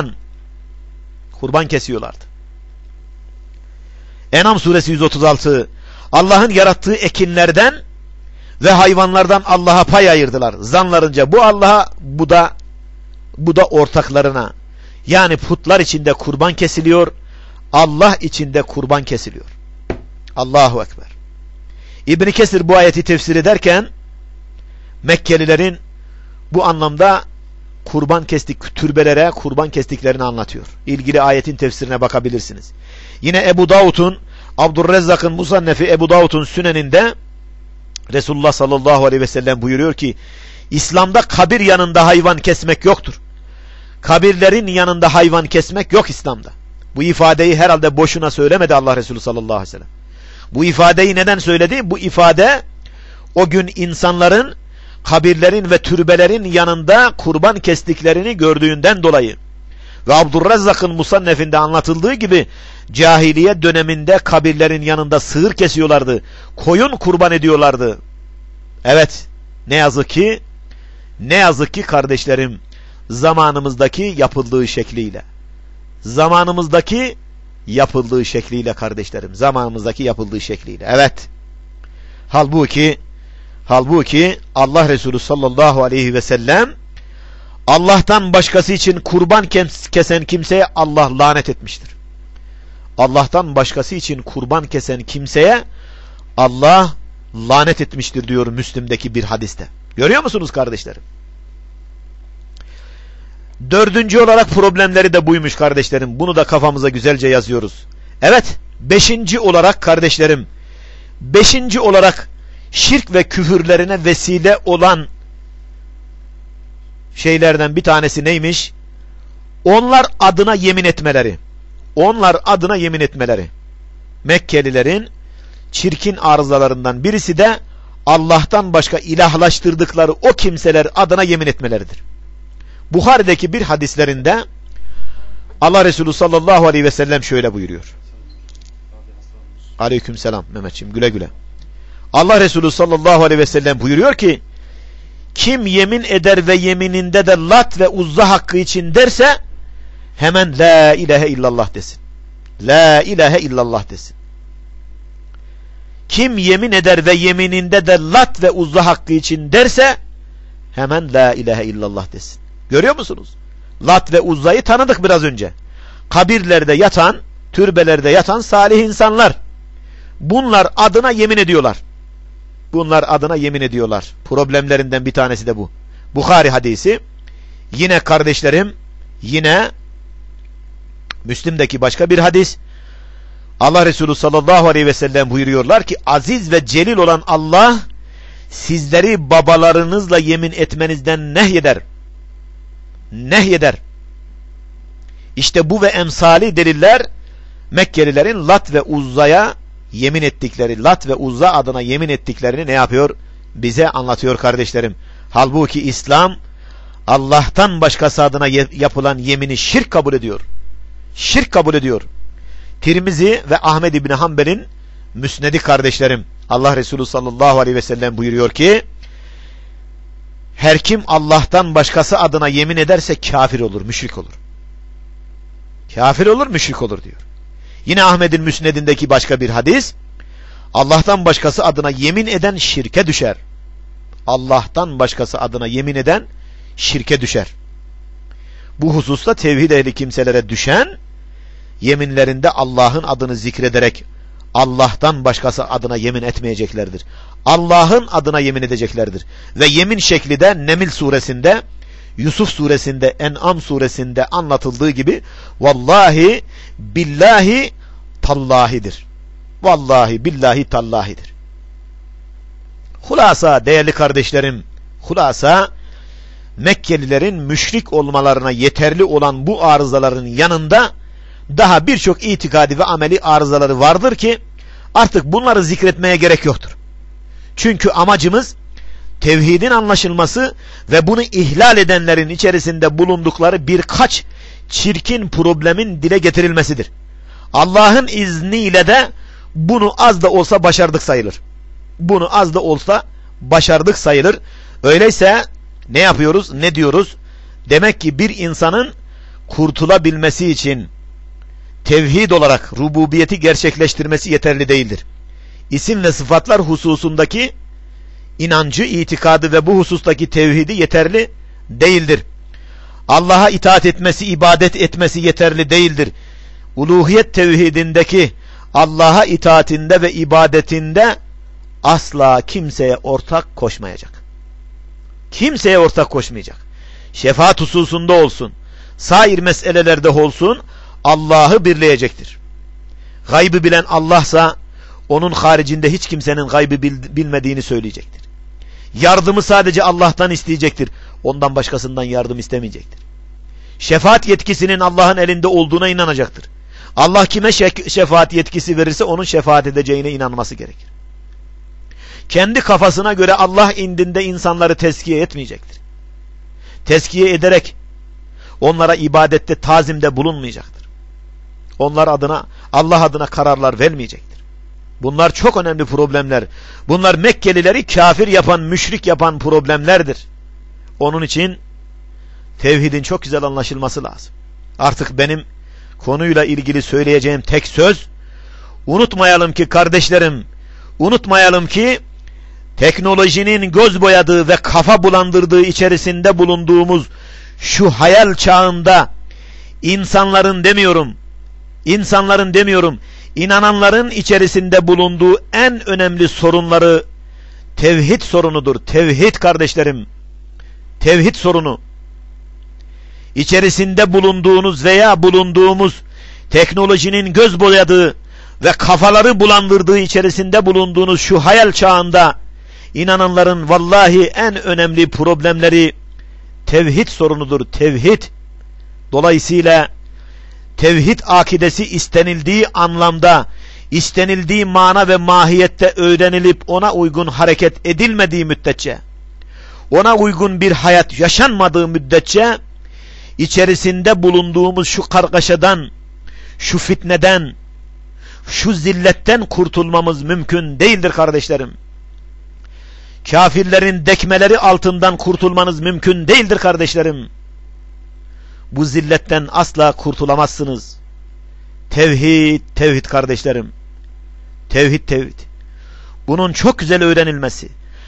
Kurban kesiyorlardı. En'am suresi 136. Allah'ın yarattığı ekinlerden ve hayvanlardan Allah'a pay ayırdılar. Zanlarınca bu Allah'a, bu da ortaklarına. Yani putlar içinde kurban kesiliyor, Allah içinde kurban kesiliyor. Allahu Ekber. İbn Kesir bu ayeti tefsir ederken Mekkelilerin bu anlamda türbelere kurban kestiklerini anlatıyor. İlgili ayetin tefsirine bakabilirsiniz. Yine Ebu Davud'un, Abdurrezzak'ın Musannefi Ebu Davud'un Süneninde Resulullah sallallahu aleyhi ve sellem buyuruyor ki, İslam'da kabir yanında hayvan kesmek yoktur. Kabirlerin yanında hayvan kesmek yok İslam'da. Bu ifadeyi herhalde boşuna söylemedi Allah Resulü sallallahu aleyhi ve sellem. Bu ifadeyi neden söyledi? Bu ifade o gün insanların kabirlerin ve türbelerin yanında kurban kestiklerini gördüğünden dolayı ve Abdurrezzak'ın Musannef'inde anlatıldığı gibi cahiliye döneminde kabirlerin yanında sığır kesiyorlardı, koyun kurban ediyorlardı. Evet, ne yazık ki kardeşlerim, zamanımızdaki yapıldığı şekliyle kardeşlerim, zamanımızdaki yapıldığı şekliyle. Evet. Halbuki Allah Resulü sallallahu aleyhi ve sellem Allah'tan başkası için kurban kesen kimseye Allah lanet etmiştir. Allah'tan başkası için kurban kesen kimseye Allah lanet etmiştir diyor Müslim'deki bir hadiste. Görüyor musunuz kardeşlerim? Dördüncü olarak problemleri de buymuş kardeşlerim. Bunu da kafamıza güzelce yazıyoruz. Evet, beşinci olarak şirk ve küfürlerine vesile olan şeylerden bir tanesi neymiş? Onlar adına yemin etmeleri. Mekkelilerin çirkin arızalarından birisi de Allah'tan başka ilahlaştırdıkları o kimseler adına yemin etmeleridir. Buhari'deki bir hadislerinde Allah Resulü sallallahu aleyhi ve sellem şöyle buyuruyor. Aleykümselam Mehmetciğim, güle güle. Allah Resulü sallallahu aleyhi ve sellem buyuruyor ki, kim yemin eder ve yemininde de Lat ve Uzza hakkı için derse hemen la ilahe illallah desin. La ilahe illallah desin. Kim yemin eder ve yemininde de Lat ve Uzza hakkı için derse hemen la ilahe illallah desin. Görüyor musunuz? Lat ve Uzza'yı tanıdık biraz önce. Kabirlerde yatan, türbelerde yatan salih insanlar. Bunlar adına yemin ediyorlar. Problemlerinden bir tanesi de bu. Bukhari hadisi. Yine kardeşlerim, yine Müslim'deki başka bir hadis. Allah Resulü sallallahu aleyhi ve sellem buyuruyorlar ki, aziz ve celil olan Allah sizleri babalarınızla yemin etmenizden nehyeder. İşte bu ve emsali deliller Mekkelilerin Lat ve Uzza'ya yemin ettikleri, Lat ve Uzza adına yemin ettiklerini ne yapıyor? Bize anlatıyor kardeşlerim. Halbuki İslam Allah'tan başkası adına yapılan yemini şirk kabul ediyor. Tirmizi ve Ahmed İbni Hanbel'in müsnedi kardeşlerim. Allah Resulü sallallahu aleyhi ve sellem buyuruyor ki, her kim Allah'tan başkası adına yemin ederse kafir olur, müşrik olur. Kafir olur, müşrik olur diyor. Yine Ahmed'in müsnedindeki başka bir hadis, Allah'tan başkası adına yemin eden şirke düşer. Allah'tan başkası adına yemin eden şirke düşer. Bu hususta tevhid ehli kimselere düşen, yeminlerinde Allah'ın adını zikrederek Allah'tan başkası adına yemin etmeyeceklerdir. Allah'ın adına yemin edeceklerdir. Ve yemin şekli de Neml suresinde, Yusuf suresinde, En'am suresinde anlatıldığı gibi vallahi billahi tallahidir. Vallahi billahi tallahidir. Hulasa değerli kardeşlerim, Mekkelilerin müşrik olmalarına yeterli olan bu arızaların yanında daha birçok itikadi ve ameli arızaları vardır ki artık bunları zikretmeye gerek yoktur. Çünkü amacımız tevhidin anlaşılması ve bunu ihlal edenlerin içerisinde bulundukları birkaç çirkin problemin dile getirilmesidir. Allah'ın izniyle de bunu az da olsa başardık sayılır. Öyleyse ne yapıyoruz? Ne diyoruz? Demek ki bir insanın kurtulabilmesi için tevhid olarak rububiyeti gerçekleştirmesi yeterli değildir. İsim ve sıfatlar hususundaki inancı, itikadı ve bu husustaki tevhidi yeterli değildir. Allah'a itaat etmesi, ibadet etmesi yeterli değildir. Uluhiyet tevhidindeki Allah'a itaatinde ve ibadetinde asla kimseye ortak koşmayacak. Şefaat hususunda olsun, sair meselelerde olsun Allah'ı birleyecektir. Gaybı bilen Allah'sa onun haricinde hiç kimsenin gaybı bilmediğini söyleyecektir. Yardımı sadece Allah'tan isteyecektir. Ondan başkasından yardım istemeyecektir. Şefaat yetkisinin Allah'ın elinde olduğuna inanacaktır. Allah kime şefaat yetkisi verirse onun şefaat edeceğine inanması gerekir. kendi kafasına göre Allah indinde insanları tezkiye etmeyecektir. Tezkiye ederek onlara ibadette, tazimde bulunmayacaktır. Onlar adına, Allah adına kararlar vermeyecektir. Bunlar çok önemli problemler. Bunlar Mekkelileri kafir yapan, müşrik yapan problemlerdir. Onun için tevhidin çok güzel anlaşılması lazım. Artık benim konuyla ilgili söyleyeceğim tek söz, unutmayalım ki kardeşlerim, unutmayalım ki teknolojinin göz boyadığı ve kafa bulandırdığı içerisinde bulunduğumuz şu hayal çağında insanların demiyorum, inananların içerisinde bulunduğu en önemli sorunları tevhid sorunudur. Tevhid kardeşlerim, tevhid sorunu. İçerisinde bulunduğunuz veya bulunduğumuz teknolojinin göz boyadığı ve kafaları bulandırdığı içerisinde bulunduğunuz şu hayal çağında inananların vallahi en önemli problemleri tevhid sorunudur. Tevhid. Dolayısıyla tevhid akidesi istenildiği anlamda, istenildiği mana ve mahiyette öğrenilip ona uygun hareket edilmediği müddetçe, ona uygun bir hayat yaşanmadığı müddetçe içerisinde bulunduğumuz şu kargaşadan, şu fitneden, şu zilletten kurtulmamız mümkün değildir kardeşlerim. Kafirlerin dekmeleri altından kurtulmanız mümkün değildir kardeşlerim. Bu zilletten asla kurtulamazsınız. Tevhid, tevhid kardeşlerim. Tevhid, tevhid. Bunun çok güzel öğrenilmesi.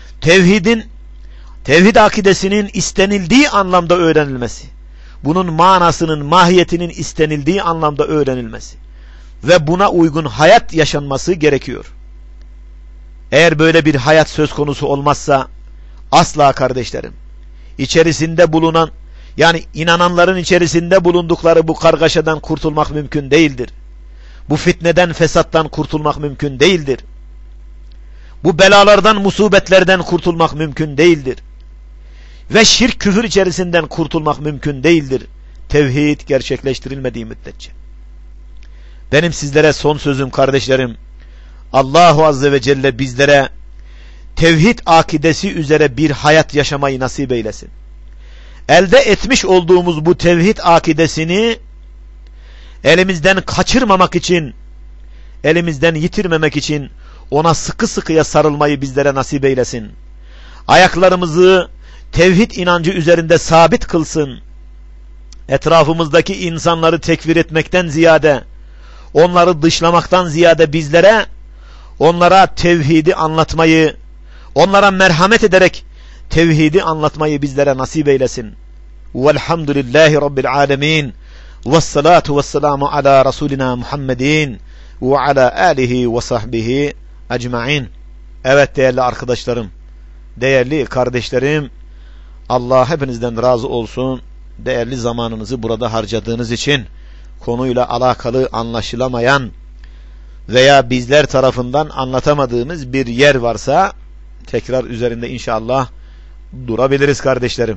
Tevhid akidesinin istenildiği anlamda öğrenilmesi. Bunun manasının, mahiyetinin istenildiği anlamda öğrenilmesi. Ve buna uygun hayat yaşanması gerekiyor. Eğer böyle bir hayat söz konusu olmazsa asla kardeşlerim, içerisinde bulunan, yani inananların içerisinde bulundukları bu kargaşadan kurtulmak mümkün değildir. Bu fitneden, fesattan kurtulmak mümkün değildir. Bu belalardan, musibetlerden kurtulmak mümkün değildir. Ve şirk, küfür içerisinden kurtulmak mümkün değildir. Tevhid gerçekleştirilmediği müddetçe. Benim sizlere son sözüm kardeşlerim, Allahu Azze ve Celle bizlere tevhid akidesi üzere bir hayat yaşamayı nasip eylesin. Elde etmiş olduğumuz bu tevhid akidesini elimizden kaçırmamak için, elimizden yitirmemek için ona sıkı sıkıya sarılmayı bizlere nasip eylesin. Ayaklarımızı tevhid inancı üzerinde sabit kılsın. Etrafımızdaki insanları tekfir etmekten ziyade, onları dışlamaktan ziyade bizlere onlara tevhidi anlatmayı, onlara merhamet ederek tevhidi anlatmayı bizlere nasip eylesin. Velhamdülillahi Rabbil alemin. Vessalatu vesselamu ala Resulina Muhammedin ve ala alihi ve sahbihi ecma'in. Evet değerli arkadaşlarım, değerli kardeşlerim, Allah hepinizden razı olsun. Değerli zamanınızı burada harcadığınız için, konuyla alakalı anlaşılamayan veya bizler tarafından anlatamadığımız bir yer varsa tekrar üzerinde inşallah durabiliriz kardeşlerim.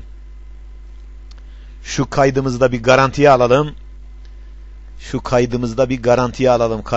Şu kaydımızda bir garantiye alalım.